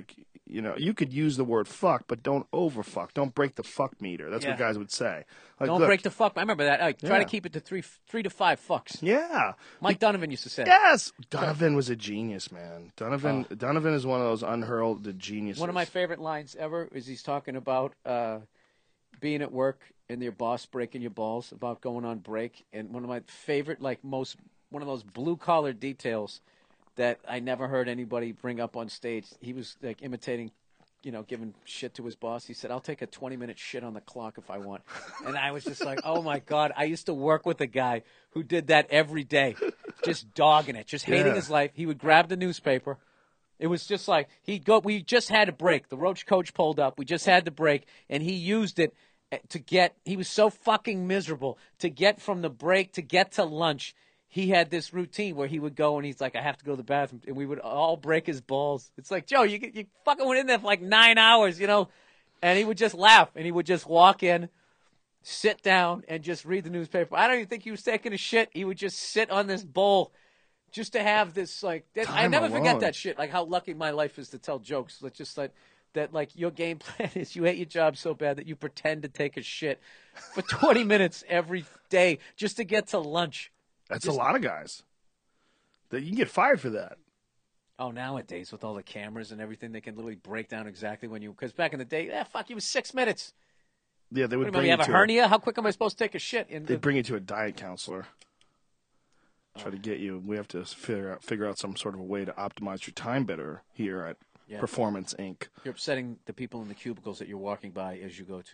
you could use the word fuck, but don't overfuck. Don't break the fuck meter. That's what guys would say. Like, Don't look, break the fuck. I remember that. Try to Yeah. keep it to three to five fucks. Yeah. Mike Donovan used to say. Yes. Donovan was a genius, man. Donovan is one of those unheralded geniuses. One of my favorite lines ever is he's talking about being at work and your boss breaking your balls, about going on break. And one of my favorite, one of those blue collar details that I never heard anybody bring up on stage. He was like imitating, giving shit to his boss. He said, "I'll take a 20-minute shit on the clock if I want." And I was just like, oh my God. I used to work with a guy who did that every day, just dogging it, just hating his life. He would grab the newspaper. It was just like we just had a break. The Roach coach pulled up. We just had the break, and he used it he was so fucking miserable to get from the break to get to lunch. He had this routine where he would go and he's like, I have to go to the bathroom, and we would all break his balls. It's like, Joe, you fucking went in there for like 9 hours, and he would just laugh, and he would just walk in, sit down, and just read the newspaper. I don't even think he was taking a shit. He would just sit on this bowl just to have this, I never forget that shit, like how lucky my life is to tell jokes. Let's just that your game plan is you hate your job so bad that you pretend to take a shit for 20 minutes every day just to get to lunch. That's a lot of guys. That you can get fired for that. Oh, nowadays with all the cameras and everything, they can literally break down exactly when because back in the day, you was 6 minutes. Yeah, they would What, bring you you have to a hernia? How quick am I supposed to take a shit? They'd bring you to a diet counselor. Try to get you. We have to figure out some sort of a way to optimize your time better here at Performance Inc. You're upsetting the people in the cubicles that you're walking by as you go to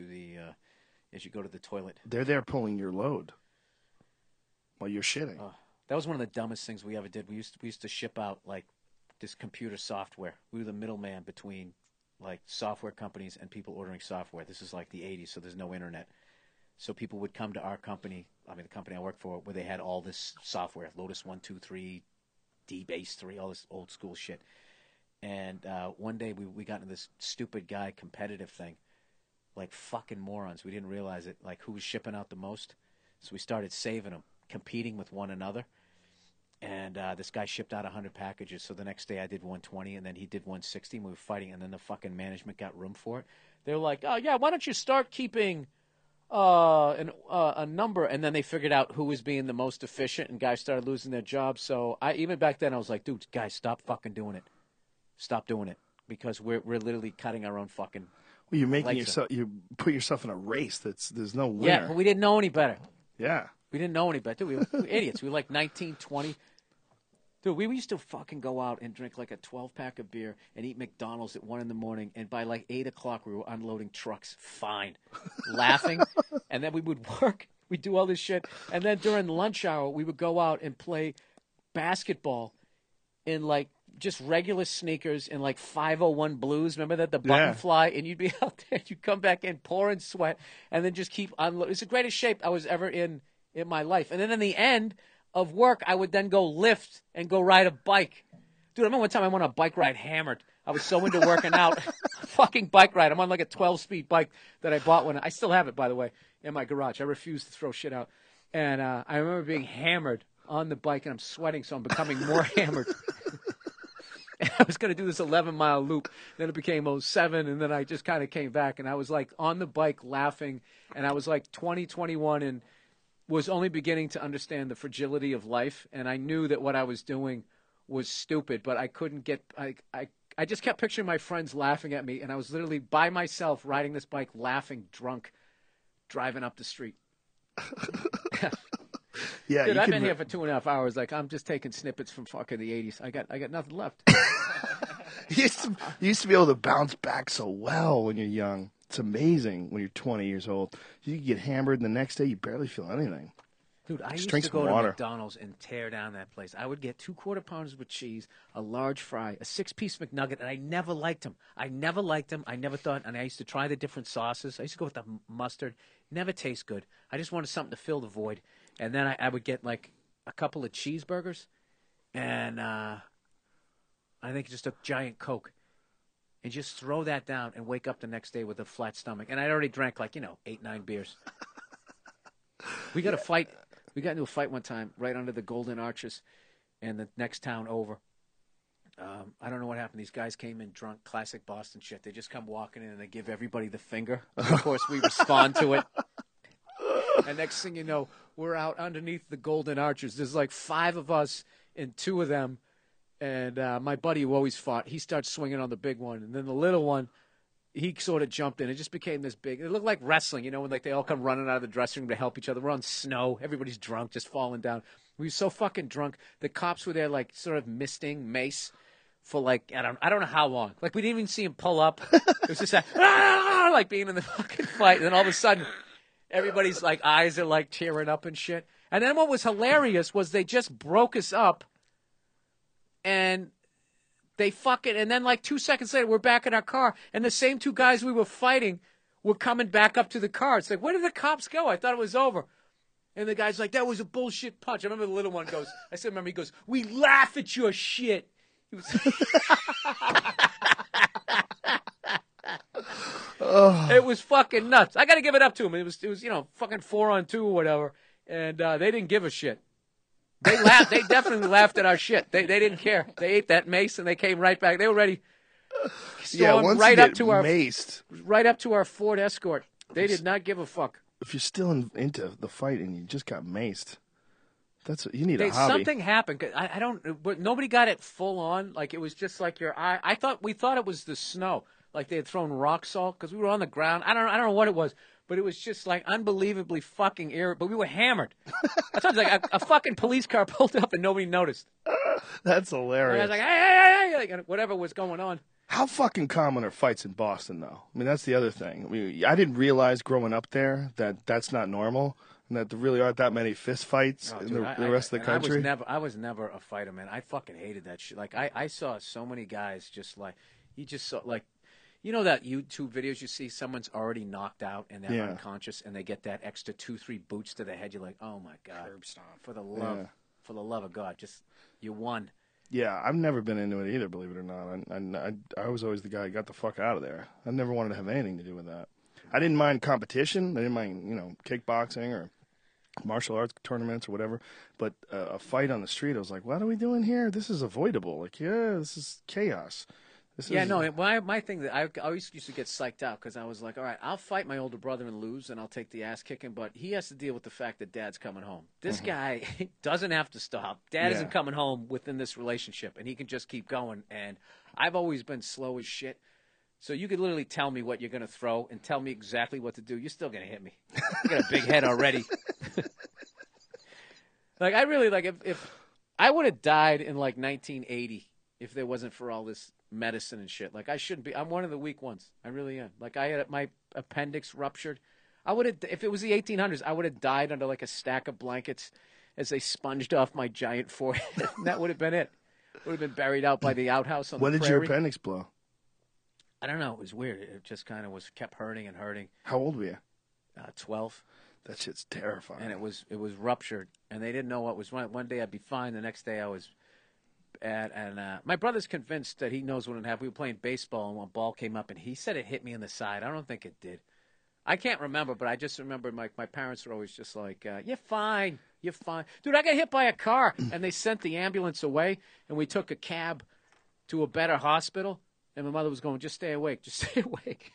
the toilet. They're there pulling your load while you're shitting. That was one of the dumbest things we ever did. We used to ship out this computer software. We were the middleman between software companies and people ordering software. This is like the 80s, so there's no internet. So people would come to our company, the company I work for, where they had all this software, Lotus 1, 2, 3, D-Base 3, all this old school shit. And one day we got into this stupid guy competitive thing, like fucking morons. We didn't realize it, who was shipping out the most. So we started saving them, competing with one another. And this guy shipped out 100 packages. So the next day I did 120, and then he did 160. And we were fighting, and then the fucking management got room for it. They were like, "Oh yeah, why don't you start keeping a number?" And then they figured out who was being the most efficient, and guys started losing their jobs. So even back then I was like, "Dude, guys, stop fucking doing it. Stop doing it, because we're literally cutting our own fucking." Well, you're making yourself. You put yourself in a race there's no winner. Yeah, but we didn't know any better. Yeah. We didn't know any better. Dude, we were idiots. We were like 19, 20. Dude, we used to fucking go out and drink like a 12-pack of beer and eat McDonald's at 1 a.m. And by like 8 o'clock, we were unloading trucks, fine, laughing. And then we would work. We'd do all this shit. And then during lunch hour, we would go out and play basketball in just regular sneakers and 501 blues. Remember that? The button fly. And you'd be out there. You'd come back in pouring sweat and then just keep unloading. It's the greatest shape I was ever in my life. And then in the end of work, I would then go lift and go ride a bike. Dude, I remember one time I went on a bike ride hammered. I was so into working out. Fucking bike ride. I'm on like a 12-speed bike that I bought I still have it, by the way, in my garage. I refuse to throw shit out. And I remember being hammered on the bike, and I'm sweating, so I'm becoming more hammered. And I was going to do this 11-mile loop. Then it became 07, and then I just kind of came back. And I was on the bike laughing, and I was 20, 21, and was only beginning to understand the fragility of life. And I knew that what I was doing was stupid, but I couldn't get I just kept picturing my friends laughing at me, and I was literally by myself riding this bike, laughing, drunk, driving up the street. Yeah, dude, I've been here for 2.5 hours. I'm just taking snippets from fucking the 80s. I got nothing left. You used to be able to bounce back so well when you're young. It's amazing when you're 20 years old. You get hammered, and the next day you barely feel anything. Dude, I used drink to some go water. to McDonald's and tear down that place. I would get 2 Quarter Pounders with cheese, a large fry, a 6-piece McNugget, and I never liked them. I never thought, and I used to try the different sauces. I used to go with the mustard. Never tastes good. I just wanted something to fill the void. And then I would get a couple of cheeseburgers, and I think just a giant Coke. And just throw that down and wake up the next day with a flat stomach. And I'd already drank 8, 9 beers. We got a fight. We got into a fight one time right under the Golden Arches in the next town over. I don't know what happened. These guys came in drunk, classic Boston shit. They just come walking in and they give everybody the finger. Of course, we respond to it. And next thing you know, we're out underneath the Golden Arches. There's like 5 of us and 2 of them. And my buddy who always fought, he starts swinging on the big one. And then the little one, he sort of jumped in. It just became this big. It looked like wrestling, you know, when like they all come running out of the dressing room to help each other. We're on snow. Everybody's drunk, just falling down. We were so fucking drunk. The cops were there like sort of misting Mace for like, I don't know how long. Like we didn't even see him pull up. It was just like being in the fucking fight. And then all of a sudden, everybody's like eyes are like tearing up and shit. And then what was hilarious was they just broke us up and they fucking, and then like 2 seconds later, we're back in our car and the same 2 guys we were fighting were coming back up to the car. It's like, where did the cops go? I thought it was over. And the guy's like, that was a bullshit punch. I remember the little one goes, I still remember he goes, we laugh at your shit. He was It was fucking nuts. I got to give it up to him. It was you know, fucking 4-on-2 or whatever. And they didn't give a shit. They laughed. They definitely laughed at our shit. They didn't care. They ate that mace and they came right back. They were ready. Once right you up get to our maced, right up to our Ford Escort. They did not give a fuck. If you're still into the fight and you just got maced, you need a hobby. Something happened. I don't. But nobody got it full on. Like it was just like your eye. We thought it was the snow. Like they had thrown rock salt because we were on the ground. I don't know what it was, but it was just like unbelievably fucking irritable. But we were hammered. I thought like a fucking police car pulled up and nobody noticed. That's And hilarious. I was like, hey, like, whatever was going on. How fucking common are fights in Boston, though? I mean, that's the other thing. I mean, I didn't realize growing up there that that's not normal, and that there really aren't that many fist fights in the rest of the country. I was never a fighter, man. I fucking hated that shit. Like I saw so many guys just like you just saw like. You know that YouTube videos you see someone's already knocked out and they're unconscious and they get that extra 2-3 boots to the head. You're like, oh my god, for the love of God, just you won. Yeah, I've never been into it either, believe it or not. I was always the guy who got the fuck out of there. I never wanted to have anything to do with that. I didn't mind competition. I didn't mind, kickboxing or martial arts tournaments or whatever. But a fight on the street, I was like, what are we doing here? This is avoidable. Like, this is chaos. My thing that I always used to get psyched out because I was like, all right, I'll fight my older brother and lose, and I'll take the ass kicking, but he has to deal with the fact that Dad's coming home. This guy doesn't have to stop. Dad isn't coming home within this relationship, and he can just keep going. And I've always been slow as shit, so you could literally tell me what you're going to throw and tell me exactly what to do. You're still going to hit me. You got a big head already. Like I really if I would have died in like 1980 if there wasn't for all this medicine and shit. Like I shouldn't be. I'm one of the weak ones. I really am. Like I had my appendix ruptured. I would have, if it was the 1800s, I would have died under like a stack of blankets as they sponged off my giant forehead. And that would have been it. Would have been buried out by the outhouse on the prairie. When did your appendix blow? I don't know. It was weird. It just kind of kept hurting and hurting. How old were you? 12. That shit's terrifying. And it was ruptured, and they didn't know what was wrong. One day I'd be fine. The next day I was. And my brother's convinced that he knows what it happened. We were playing baseball, and one ball came up, and he said it hit me in the side. I don't think it did. I can't remember, but I just remember my parents were always just like, you're fine. You're fine. Dude, I got hit by a car, and they sent the ambulance away, and we took a cab to a better hospital, and my mother was going, just stay awake. Just stay awake.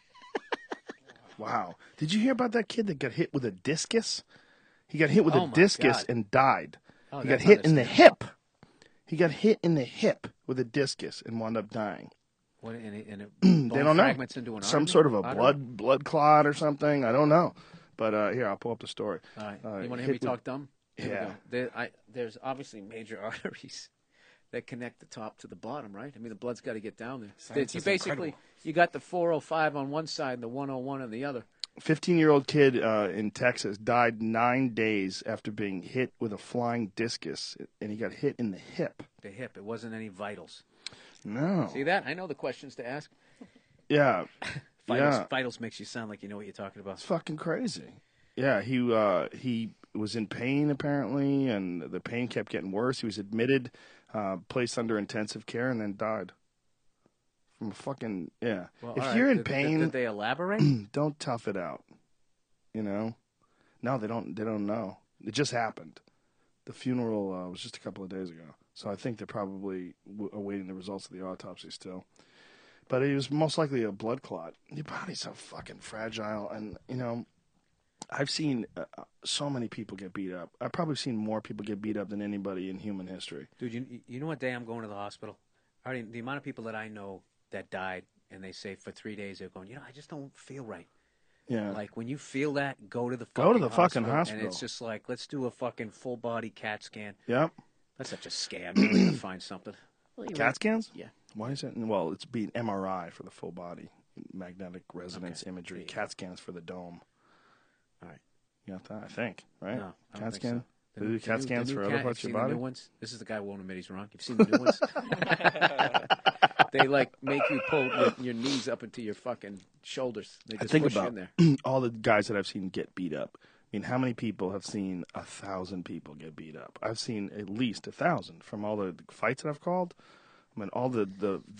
Wow. Did you hear about that kid that got hit with a discus? He got hit with a discus and died. He got hit in the hip. He got hit in the hip with a discus and wound up dying. What? And it they don't know. Fragments into an Some artery? sort of a blood clot or something. I don't know. But here, I'll pull up the story. All right. You want to hear me talk dumb? Yeah. There's obviously major arteries that connect the top to the bottom, right? I mean, the blood's got to get down there. You got the 405 on one side and the 101 on the other. 15-year-old kid in Texas died 9 days after being hit with a flying discus, and he got hit in the hip. The hip. It wasn't any vitals. No. See that? I know the questions to ask. Yeah. Vitals makes you sound like you know what you're talking about. It's fucking crazy. Yeah, he was in pain apparently, and the pain kept getting worse. He was admitted, placed under intensive care, and then died. From fucking Well, if you're in pain, did they elaborate? Don't tough it out. You know? No, they don't. They don't know. It just happened. The funeral was just a couple of days ago. So I think they're probably awaiting the results of the autopsy still. But it was most likely a blood clot. Your body's so fucking fragile. And, you know, I've seen so many people get beat up. I've probably seen more people get beat up than anybody in human history. Dude, you know what day I'm going to the hospital? The amount of people that I know that died, and they say for 3 days they're going, you know, I just don't feel right. Yeah. Like, when you feel that, go to the fucking hospital. And it's just like, let's do a fucking full-body CAT scan. Yep. That's such a scam. You're going to find something. Well, CAT scans? Yeah. Why is it? Well, it's being MRI for the full body, magnetic resonance imagery. CAT scans for the dome. All right. You got that? I think, right? No, I don't CAT think scan? so. They do CAT scans for other parts of your body? The new ones? This is the guy who won't admit he's wrong. You've seen the new ones? They, like, make you pull your knees up into your fucking shoulders. They just push you in there. All the guys that I've seen get beat up. I mean, how many people have seen 1,000 people get beat up? I've seen at least 1,000 from all the fights that I've called. I mean, all the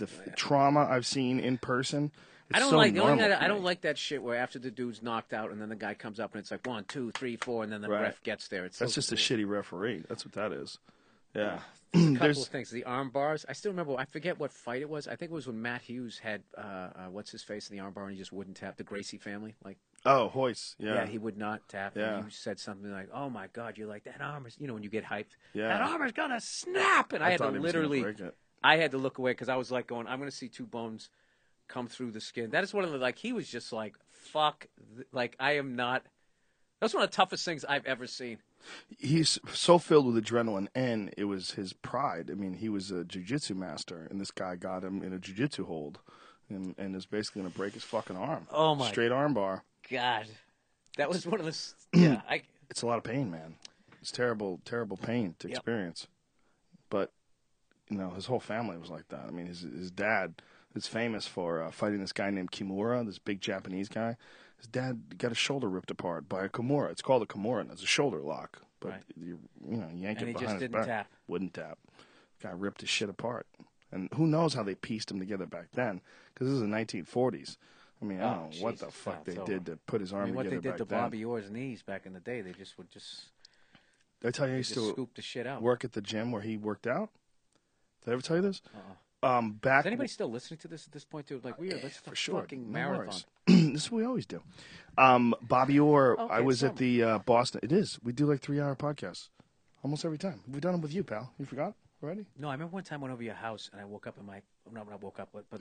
trauma I've seen in person. It's I don't so like normal I don't like that shit where after the dude's knocked out and then the guy comes up and it's like 1, 2, 3, 4, and then the ref gets there. That's just a shitty referee. That's what that is. Yeah. A couple of things. The arm bars. I still remember. I forget what fight it was. I think it was when Matt Hughes had what's his face in the arm bar and he just wouldn't tap. The Gracie family, like. Oh, Hoist. Yeah. Yeah, he would not tap. Yeah. And you said something like, "Oh my God, you're like that arm is." You know, when you get hyped. Yeah. That arm is gonna snap, and I had to literally. I had to look away because I was like going, "I'm gonna see two bones come through the skin." That is one of the like. He was just like, "Fuck," like I am not. That's one of the toughest things I've ever seen. He's so filled with adrenaline, and it was his pride. I mean, he was a jiu-jitsu master, and this guy got him in a jiu-jitsu hold, and is basically going to break his fucking arm. Oh, my Straight arm bar. God. That was one of the... Yeah, It's a lot of pain, man. It's terrible, terrible pain to experience. But, you know, his whole family was like that. I mean, his dad is famous for fighting this guy named Kimura, this big Japanese guy. His dad got his shoulder ripped apart by a Kimura. It's called a Kimura, and it's a shoulder lock. But, you yank and it behind he just his didn't back. tap. Wouldn't tap. Guy ripped his shit apart. And who knows how they pieced him together back then, because this is the 1940s. I mean, I don't know what the fuck they did to put his arm together back then. What they did to Bobby Orr's knees back in the day, they just would just... Did I tell you I used to scoop the shit out. Work at the gym where he worked out? Did I ever tell you this? Is anybody still listening to this at this point, too? Like, let's for sure. fucking No marathon. worries. This is what we always do. Bobby Orr, Okay, I was at the Boston. It is. We do like 3-hour podcasts almost every time. We've done them with you, pal. You forgot already? No, I remember one time I went over to your house and I woke up in my... Not when I woke up, but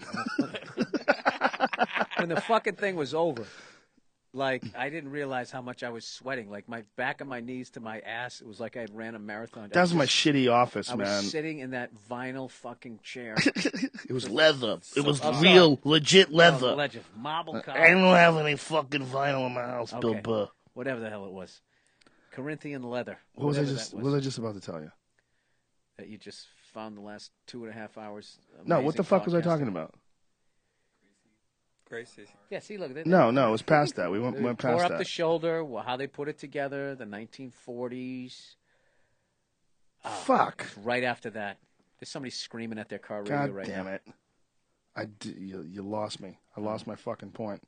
when the fucking thing was over, like, I didn't realize how much I was sweating. Like, my back of my knees to my ass, it was like I had ran a marathon. That was my shitty office, man. I was sitting in that vinyl fucking chair. It was leather. It was I'm real, sorry. legit leather. Oh, legend. Marble collar. I don't have any fucking vinyl in my house, Bill Okay. Burr. Whatever the hell it was. Corinthian leather. What was I Whatever just? that What was I just about to tell you? That you just found the last 2.5 hours. No, what the fuck was I podcasting. talking about? Gracie. Yeah, see, look. No, it was past that. We went Tore past up that. the shoulder, how they put it together, the 1940s. Fuck. Right after that, there's somebody screaming at their car radio God right damn now. it. You lost me. I lost my fucking point.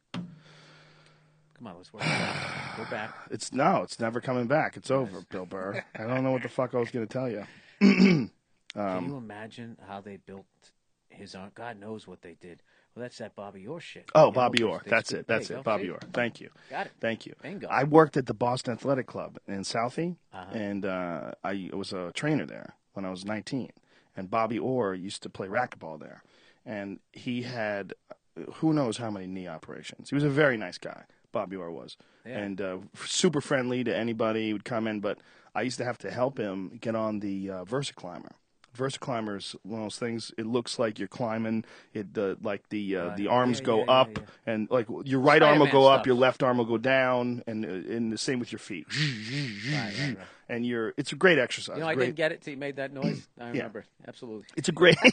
Come on, let's work it out. Go back. It's never coming back. It's over, Bill Burr. I don't know what the fuck I was going to tell you. Can you imagine how they built his arm? God knows what they did. Well, that's that Bobby Orr shit. Oh, You know, Bobby they Orr. That's scooped- it. That's there you it. go. Bobby See? Orr. Thank you. Got it. Thank you. Bingo. I worked at the Boston Athletic Club in Southie, Uh-huh. and I was a trainer there when I was 19. And Bobby Orr used to play racquetball there. And he had who knows how many knee operations. He was a very nice guy, Bobby Orr was. Yeah. And super friendly to anybody who would come in. But I used to have to help him get on the VersaClimber. VersaClimber is one of those things. It looks like you're climbing. It the arms go up, and like your right arm will go up, your left arm will go down, and the same with your feet. Right. And it's a great exercise. You know, I didn't get it till you made that noise. I remember. Absolutely. It's a great.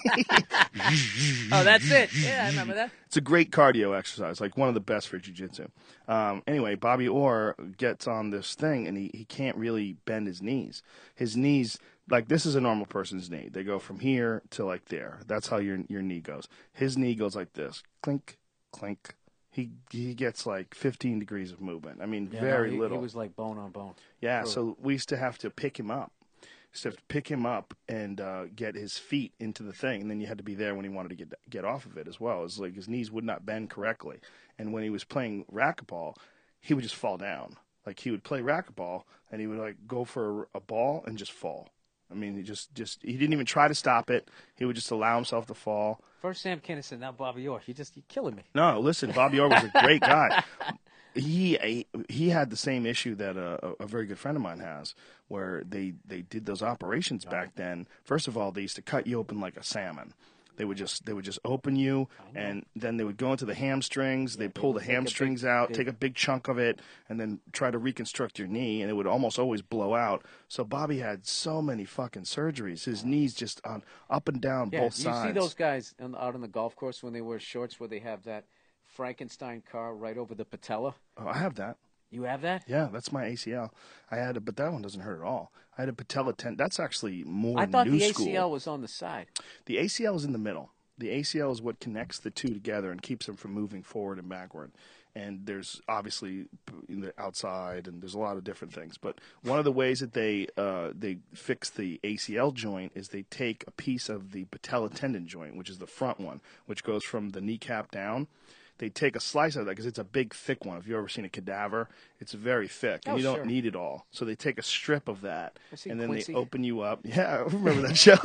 Oh, that's it. Yeah, I remember that. It's a great cardio exercise, like one of the best for jiu-jitsu. Anyway, Bobby Orr gets on this thing, and he can't really bend his knees. His knees, like this is a normal person's knee. They go from here to like there. That's how your knee goes. His knee goes like this. Clink, clink. He gets like 15 degrees of movement. I mean, very little. He was like bone on bone. Yeah, True. so we used to have to pick him up. So you have to pick him up and get his feet into the thing, and then you had to be there when he wanted to get off of it as well. It's like his knees would not bend correctly, and when he was playing racquetball, he would just fall down. Like he would play racquetball, and he would like go for a ball and just fall. I mean, he just he didn't even try to stop it. He would just allow himself to fall. First Sam Kinison, now Bobby Orr. You're killing me. No, listen, Bobby Orr was a great guy. He had the same issue that a very good friend of mine has, where they did those operations back then. First of all, they used to cut you open like a salmon. They would just open you, and then they would go into the hamstrings. They'd pull the hamstrings out, take a big chunk of it, and then try to reconstruct your knee, and it would almost always blow out. So Bobby had so many fucking surgeries. His knees just on up and down both sides. You see those guys out on the golf course when they wear shorts where they have that Frankenstein car right over the patella? Oh, I have that. You have that? Yeah, that's my ACL. I had it, but that one doesn't hurt at all. I had a patella tendon. That's actually more I thought new the school. ACL was on the side. The ACL is in the middle. The ACL is what connects the two together and keeps them from moving forward and backward. And there's obviously the outside, and there's a lot of different things. But one of the ways that they fix the ACL joint is they take a piece of the patella tendon joint, which is the front one, which goes from the kneecap down. They take a slice of that because it's a big, thick one. If you've ever seen a cadaver, it's very thick, and you don't need it all. So they take a strip of that, and then Quincy. they open you up. Yeah, I remember that show.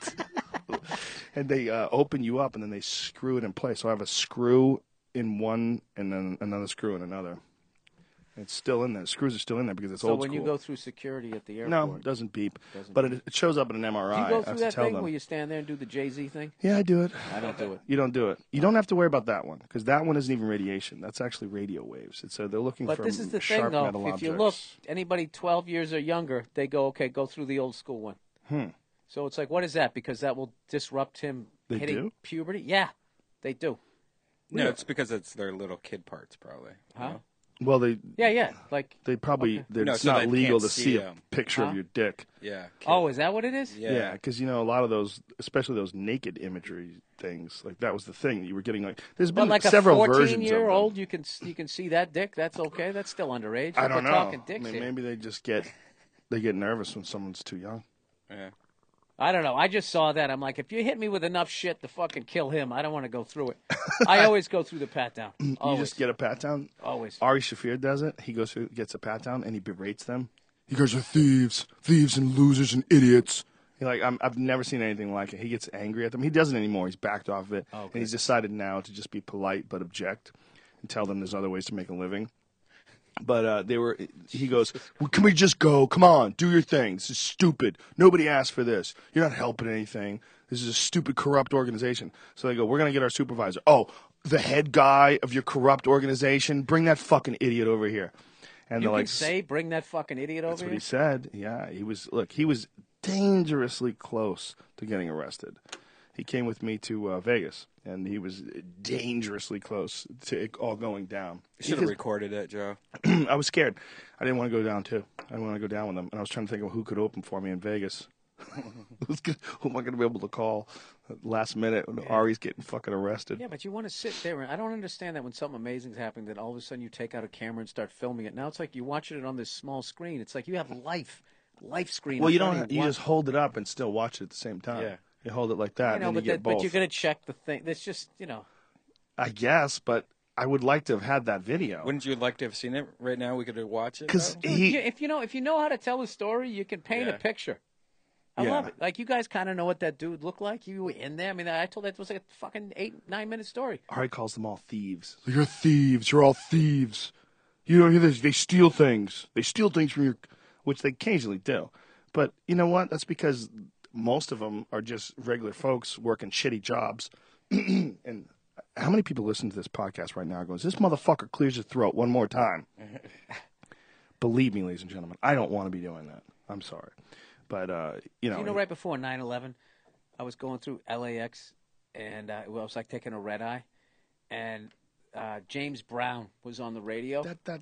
And they open you up, and then they screw it in place. So I have a screw in one, and then another screw in another. It's still in there. The screws are still in there because it's old So when school. you go through security at the airport, no, it doesn't beep. But it shows up in an MRI. do you go I through have that to tell thing them. where you stand there and do the Jay-Z thing? Yeah, I do it. I don't do it. You don't do it. You don't have to worry about that one because that one isn't even radiation. That's actually radio waves. They're looking But for this is the sharp thing, though. metal If you objects. look, anybody 12 years or younger, they go, okay, go through the old school one. So it's like, what is that? Because that will disrupt him They hitting do? puberty? Yeah, they do. No, it's because it's their little kid parts, probably. you Huh? know? Well, they Yeah. Like, they probably No, it's so not they legal can't to see see a 'em. picture Huh? of your dick. Yeah. oh, is that what it is? Yeah, because a lot of those, especially those naked imagery things, like that was the thing that you were getting. Like, there's been But like several a versions of them. 14-year-old, you can see that dick. That's okay. That's still underage. I don't We're know. talking dicks here. Maybe they just get nervous when someone's too young. Yeah. I don't know. I just saw that. I'm like, if you hit me with enough shit to fucking kill him, I don't want to go through it. I always go through the pat down. You just get a pat down. Always. Ari Shafir does it. He goes through, gets a pat down, and he berates them. You guys are thieves and losers and idiots. I've never seen anything like it. He gets angry at them. He doesn't anymore. He's backed off of it, and he's decided now to just be polite but object and tell them there's other ways to make a living. But he goes, well, can we just go? Come on, do your thing. This is stupid. Nobody asked for this. You're not helping anything. This is a stupid, corrupt organization. So they go, we're going to get our supervisor. Oh, the head guy of your corrupt organization? Bring that fucking idiot over here. And You they're can like, say, bring that fucking idiot over that's what here? he said. Yeah, he was dangerously close to getting arrested. He came with me to Vegas, and he was dangerously close to it all going down. You should have recorded it, Joe. I was scared. I didn't want to go down, too. I didn't want to go down with them. And I was trying to think of who could open for me in Vegas. Who am I going to be able to call last minute when Ari's getting fucking arrested? Yeah, but you want to sit there. And I don't understand that when something amazing's happening, that all of a sudden you take out a camera and start filming it. Now it's like you're watching it on this small screen. It's like you have life screen. Well, in you front of don't. You just hold it up and still watch it at the same time. Yeah. You hold it like that, I know, and then you get both. but you're going to check the thing. That's just, I guess, but I would like to have had that video. Wouldn't you like to have seen it right now? We could watch it. Because though? if you know how to tell a story, you can paint a Yeah. picture. I love it. Like, you guys kind of know what that dude looked like. You were in there. I mean, I told that it was like a fucking 8-9 minute story. Ari calls them all thieves. You're thieves. You're all thieves. You don't hear this? They steal things. They steal things from your, which they occasionally do. But you know what? That's because most of them are just regular folks working shitty jobs. And how many people listen to this podcast right now going, this motherfucker clears his throat one more time? Believe me, ladies and gentlemen, I don't want to be doing that. I'm sorry. But, right before 9/11, I was going through LAX, and it was like taking a red eye, and James Brown was on the radio.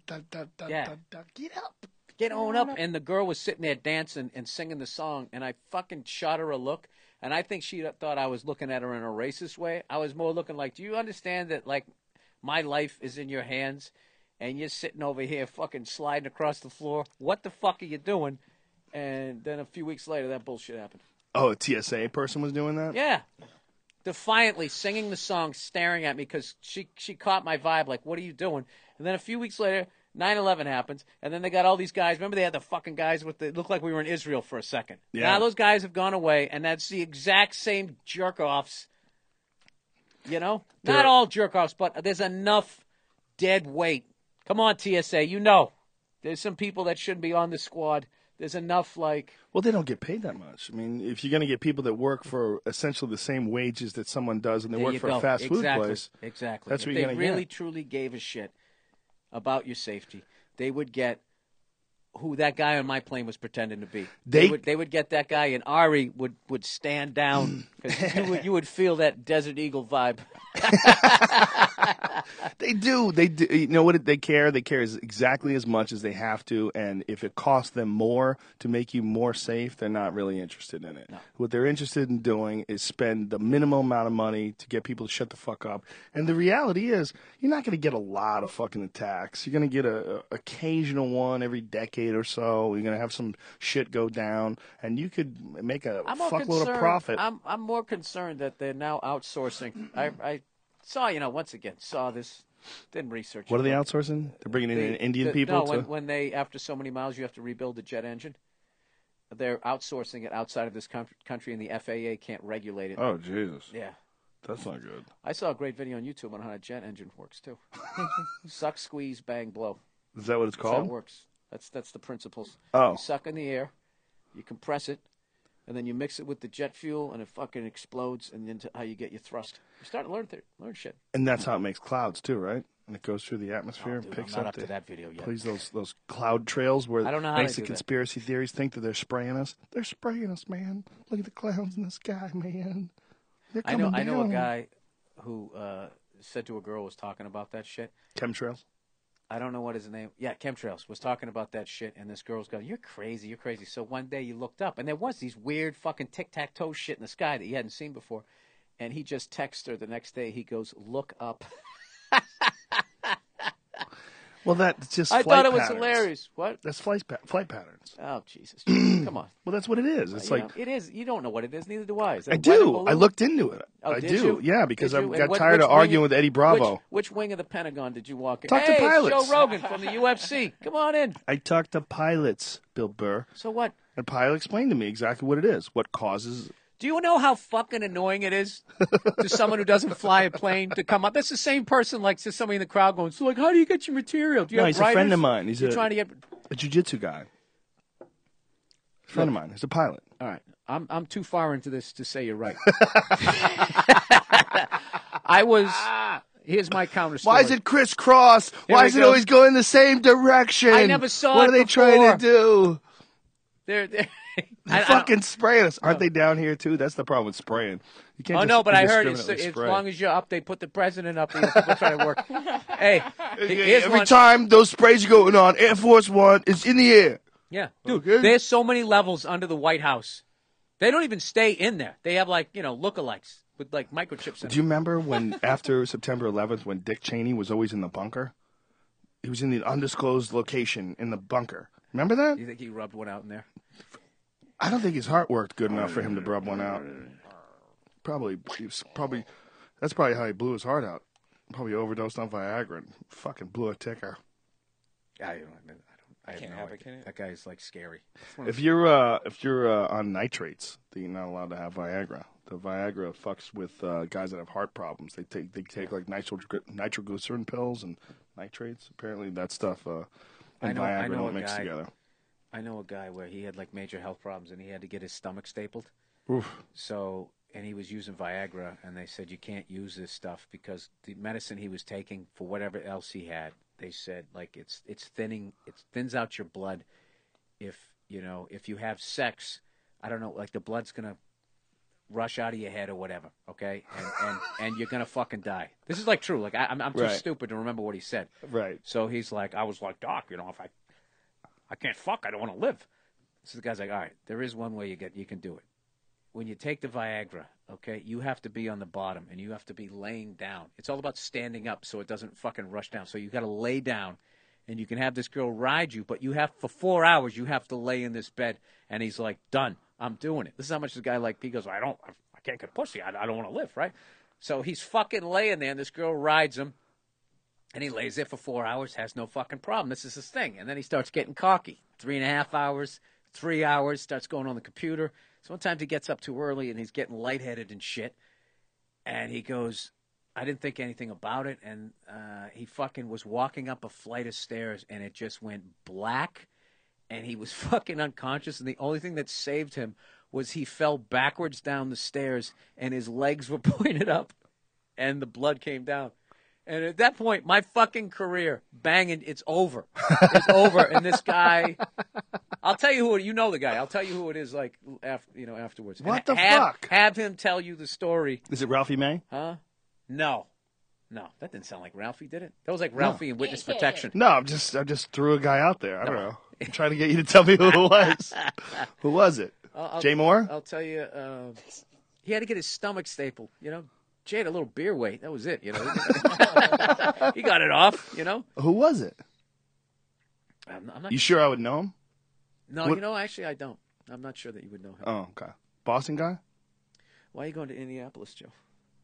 Get on up. And the girl was sitting there dancing and singing the song, and I fucking shot her a look, and I think she thought I was looking at her in a racist way. I was more looking like, do you understand that, like, my life is in your hands, and you're sitting over here fucking sliding across the floor? What the fuck are you doing? And then a few weeks later, that bullshit happened. Oh, a TSA person was doing that? Yeah. Defiantly singing the song, staring at me because she caught my vibe, like, what are you doing? And then a few weeks later, 9/11 happens, and then they got all these guys. Remember they had the fucking guys with it looked like we were in Israel for a second. Yeah. Now those guys have gone away, and that's the exact same jerk-offs. You know? Not all jerk-offs, but there's enough dead weight. Come on, TSA, you know. There's some people that shouldn't be on the squad. There's enough, like... Well, they don't get paid that much. I mean, if you're going to get people that work for essentially the same wages that someone does and they There work you for go. a fast food place... Exactly. That's if what you're they going to really, get. truly gave a shit about your safety, they would get who that guy on my plane was pretending to be. They would get that guy, and Ari would stand down because you would feel that Desert Eagle vibe. They do. They do. You know what? They care. They care exactly as much as they have to. And if it costs them more to make you more safe, they're not really interested in it. No. What they're interested in doing is spend the minimum amount of money to get people to shut the fuck up. And the reality is, you're not going to get a lot of fucking attacks. You're going to get a occasional one every decade or so. You're going to have some shit go down, and you could make a fuckload of profit. I'm more concerned that they're now outsourcing. I saw, once again, saw this. Didn't research. What are they outsourcing? They're bringing in Indian people? No, when they, after so many miles, you have to rebuild the jet engine. They're outsourcing it outside of this country, and the FAA can't regulate it. Oh, Jesus. Yeah. That's not good. I saw a great video on YouTube on how a jet engine works, too. Suck, squeeze, bang, blow. Is that what it's called? That's how it works. That's the principles. Oh. You suck in the air, you compress it, and then you mix it with the jet fuel, and it fucking explodes, and into how you get your thrust. You're starting to learn shit. And that's how it makes clouds, too, right? And it goes through the atmosphere and Dude, picks I'm not up up to that video yet. Plays those cloud trails where I don't know how they basic do that. conspiracy theories think that they're spraying us. They're spraying us, man. Look at the clouds in the sky, man. They're coming down. I know a guy who said to a girl was talking about that shit. Chemtrails? I don't know what his name. Yeah, chemtrails was talking about that shit, and this girl's going, "You're crazy, you're crazy." So one day you looked up, and there was these weird fucking tic-tac-toe shit in the sky that you hadn't seen before, and he just texted her the next day. He goes, "Look up." Well, that's just I flight thought it was patterns. hilarious. What? That's flight patterns. Oh, Jesus. Come on. Well, that's what it is. It's like it is. You don't know what it is. Neither do I. Is that I a weather do. balloon? I looked into it. Oh, I did do. you? Yeah, because Did I you? got And tired of wing arguing with Eddie Bravo. Which wing of the Pentagon did you walk in? Talk to Hey, pilots. it's Joe Rogan from the UFC. Come on in. I talked to pilots, Bill Burr. So what? And pilot explained to me exactly what it is, what causes. Do you know how fucking annoying it is to someone who doesn't fly a plane to come up? That's the same person like to somebody in the crowd going, "So like, how do you get your material? Do you No, have he's a friend writers? of mine. He's You're trying to get a jiu-jitsu guy. A friend of mine. He's a pilot. All right. I'm too far into this to say you're right. Here's my counter story. Why is it crisscross? Why is it always going the same direction? I never saw What it are they before. trying to do? They're They're fucking spraying us. Aren't they down here, too? That's the problem with spraying. You can't Oh, just no, but I heard indiscriminately as spray. long as you're up, they put the president up. People trying to work. Hey, here's Every one. time those sprays are going on, Air Force One is in the air. Yeah, dude, there's so many levels under the White House. They don't even stay in there. They have, like, lookalikes with, like, microchips in Do you remember when, after September 11th, when Dick Cheney was always in the bunker? He was in the undisclosed location in the bunker. Remember that? You think he rubbed one out in there? I don't think his heart worked good enough for him to rub one out. That's probably how he blew his heart out. Probably overdosed on Viagra and fucking blew a ticker. I have no idea. That guy is like scary. If you're on nitrates, then you're not allowed to have Viagra. The Viagra fucks with guys that have heart problems. They take like nitroglycerin pills and nitrates. Apparently that stuff and Viagra don't mix together. I know a guy where he had like major health problems and he had to get his stomach stapled. Oof. And he was using Viagra, and they said you can't use this stuff because the medicine he was taking for whatever else he had, they said like it thins out your blood. If you have sex, I don't know, like the blood's gonna rush out of your head or whatever, okay, and you're gonna fucking die. This is like true. Like I'm too stupid to remember what he said. Right. So he's like, I was like, "Doc, if I can't fuck, I don't want to live." So the guy's like, "All right, there is one way you can do it. When you take the Viagra, okay, you have to be on the bottom and you have to be laying down. It's all about standing up so it doesn't fucking rush down. So you got to lay down and you can have this girl ride you, but you have for 4 hours you have to lay in this bed. And he's like, done. I'm doing it. This is how much this guy like. He goes, I can't get pussy. I don't want to live, right? So he's fucking laying there, and this girl rides him, and he lays there for 4 hours, has no fucking problem. This is his thing. And then he starts getting cocky. 3.5 hours, 3 hours, starts going on the computer. Sometimes he gets up too early, and he's getting lightheaded and shit. And he goes, I didn't think anything about it. And he fucking was walking up a flight of stairs, and it just went black, and he was fucking unconscious. And the only thing that saved him was he fell backwards down the stairs, and his legs were pointed up, and the blood came down. And at that point, my fucking career, banging, it's over. It's over. And this guy, I'll tell you who, you know the guy. I'll tell you who it is, like, afterwards. What And the fuck? Have him tell you the story. Is it Ralphie May? Huh? No, that didn't sound like Ralphie, did it? That was like Ralphie in Witness Protection. No, I just threw a guy out there. I don't know. I'm trying to get you to tell me who it was. Who was it? Jay Moore? I'll tell you. He had to get his stomach stapled. Jay had a little beer weight. That was it. He got it off. Who was it? I'm not. You sure I would know him? No, actually, I don't. I'm not sure that you would know him. Oh, okay. Boston guy? Why are you going to Indianapolis, Joe?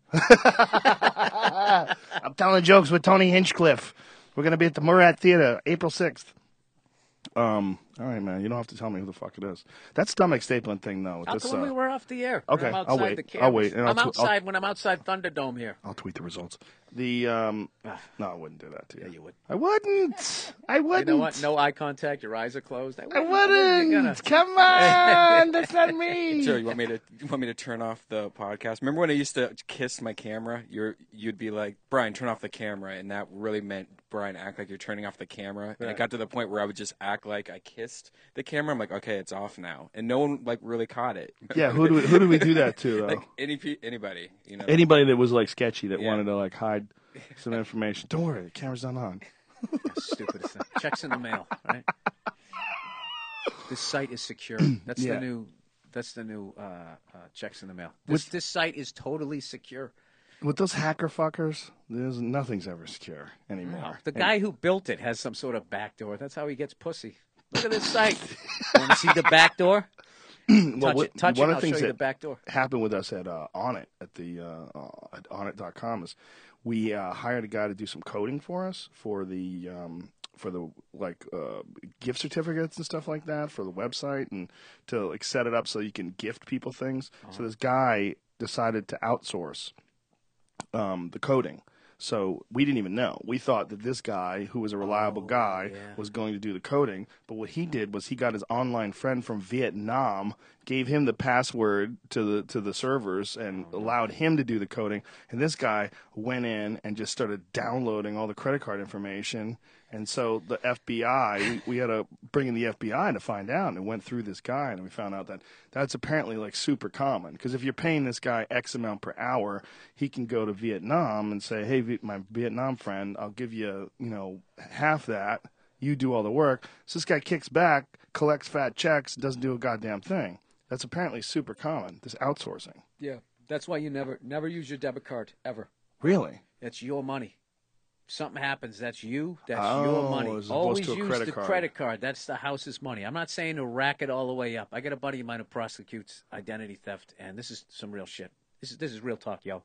I'm telling jokes with Tony Hinchcliffe. We're going to be at the Murat Theater, April 6th. All right, man. You don't have to tell me who the fuck it is. That stomach stapling thing, though. I'll tell him we were off the air. Okay, I'm outside I'll wait. The cameras. I'll wait. I'm outside when I'm outside Thunderdome here. I'll tweet the results. No, I wouldn't do that to you. Yeah, you would. I wouldn't. I wouldn't. You know what? No eye contact. Your eyes are closed. I wouldn't. Come on. That's not me. Joe, you want me to turn off the podcast? Remember when I used to kiss my camera? You'd be like, Brian, turn off the camera, and that really meant, Brian, act like you're turning off the camera. And it got to the point where I would just act like I kissed the camera. I'm like, okay, it's off now, and no one like really caught it. Yeah, who do we do that to though? Like anybody, Anybody that was like sketchy that wanted to like hide some information. Don't worry, the camera's not on. Stupid thing. Checks in the mail, right? This site is secure. That's the new. That's the new checks in the mail. This site is totally secure. With those hacker fuckers, nothing's ever secure anymore. No, the guy who built it has some sort of backdoor. That's how he gets pussy. Look at this site. Want to see the backdoor? Touch it. I'll show you the back door. Happened with us at Onnit at the at Onnit.com is we hired a guy to do some coding for us for the gift certificates and stuff like that for the website and to like set it up so you can gift people things. So this guy decided to outsource the coding. So we didn't even know. We thought that this guy, who was a reliable guy, was going to do the coding. But what he did was he got his online friend from Vietnam, gave him the password to the servers, and allowed him to do the coding. And this guy went in and just started downloading all the credit card information. And so the FBI, we had to bring in the FBI to find out, and went through this guy, and we found out that that's apparently like super common. Because if you're paying this guy X amount per hour, he can go to Vietnam and say, hey, my Vietnam friend, I'll give you, half that. You do all the work. So this guy kicks back, collects fat checks, doesn't do a goddamn thing. That's apparently super common, this outsourcing. Yeah, that's why you never use your debit card, ever. Really? That's your money. Something happens, that's you, that's your money. As opposed Always to a use credit the card. credit card. That's the house's money. I'm not saying to rack it all the way up. I got a buddy of mine who prosecutes identity theft, and this is some real shit. This is real talk, yo.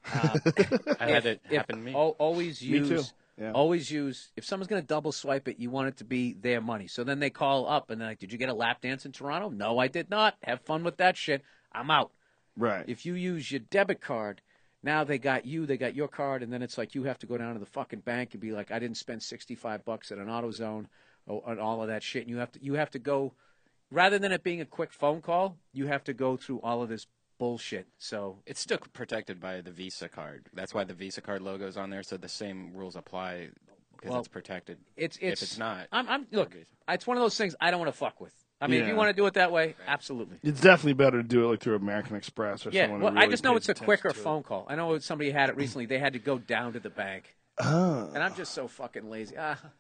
I had it happen to me. Always use. Me too. Yeah. Always use. If someone's going to double swipe it, you want it to be their money. So then they call up and they're like, "Did you get a lap dance in Toronto?" "No, I did not." "Have fun with that shit. I'm out." Right. If you use your debit card, now they got your card, and then it's like you have to go down to the fucking bank and be like, "I didn't spend $65 at an AutoZone," and all of that shit. And you have to go, rather than it being a quick phone call, you have to go through all of this bullshit. So it's still protected by the Visa card. That's why the Visa card logo is on there, so the same rules apply because it's protected. If it's not, look, it's one of those things I don't want to fuck with. I mean, if you want to do it that way, absolutely. It's definitely better to do it like through American Express or someone. Well, who really I just know pays it's a attention quicker to it. phone call. I know somebody had it recently. They had to go down to the bank. Oh. And I'm just so fucking lazy.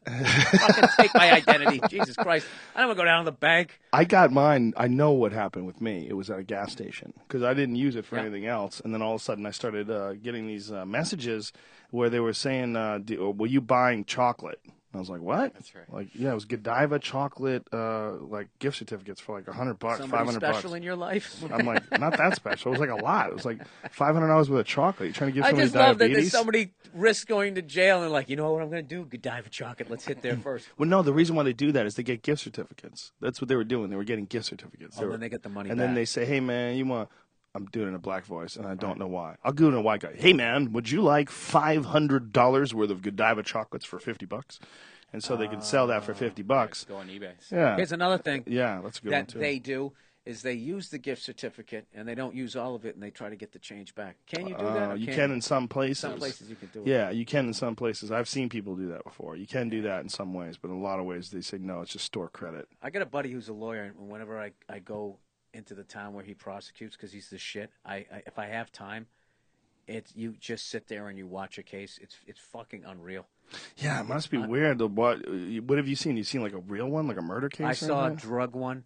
Fucking take my identity. Jesus Christ. I don't want to go down to the bank. I got mine. I know what happened with me. It was at a gas station because I didn't use it for anything else. And then all of a sudden I started getting these messages where they were saying, were you buying chocolate? And I was like, what? That's right. Like, yeah, it was Godiva chocolate, like gift certificates for like $100, Somebody $500. special in your life? I'm like, not that special. It was like a lot. It was like $500 worth of chocolate. You're trying to give I somebody just love that diabetes? somebody risks going to jail and like, you know what I'm going to do? Godiva chocolate. Let's hit there first. Well, no, the reason why they do that is they get gift certificates. That's what they were doing. They were getting gift certificates. Oh, then they get the money and back. then they say, hey, man, you want... I'm doing it in a black voice, and I don't know why. I'll do it in a white guy. Hey, man, would you like $500 worth of Godiva chocolates for $50? And so they can sell that for $50. Go on eBay. Yeah. Here's another thing. Yeah, that's a good one, that too. they do is they use the gift certificate and they don't use all of it and they try to get the change back. Can you do that? Or You can't can in some places. Some places you can do it. Yeah, you can in some places. I've seen people do that before. You can do that in some ways, but in a lot of ways they say, no, it's just store credit. I got a buddy who's a lawyer, and whenever I go into the town where he prosecutes because he's the shit, I if I have time, you just sit there and you watch a case. It's fucking unreal. Yeah, it must be weird. What have you seen? You seen like a real one, like a murder case? I or saw a anything? drug one.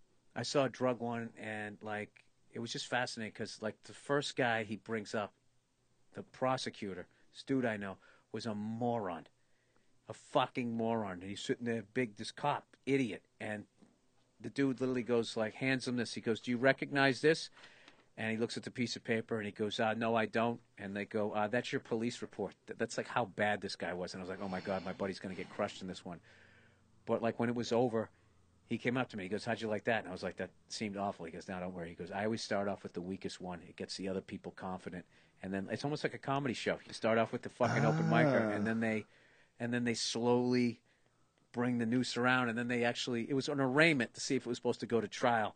And like it was just fascinating because like the first guy he brings up, the prosecutor, this dude I know, was a moron, a fucking moron. And he's sitting there, this cop, idiot, and the dude literally goes like, hands him this. He goes, do you recognize this? And he looks at the piece of paper and he goes, no, I don't. And they go, that's your police report. That's like how bad this guy was. And I was like, oh my God, my buddy's going to get crushed in this one. But like when it was over, he came up to me. He goes, how'd you like that? And I was like, that seemed awful. He goes, no, don't worry. He goes, I always start off with the weakest one. It gets the other people confident. And then it's almost like a comedy show. You start off with the fucking open micer, and then they slowly bring the noose around, and then it was an arraignment to see if it was supposed to go to trial.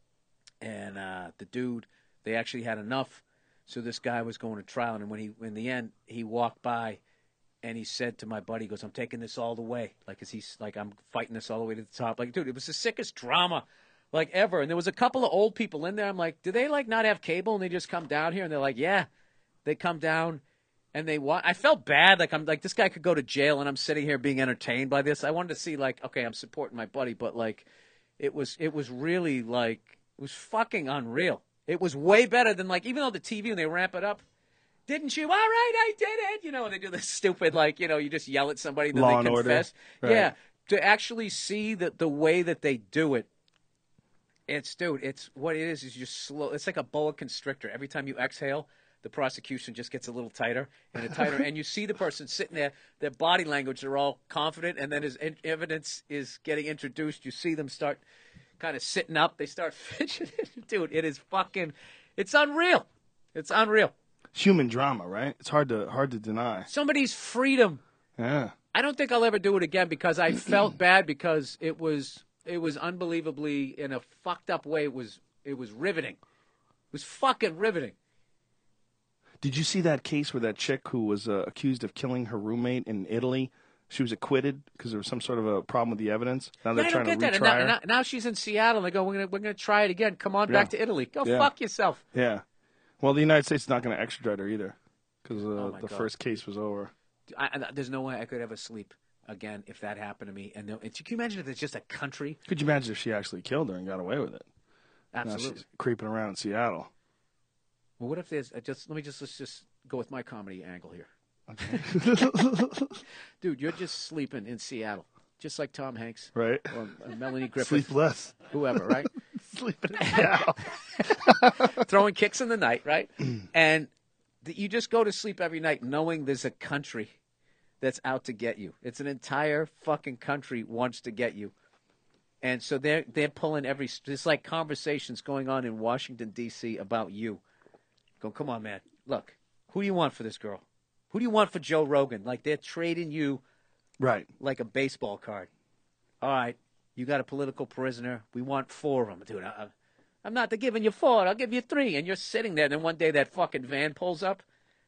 And the dude, they actually had enough, so this guy was going to trial. And in the end, he walked by, and he said to my buddy, he goes, I'm taking this all the way. I'm fighting this all the way to the top. Like, dude, it was the sickest drama, like, ever. And there was a couple of old people in there. I'm like, do they, like, not have cable, and they just come down here? And they're like, yeah. They come down, and they watch. I felt bad. Like, I'm like, this guy could go to jail, and I'm sitting here being entertained by this. I wanted to see, like, okay, I'm supporting my buddy, but, like, it was really, like, it was fucking unreal. It was way better than, like, even though the TV, when they ramp it up, didn't you? All right, I did it. You know, and they do this stupid, like, you know, you just yell at somebody, then Law they and confess. Order. Right. Yeah. To actually see the way that they do it, it's what it is you're slow. It's like a boa constrictor. Every time you exhale, the prosecution just gets a little tighter and tighter. And you see the person sitting there, their body language, they're all confident. And then as evidence is getting introduced, you see them start kind of sitting up. They start fidgeting. Dude, it's unreal. It's unreal. Human drama, right? It's hard to deny. Somebody's freedom. Yeah. I don't think I'll ever do it again because I felt bad because it was unbelievably, in a fucked up way, it was riveting. It was fucking riveting. Did you see that case where that chick who was accused of killing her roommate in Italy, she was acquitted because there was some sort of a problem with the evidence? Now they're trying to retry her. Now she's in Seattle. And they go, we're gonna try it again. Come on back to Italy. Go fuck yourself. Yeah. Well, the United States is not going to extradite her either because God. first case was over. There's no way I could ever sleep again if that happened to me. And can you imagine if it's just a country? Could you imagine if she actually killed her and got away with it? Absolutely. Now she's creeping around in Seattle. Well, what if there's let's just go with my comedy angle here. Okay. Dude, you're just sleeping in Seattle, just like Tom Hanks, right? Or Melanie Griffith, sleepless, whoever, right? Sleeping in Seattle, throwing kicks in the night, right? And you just go to sleep every night knowing there's a country that's out to get you. It's an entire fucking country wants to get you. And so they're pulling there's like conversations going on in Washington, D.C. about you. Go, come on, man. Look, who do you want for this girl? Who do you want for Joe Rogan? Like, they're trading you right, like a baseball card. All right, you got a political prisoner. We want 4 of them. Dude, I'm not giving you 4. I'll give you 3. And you're sitting there, and then one day that fucking van pulls up.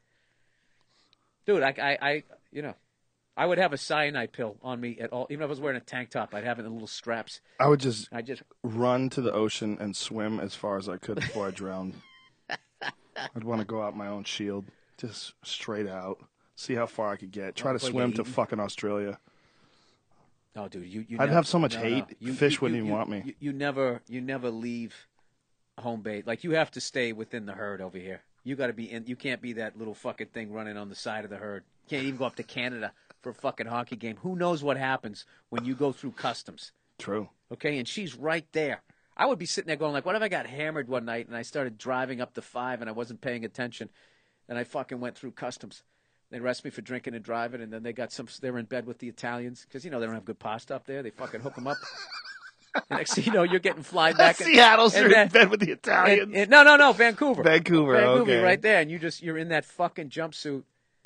Dude, I would have a cyanide pill on me at all. Even if I was wearing a tank top, I'd have it in little straps. I would just run to the ocean and swim as far as I could before I drowned. I'd want to go out my own shield, just straight out, see how far I could get. Try to swim to fucking Australia. No, dude, you I'd never, have so much hate. No. Fish wouldn't even want me. You never leave home base. Like, you have to stay within the herd over here. You got to be in. You can't be that little fucking thing running on the side of the herd. You can't even go up to Canada for a fucking hockey game. Who knows what happens when you go through customs? True. Okay, and she's right there. I would be sitting there going like, what if I got hammered one night and I started driving up the 5 and I wasn't paying attention and I fucking went through customs. They arrest me for drinking and driving, and then they're in bed with the Italians because, they don't have good pasta up there. They fucking hook them up. And next thing you know, you're getting fly back. Seattle's in bed with the Italians. No, Vancouver. Vancouver, okay. Right there. And you're in that fucking jumpsuit.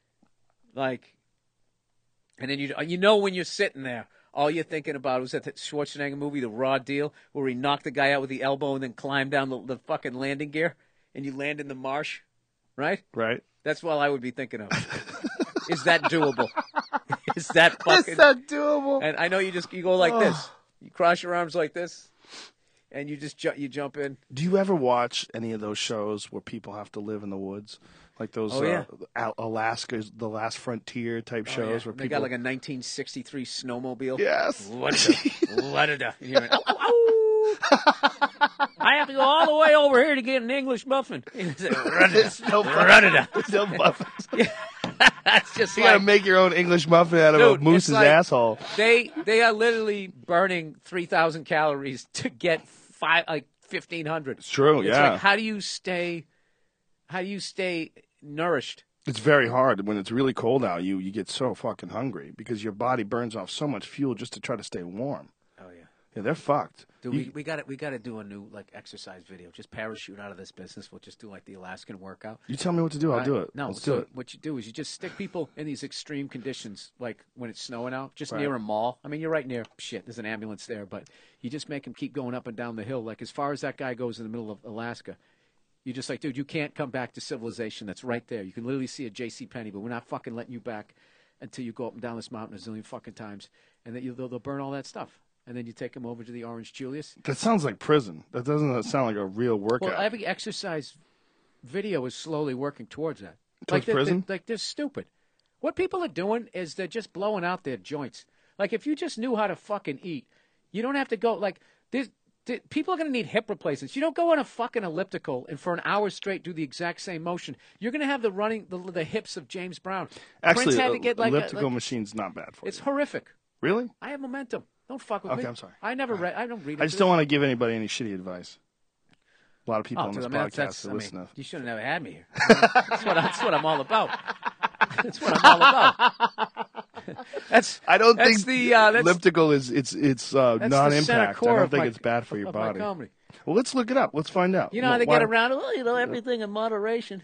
And then when you're sitting there, all you're thinking about was that Schwarzenegger movie, The Raw Deal, where he knocked the guy out with the elbow and then climbed down the fucking landing gear, and you land in the marsh, right? Right. That's what I would be thinking of. Is that doable? Is that fucking... Is that doable? And I know you go like this. You cross your arms like this, and you just you jump in. Do you ever watch any of those shows where people have to live in the woods? Like those Alaska's The Last Frontier type shows where they people... got like a 1963 snowmobile. Yes. What-a-da. And you're like, I have to go all the way over here to get an English muffin. There's no muffins. That's just you gotta make your own English muffin out of a moose's asshole. They are literally burning 3,000 calories to get 1,500. It's true. It's like, how do you stay nourished? It's very hard when it's really cold out. You get so fucking hungry because your body burns off so much fuel just to try to stay warm. Oh yeah. Yeah, they're fucked. Dude, we got to do a new exercise video. Just parachute out of this business. We'll just do the Alaskan workout. You tell me what to do, I'll do it. No, let's do it. What you do is you just stick people in these extreme conditions, like when it's snowing out, just near a mall. I mean, you're right near there's an ambulance there, but you just make them keep going up and down the hill. Like as far as that guy goes in the middle of Alaska, you're just like, dude, you can't come back to civilization. That's right there. You can literally see a JCPenney, but we're not fucking letting you back until you go up and down this mountain a zillion fucking times, and then they'll burn all that stuff. And then you take them over to the Orange Julius. That sounds like prison. That doesn't sound like a real workout. Well, every exercise video is slowly working towards that. Towards prison? They're stupid. What people are doing is they're just blowing out their joints. Like, if you just knew how to fucking eat, you don't have to go, like, people are going to need hip replacements. You don't go on a fucking elliptical and for an hour straight do the exact same motion. You're going to have the hips of James Brown. Actually, Prince had to get elliptical machine's not bad for you. It's horrific. Really? I have momentum. Don't fuck with me. Okay, I'm sorry. I don't read it. I just don't want to give anybody any shitty advice. A lot of people on this podcast listen to. You should have never had me here. That's what I'm all about. That's what I'm all about. I don't think elliptical is non-impact. I don't think it's bad for your body. Well, let's look it up. Let's find out. You know how they get around it? Everything in moderation.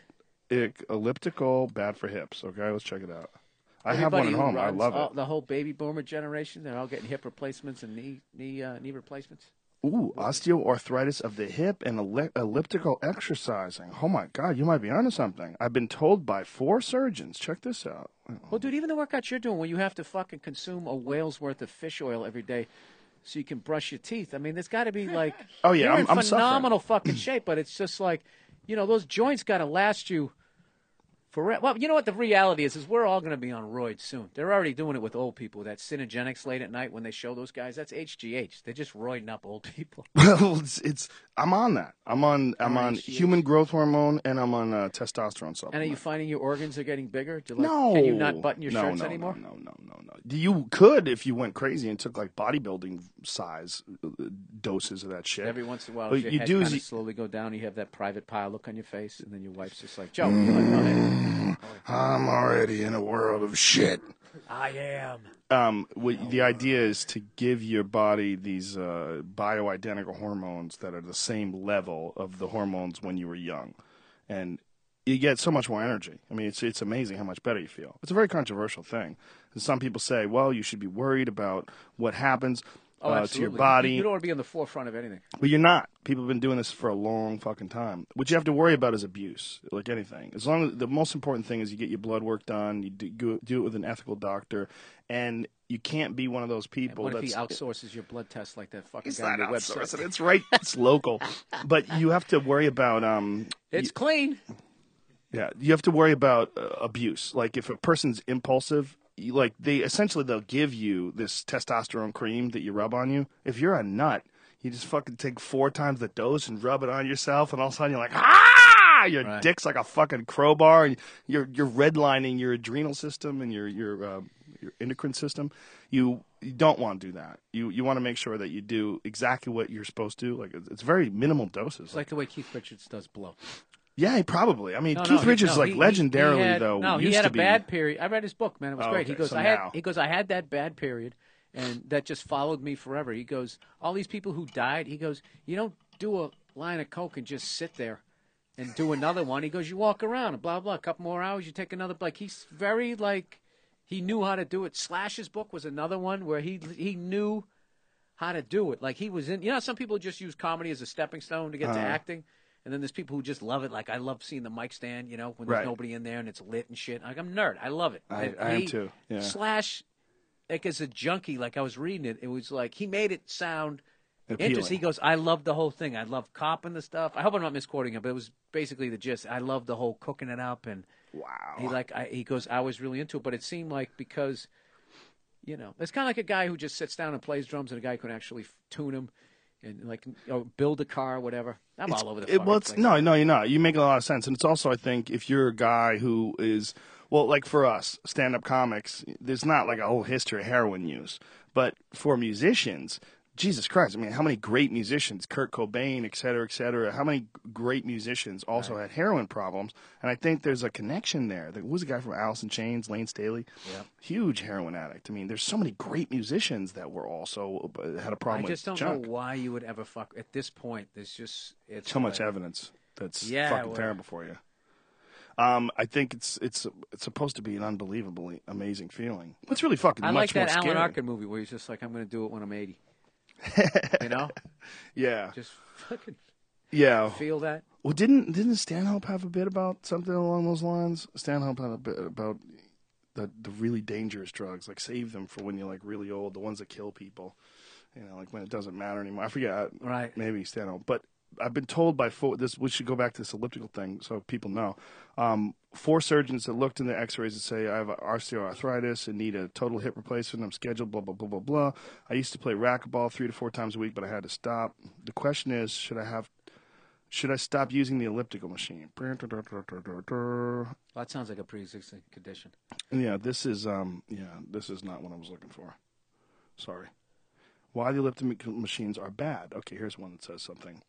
Elliptical, bad for hips. Okay, let's check it out. I have one at home. I love it. The whole baby boomer generation, they're all getting hip replacements and knee replacements. Ooh, osteoarthritis of the hip and elliptical exercising. Oh, my God, you might be onto something. I've been told by 4 surgeons. Check this out. Well, dude, even the workouts you're doing when you have to fucking consume a whale's worth of fish oil every day so you can brush your teeth. I mean, there's got to be like, oh, yeah, you're I'm in phenomenal fucking shape, but it's just like, those joints got to last you forever. Well, you know what the reality is we're all going to be on roids soon. They're already doing it with old people. That Cinegenics late at night when they show those guys, that's HGH. They're just roiding up old people. Well, I'm on that. I'm on human growth hormone and I'm on testosterone supplement. And are you finding your organs are getting bigger? No. Can you not button your shirts anymore? No. You could if you went crazy and took like bodybuilding size doses of that shit. Every once in a while, your head kind of slowly go down. You have that private pile look on your face, and then your wife's just like, Joe, you're like, go ahead. I'm already in a world of shit. I am. The idea is to give your body these bioidentical hormones that are the same level of the hormones when you were young, and you get so much more energy. I mean, it's amazing how much better you feel. It's a very controversial thing. Some people say, well, you should be worried about what happens to your body. You don't want to be on the forefront of anything. But you're not. People have been doing this for a long fucking time. What you have to worry about is abuse, like anything. As long as the most important thing is you get your blood work done, you do it with an ethical doctor, and you can't be one of those people. What if he outsources your blood test like that fucking He's guy on not your website? outsourcing. It's right. It's local. But you have to worry about it's clean. Yeah, you have to worry about abuse. Like if a person's impulsive, they'll give you this testosterone cream that you rub on you. If you're a nut, you just fucking take 4 times the dose and rub it on yourself, and all of a sudden you're like, ah! Your dick's like a fucking crowbar, and you're redlining your adrenal system and your your endocrine system. You don't want to do that. You want to make sure that you do exactly what you're supposed to. Like it's very minimal doses. It's like the way Keith Richards does blow. Yeah, probably. I mean, Keith Richards legendarily though. No, he used had to a be, bad period. I read his book, man. It was great. Okay, He goes, so I now- had that bad period, and that just followed me forever. He goes, all these people who died. He goes, you don't do a line of coke and just sit there and do another one. He goes, you walk around and blah blah. A couple more hours, you take another. Like he's very he knew how to do it. Slash's book was another one where he knew how to do it. Like he was in. You know, some people just use comedy as a stepping stone to get to acting. And then there's people who just love it. Like I love seeing the mic stand, you know, when there's nobody in there and it's lit and shit. Like I'm a nerd. I love it. I am too. Yeah. Slash, like as a junkie, like I was reading it, it was like he made it sound Appealing. interesting. He goes, I love the whole thing. I love copping the stuff. I hope I'm not misquoting him, but it was basically the gist. I love the whole cooking it up and wow. He goes, I was really into it, but it seemed like because, you know, it's kind of like a guy who just sits down and plays drums and a guy who can actually tune him. And build a car, whatever. I'm all over the fucking place. No, you're not. You make a lot of sense, and it's also, I think, if you're a guy who is, well, like for us, stand-up comics, there's not like a whole history of heroin use, but for musicians, Jesus Christ! I mean, how many great musicians, Kurt Cobain, et cetera, how many great musicians also had heroin problems? And I think there's a connection there. There was a guy from Alice in Chains, Lane Staley, huge heroin addict. I mean, there's so many great musicians that were also had a problem with I just don't junk. know why you would ever fuck. At this point, there's just So much evidence that's fucking terrible for you. I think it's supposed to be an unbelievably amazing feeling. It's really fucking I much like that more Alan scary. Arkin movie where he's just like, I'm going to do it when I'm 80. You know? Yeah. Just fucking feel that. Well, didn't Stanhope have a bit about something along those lines? Stanhope had a bit about the really dangerous drugs, like save them for when you're like really old, the ones that kill people. You know, like when it doesn't matter anymore. I forget. Right. Maybe Stanhope, but I've been told by this. We should go back to this elliptical thing so people know. 4 surgeons that looked in the X-rays and say I have osteoarthritis and need a total hip replacement. I'm scheduled. Blah blah blah blah blah. I used to play racquetball 3 to 4 times a week, but I had to stop. The question is, should I stop using the elliptical machine? Well, that sounds like a pre-existing condition. Yeah, this is not what I was looking for. Sorry. Why the elliptical machines are bad. Okay, here's one that says something.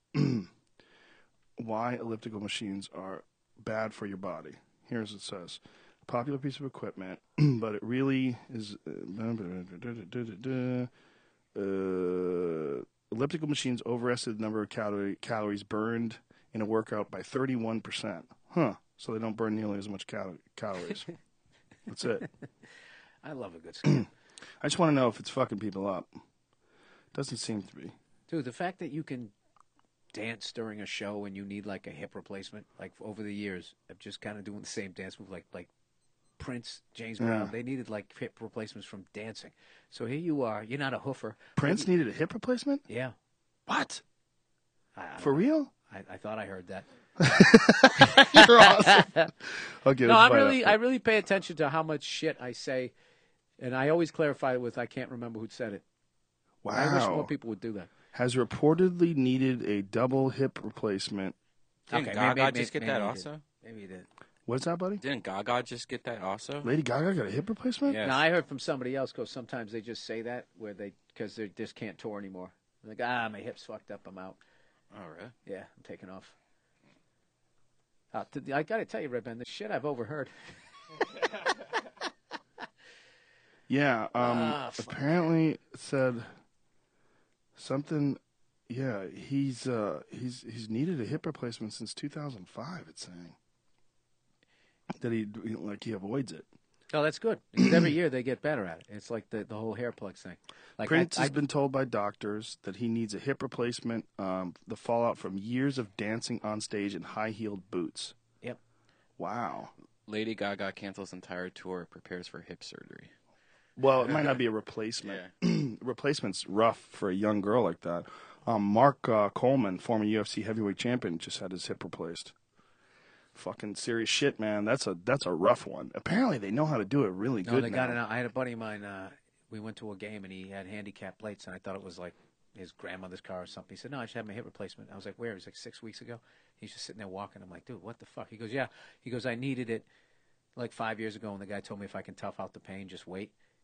Why elliptical machines are bad for your body. Here's what it says. Popular piece of equipment, but it really is... elliptical machines overestimate the number of calories burned in a workout by 31%. Huh. So they don't burn nearly as much calories. That's it. I love a good scam. I just want to know if it's fucking people up. Doesn't seem to be. Dude, the fact that you can dance during a show and you need like a hip replacement, like over the years of just kind of doing the same dance move, like Prince, James Brown, they needed like hip replacements from dancing. So here you are, you're not a hoofer. Prince needed a hip replacement? Yeah. What? I For real? I thought I heard that. You're awesome. Okay, no, I really pay attention to how much shit I say, and I always clarify it with I can't remember who said it. Wow. I wish more people would do that. Has reportedly needed a double hip replacement. Didn't Gaga just get that also? Maybe he did. What's that, buddy? Didn't Gaga just get that also? Lady Gaga got a hip replacement? Yes. Now, I heard from somebody else, because sometimes they just say that because they just can't tour anymore. They're like, my hip's fucked up, I'm out. Oh, really? Yeah, I'm taking off. I got to tell you, Red Ben, the shit I've overheard. Yeah, apparently it said something. Yeah, he's needed a hip replacement since 2005. It's saying that he avoids it. Oh, that's good. Because every year they get better at it. It's like the whole hair plug thing. Like Prince has been told by doctors that he needs a hip replacement. The fallout from years of dancing on stage in high-heeled boots. Yep. Wow. Lady Gaga cancels entire tour, prepares for hip surgery. Well, it might not be a replacement. Replacement's rough for a young girl like that. Mark Coleman, former UFC heavyweight champion, just had his hip replaced. Fucking serious shit, man. That's a rough one. Apparently, they know how to do it really good. No, they now. got it out. I had a buddy of mine. We went to a game and he had handicap plates, and I thought it was like his grandmother's car or something. He said, "No, I just had my hip replacement." I was like, "Where?" He was like 6 weeks ago. He's just sitting there walking. I'm like, "Dude, what the fuck?" He goes, "Yeah." He goes, "I needed it like 5 years ago, and the guy told me if I can tough out the pain, just wait."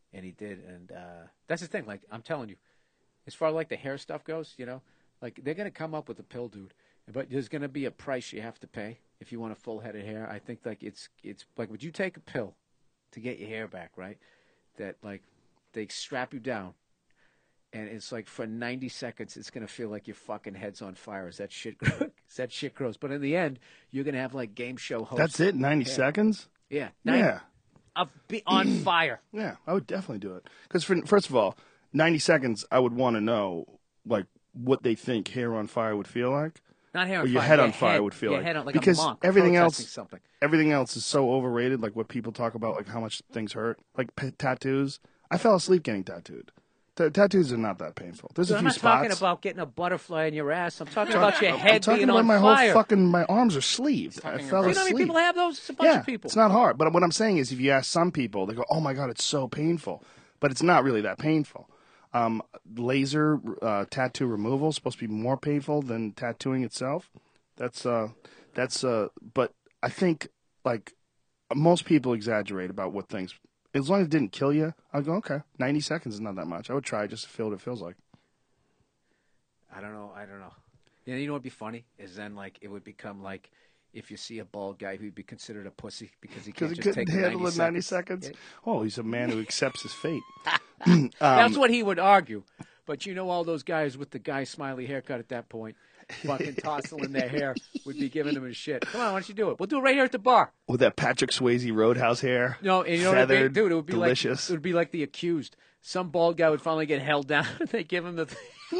and he did, and that's the thing. Like I'm telling you, as far like the hair stuff goes, like they're gonna come up with a pill, dude. But there's gonna be a price you have to pay if you want a full head of hair. I think like it's like, would you take a pill to get your hair back, right? That like they strap you down, and it's like for 90 seconds, it's gonna feel like your fucking head's on fire. Is that shit? Is that shit gross? But in the end, you're gonna have like game show hosts. That's it. 90 seconds. Yeah. Yeah. Be on fire. Yeah, I would definitely do it. Because first of all, 90 seconds, I would want to know like what they think hair on fire would feel like. Not hair on or your fire. head on fire would feel your like. Head on, like because a monk everything protesting else, something. everything else is so overrated. Like what people talk about, like how much things hurt, like tattoos. I fell asleep getting tattooed. Tattoos are not that painful. There's Dude, a I'm few not spots. talking about getting a butterfly in your ass. I'm talking about your I'm head talking being about on my fire. whole fucking my arms are sleeved. I fell You know how asleep. many people have those? It's a bunch Yeah, of people. it's not hard. But what I'm saying is, if you ask some people, they go, "Oh my god, it's so painful," but it's not really that painful. Laser tattoo removal is supposed to be more painful than tattooing itself. But I think like most people exaggerate about what things. As long as it didn't kill you, I'd go, okay, 90 seconds is not that much. I would try just to feel what it feels like. I don't know. You know what would be funny is then like it would become like if you see a bald guy who'd be considered a pussy because he can't Because he just couldn't take the handle the 90 seconds. Yeah. Oh, he's a man who accepts his fate. That's what he would argue. But you know all those guys with the guy smiley haircut at that point, fucking tousling their hair, would be giving him a shit. Come on, why don't you do it? We'll do it right here at the bar. With that Patrick Swayze Roadhouse hair. No, and you know what it'd be? Feathered, Dude, it would be delicious. like it would be like The Accused. Some bald guy would finally get held down and they give him the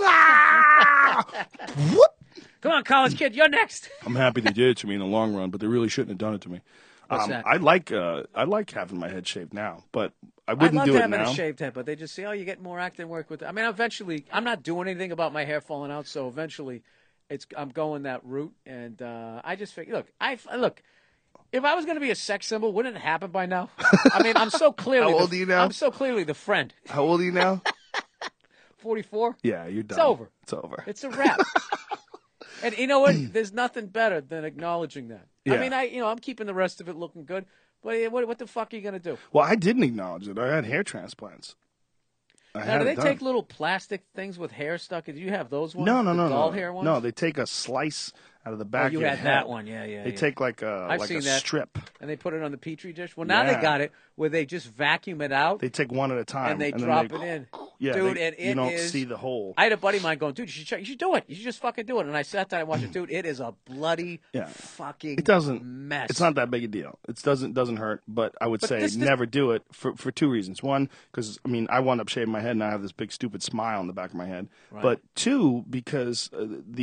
Come on, college kid, you're next. I'm happy they did it to me in the long run, but they really shouldn't have done it to me. What's that? I like having my head shaved now, but I I wouldn't love do it having now. a shaved head, but they just say, "Oh, you get more acting work with it." I mean, eventually, I'm not doing anything about my hair falling out, so eventually, I'm going that route. And I just figure, look, if I was going to be a sex symbol, wouldn't it happen by now? I mean, I'm so clearly. How old are you now? I'm so clearly the friend. How old are you now? 44. Yeah, you're done. It's over. It's over. It's a wrap. And you know what? There's nothing better than acknowledging that. Yeah. I mean, I'm keeping the rest of it looking good. But what the fuck are you going to do? Well, I didn't acknowledge it. I had hair transplants. Now, do they take little plastic things with hair stuck in? Do you have those ones? No, The doll hair ones? No, they take a slice out of the back. you of your had head. that one, yeah. They take like a I've seen that. strip. And they put it on the Petri dish. Well, now Yeah. they got it where they just vacuum it out. They take one at a time and they then drop it in. Yeah, Dude, they- and you it don't is- see the hole. I had a buddy of mine going, dude, you should do it. You should just fucking do it. And I sat down and watched it. Dude, it is a bloody fucking It doesn't. mess. It's not that big a deal. It doesn't hurt. But I would But say this- never do it for two reasons. One, because I wound up shaving my head and I have this big stupid smile on the back of my head. Right. But two, because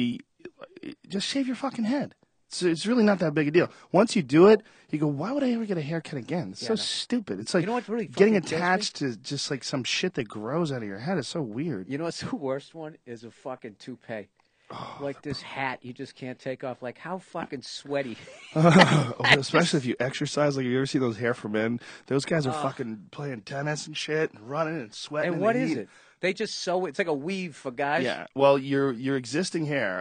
just shave your fucking head. It's really not that big a deal. Once you do it, you go, why would I ever get a haircut again? It's so stupid. It's like You know what's really getting fucking kills me? attached to just like some shit that grows out of your head. It's so weird. You know what's the worst one? Is a fucking toupee. Like this hat you just can't take off. Like, how fucking sweaty. Especially if you exercise. Like, you ever see those Hair for Men? Those guys are fucking playing tennis and shit, and running and sweating. And in what the is heat. it? They just sew it's like a weave for guys. Yeah. Well, your existing hair.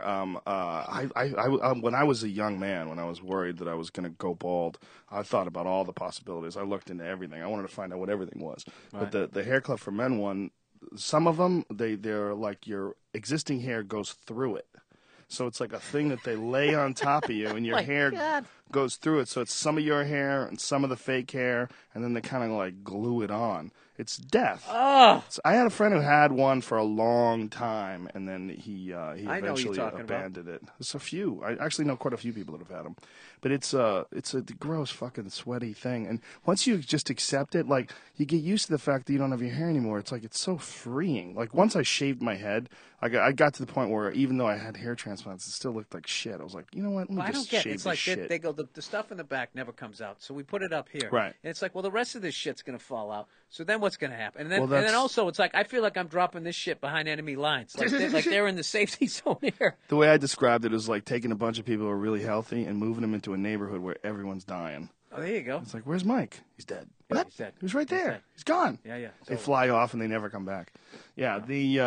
When I was a young man, when I was worried that I was going to go bald, I thought about all the possibilities. I looked into everything. I wanted to find out what everything was. Right. But the Hair Club for Men one, some of them they're like your existing hair goes through it. So it's like a thing that they lay on top of you, and your My hair God. goes through it. So it's some of your hair and some of the fake hair, and then they kind of like glue it on. It's death. Oh. So I had a friend who had one for a long time, and then he know what you're eventually talking about. abandoned it. There's a few. I actually know quite a few people that have had them, but it's a gross fucking sweaty thing. And once you just accept it, like you get used to the fact that you don't have your hair anymore. It's like it's so freeing. Like once I shaved my head, I got to the point where even though I had hair transplants, it still looked like shit. I was like, you know what? Let me Well, I just don't get shave it. It's this like shit. they go, the stuff in the back never comes out. So we put it up here. Right. And it's like, well, the rest of this shit's going to fall out. So then what's going to happen? And then, Well, and then that's- also, it's like, I feel like I'm dropping this shit behind enemy lines. Like they're in the safety zone here. The way I described it was like taking a bunch of people who are really healthy and moving them into a neighborhood where everyone's dying. Oh, there you go. It's like, where's Mike? He's dead. Yeah, What? he's dead. He was right He's there. dead. He's gone. Yeah, yeah. They So- fly off and they never come back. Yeah.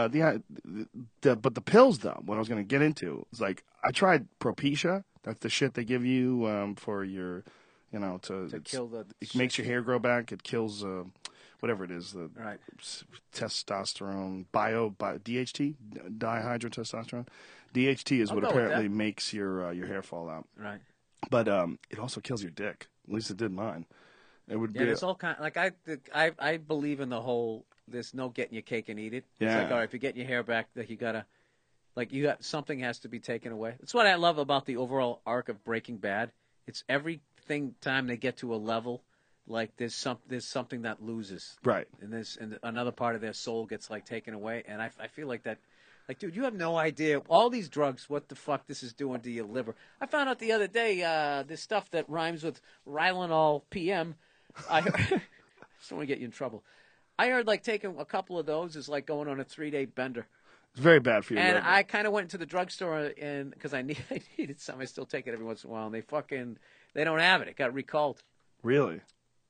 But the pills though, what I was going to get into is like I tried Propecia. That's the shit they give you for your, to kill the It makes your hair grow back. It kills whatever it is, the Right. testosterone, DHT, dihydrotestosterone. DHT is I'll what go with apparently that. makes your hair fall out. Right. But it also kills your dick. At least it did mine. It would Yeah, be. there's all kind. Like I believe in the whole. There's no getting your cake and eat it. It's Yeah. like, all right, if you're getting your hair back, like you got something has to be taken away. That's what I love about the overall arc of Breaking Bad. It's everything time they get to a level, like there's something that loses. Right. And another part of their soul gets like taken away. And I feel like that. Like, dude, you have no idea. All these drugs, what the fuck this is doing to your liver. I found out the other day this stuff that rhymes with Rylenol PM. I heard, I just don't want to get you in trouble. I heard like taking a couple of those is like going on a 3-day bender. It's very bad for your And liver. I kind of went into the drugstore and because I needed some. I still take it every once in a while. And they don't have it. It got recalled. Really?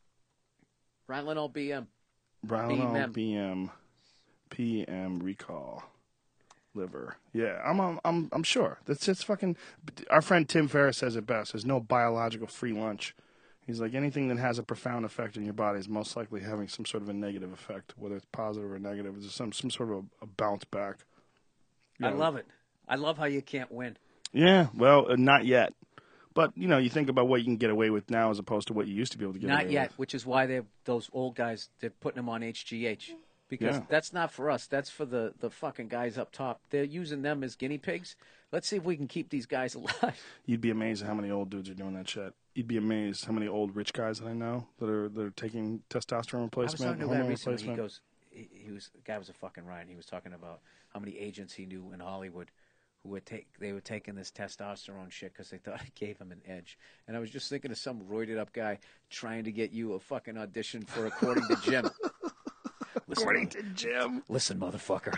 Rylenol BM. Rylenol PM recall. Liver. Yeah, I'm sure. That's just fucking. Our friend Tim Ferriss says it best. There's no biological free lunch. He's like, anything that has a profound effect on your body is most likely having some sort of a negative effect, whether it's positive or negative. It's some sort of a bounce back. I love it. I love how you can't win. Yeah, well, not yet. But you think about what you can get away with now as opposed to what you used to be able to get away Not yet, with. which is why those old guys, they're putting them on HGH. Because Yeah. that's not for us. That's for the fucking guys up top. They're using them as guinea pigs. Let's see if we can keep these guys alive. You'd be amazed at how many old dudes are doing that shit. You'd be amazed how many old rich guys that I know that are taking testosterone I was replacement, talking to a guy hormone recently. replacement. He goes, the guy was a fucking riot. He was talking about how many agents he knew in Hollywood who they were taking this testosterone shit because they thought it gave him an edge. And I was just thinking of some roided up guy trying to get you a fucking audition for According to Jim. According to Jim. Listen, motherfucker.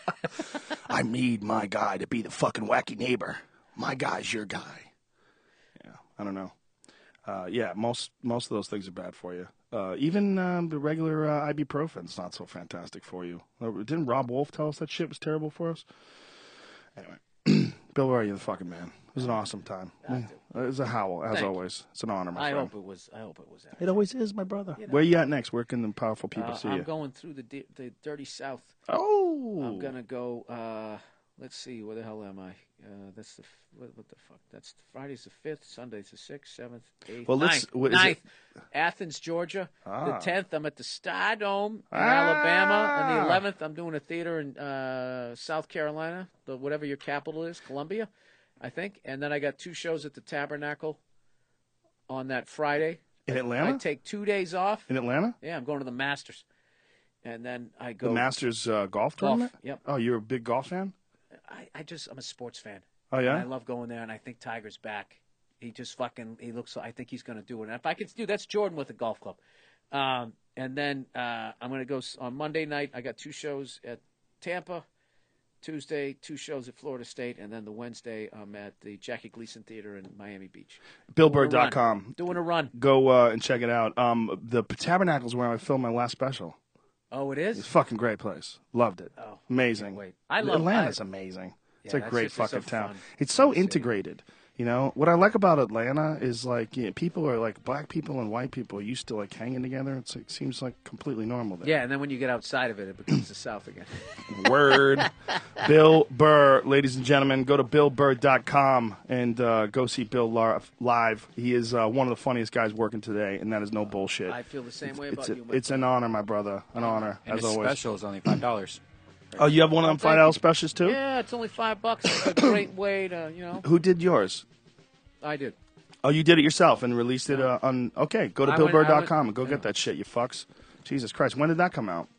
I need my guy to be the fucking wacky neighbor. My guy's your guy. Yeah, I don't know. Yeah, most of those things are bad for you. Even the regular ibuprofen's not so fantastic for you. Didn't Rob Wolf tell us that shit was terrible for us? Anyway, Bill Burr, you're the fucking man. It was an awesome time. It was a howl, as Thank always. It's an honor, my I friend. hope it was. That. It always is, my brother. Where you at next? Where can the powerful people see I'm you? going through the dirty South. Oh, I'm gonna go. Let's see, where the hell am I? That's what the fuck? That's Friday's the 5th, Sunday's the 6th, 7th, 8th, Well, 9th. Athens, Georgia. The 10th, I'm at the Stardome in Alabama. And the 11th, I'm doing a theater in South Carolina, whatever your capital is, Columbia, I think. And then I got 2 shows at the Tabernacle on that Friday. In Atlanta? I take 2 days off. In Atlanta? Yeah, I'm going to the Masters. And then I go. The Masters golf tournament? Yep. Oh, you're a big golf fan? I'm a sports fan. Oh, yeah? And I love going there, and I think Tiger's back. He looks, I think he's going to do it. And if I could do, that's Jordan with the golf club. And then I'm going to go on Monday night. I got 2 shows at Tampa. Tuesday, 2 shows at Florida State. And then the Wednesday, I'm at the Jackie Gleason Theater in Miami Beach. BillBurr.com. Doing a run. Go and check it out. The Tabernacle's where I filmed my last special. Oh, it is? It's a fucking great place. Loved it. Oh, amazing. wait. Atlanta's amazing. It's Yeah, a great that's just fucking so town. fun. It's so integrated. What I like about Atlanta is people are like black people and white people are used to like hanging together. It seems like completely normal there. Yeah, and then when you get outside of it, it becomes the South again. Word. Bill Burr, ladies and gentlemen, go to BillBurr.com and go see Bill live. He is one of the funniest guys working today, and that is no bullshit. I feel the same way about you. It's an honor, my brother. An honor, And as his always. special is only $5. Oh, you have one of them $5 specials too? Yeah, it's only $5. It's a great way to, Who did yours? I did. Oh, you did it yourself and released it on. Okay, go to BillBurr.com and go get that shit, you fucks. Jesus Christ, when did that come out?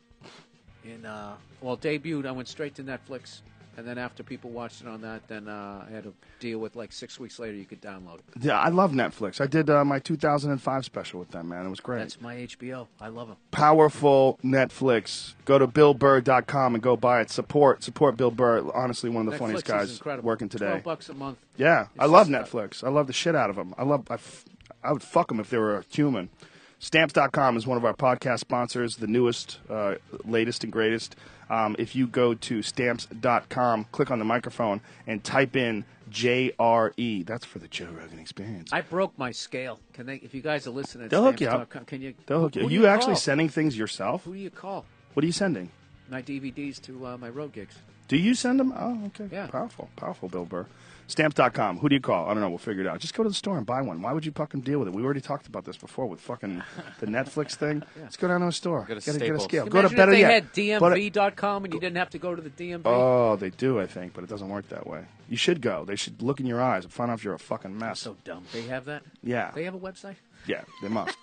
Debuted. I went straight to Netflix, and then after people watched it on that, then I had to deal with 6 weeks later you could download it. Yeah, I love Netflix. I did my 2005 special with them, man. It was great. That's my HBO. I love them. Powerful Netflix. Go to BillBurr.com and go buy it. Support Bill Burr. Honestly, one of the Netflix funniest is guys incredible. working today. $12 a month. Yeah, I It's love just, Netflix. I love the shit out of them. I would fuck them if they were a human. Stamps.com is one of our podcast sponsors, the newest, latest, and greatest. If you go to Stamps.com, click on the microphone, and type in JRE. That's for the Joe Rogan Experience. I broke my scale. Can they? If you guys are listening, They'll hook you up. Can you? They'll hook you. Who Are do you actually call? sending things yourself? Who do you call? What are you sending? My DVDs to my road gigs. Do you send them? Oh, okay. Yeah. Powerful, Bill Burr. Stamps.com. Who do you call? I don't know. We'll figure it out. Just go to the store and buy one. Why would you fucking deal with it? We already talked about this before with fucking the Netflix thing. Yeah. Let's go down to a store. Go to get a Staples. scale. Can you Go to imagine better if they yet. had DMV.com and you didn't have to go to the DMV? Oh, they do, I think, but it doesn't work that way. You should go. They should look in your eyes and find out if you're a fucking mess. So dumb. They have that? Yeah. They have a website? Yeah, they must.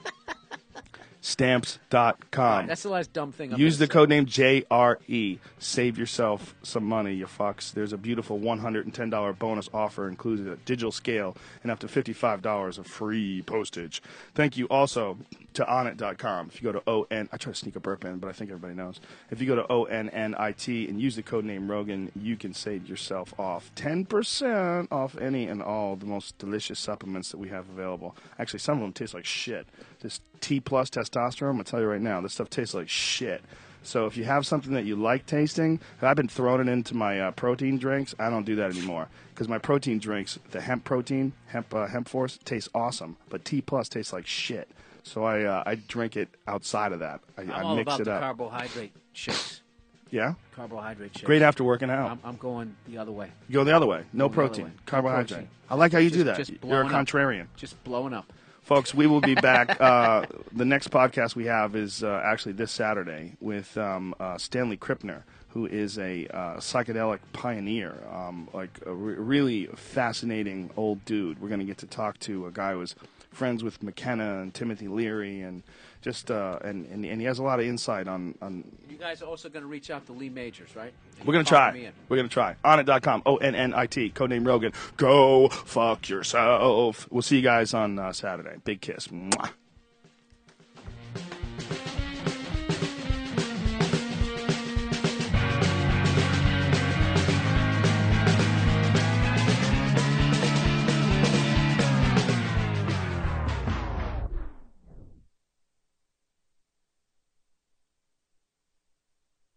Stamps.com. Right, that's the last dumb thing. Use the code name JRE. Save yourself some money, you fucks. There's a beautiful $110 bonus offer, including a digital scale and up to $55 of free postage. Thank you also to Onnit.com. If you go to I try to sneak a burp in, but I think everybody knows. If you go to ONNIT and use the code name Rogan, you can save yourself off 10% off any and all the most delicious supplements that we have available. Actually, some of them taste like shit. This T plus testosterone, I'll tell you right now, this stuff tastes like shit. So if you have something that you like tasting, I've been throwing it into my protein drinks. I don't do that anymore because my protein drinks, the hemp protein, hemp force, tastes awesome, but T plus tastes like shit. So I drink it outside of that. I I'm all mix about it the up. carbohydrate shakes. Yeah? Carbohydrate shakes. Great after working out. I'm going the other way. You go the other way. No Going the other protein. way. No Carbohydrate. protein. I like how you do that. Just You're a blowing up. contrarian. Just blowing up. Folks, we will be back. The next podcast we have is actually this Saturday with Stanley Krippner, who is a psychedelic pioneer, like a really fascinating old dude. We're going to get to talk to a guy who was friends with McKenna and Timothy Leary, and just and he has a lot of insight on. You guys are also going to reach out to Lee Majors, right? We're going to Follow me try. in. We're going to try. Onnit.com. ONNIT. Codename Rogan. Go fuck yourself. We'll see you guys on Saturday. Big kiss. Mwah.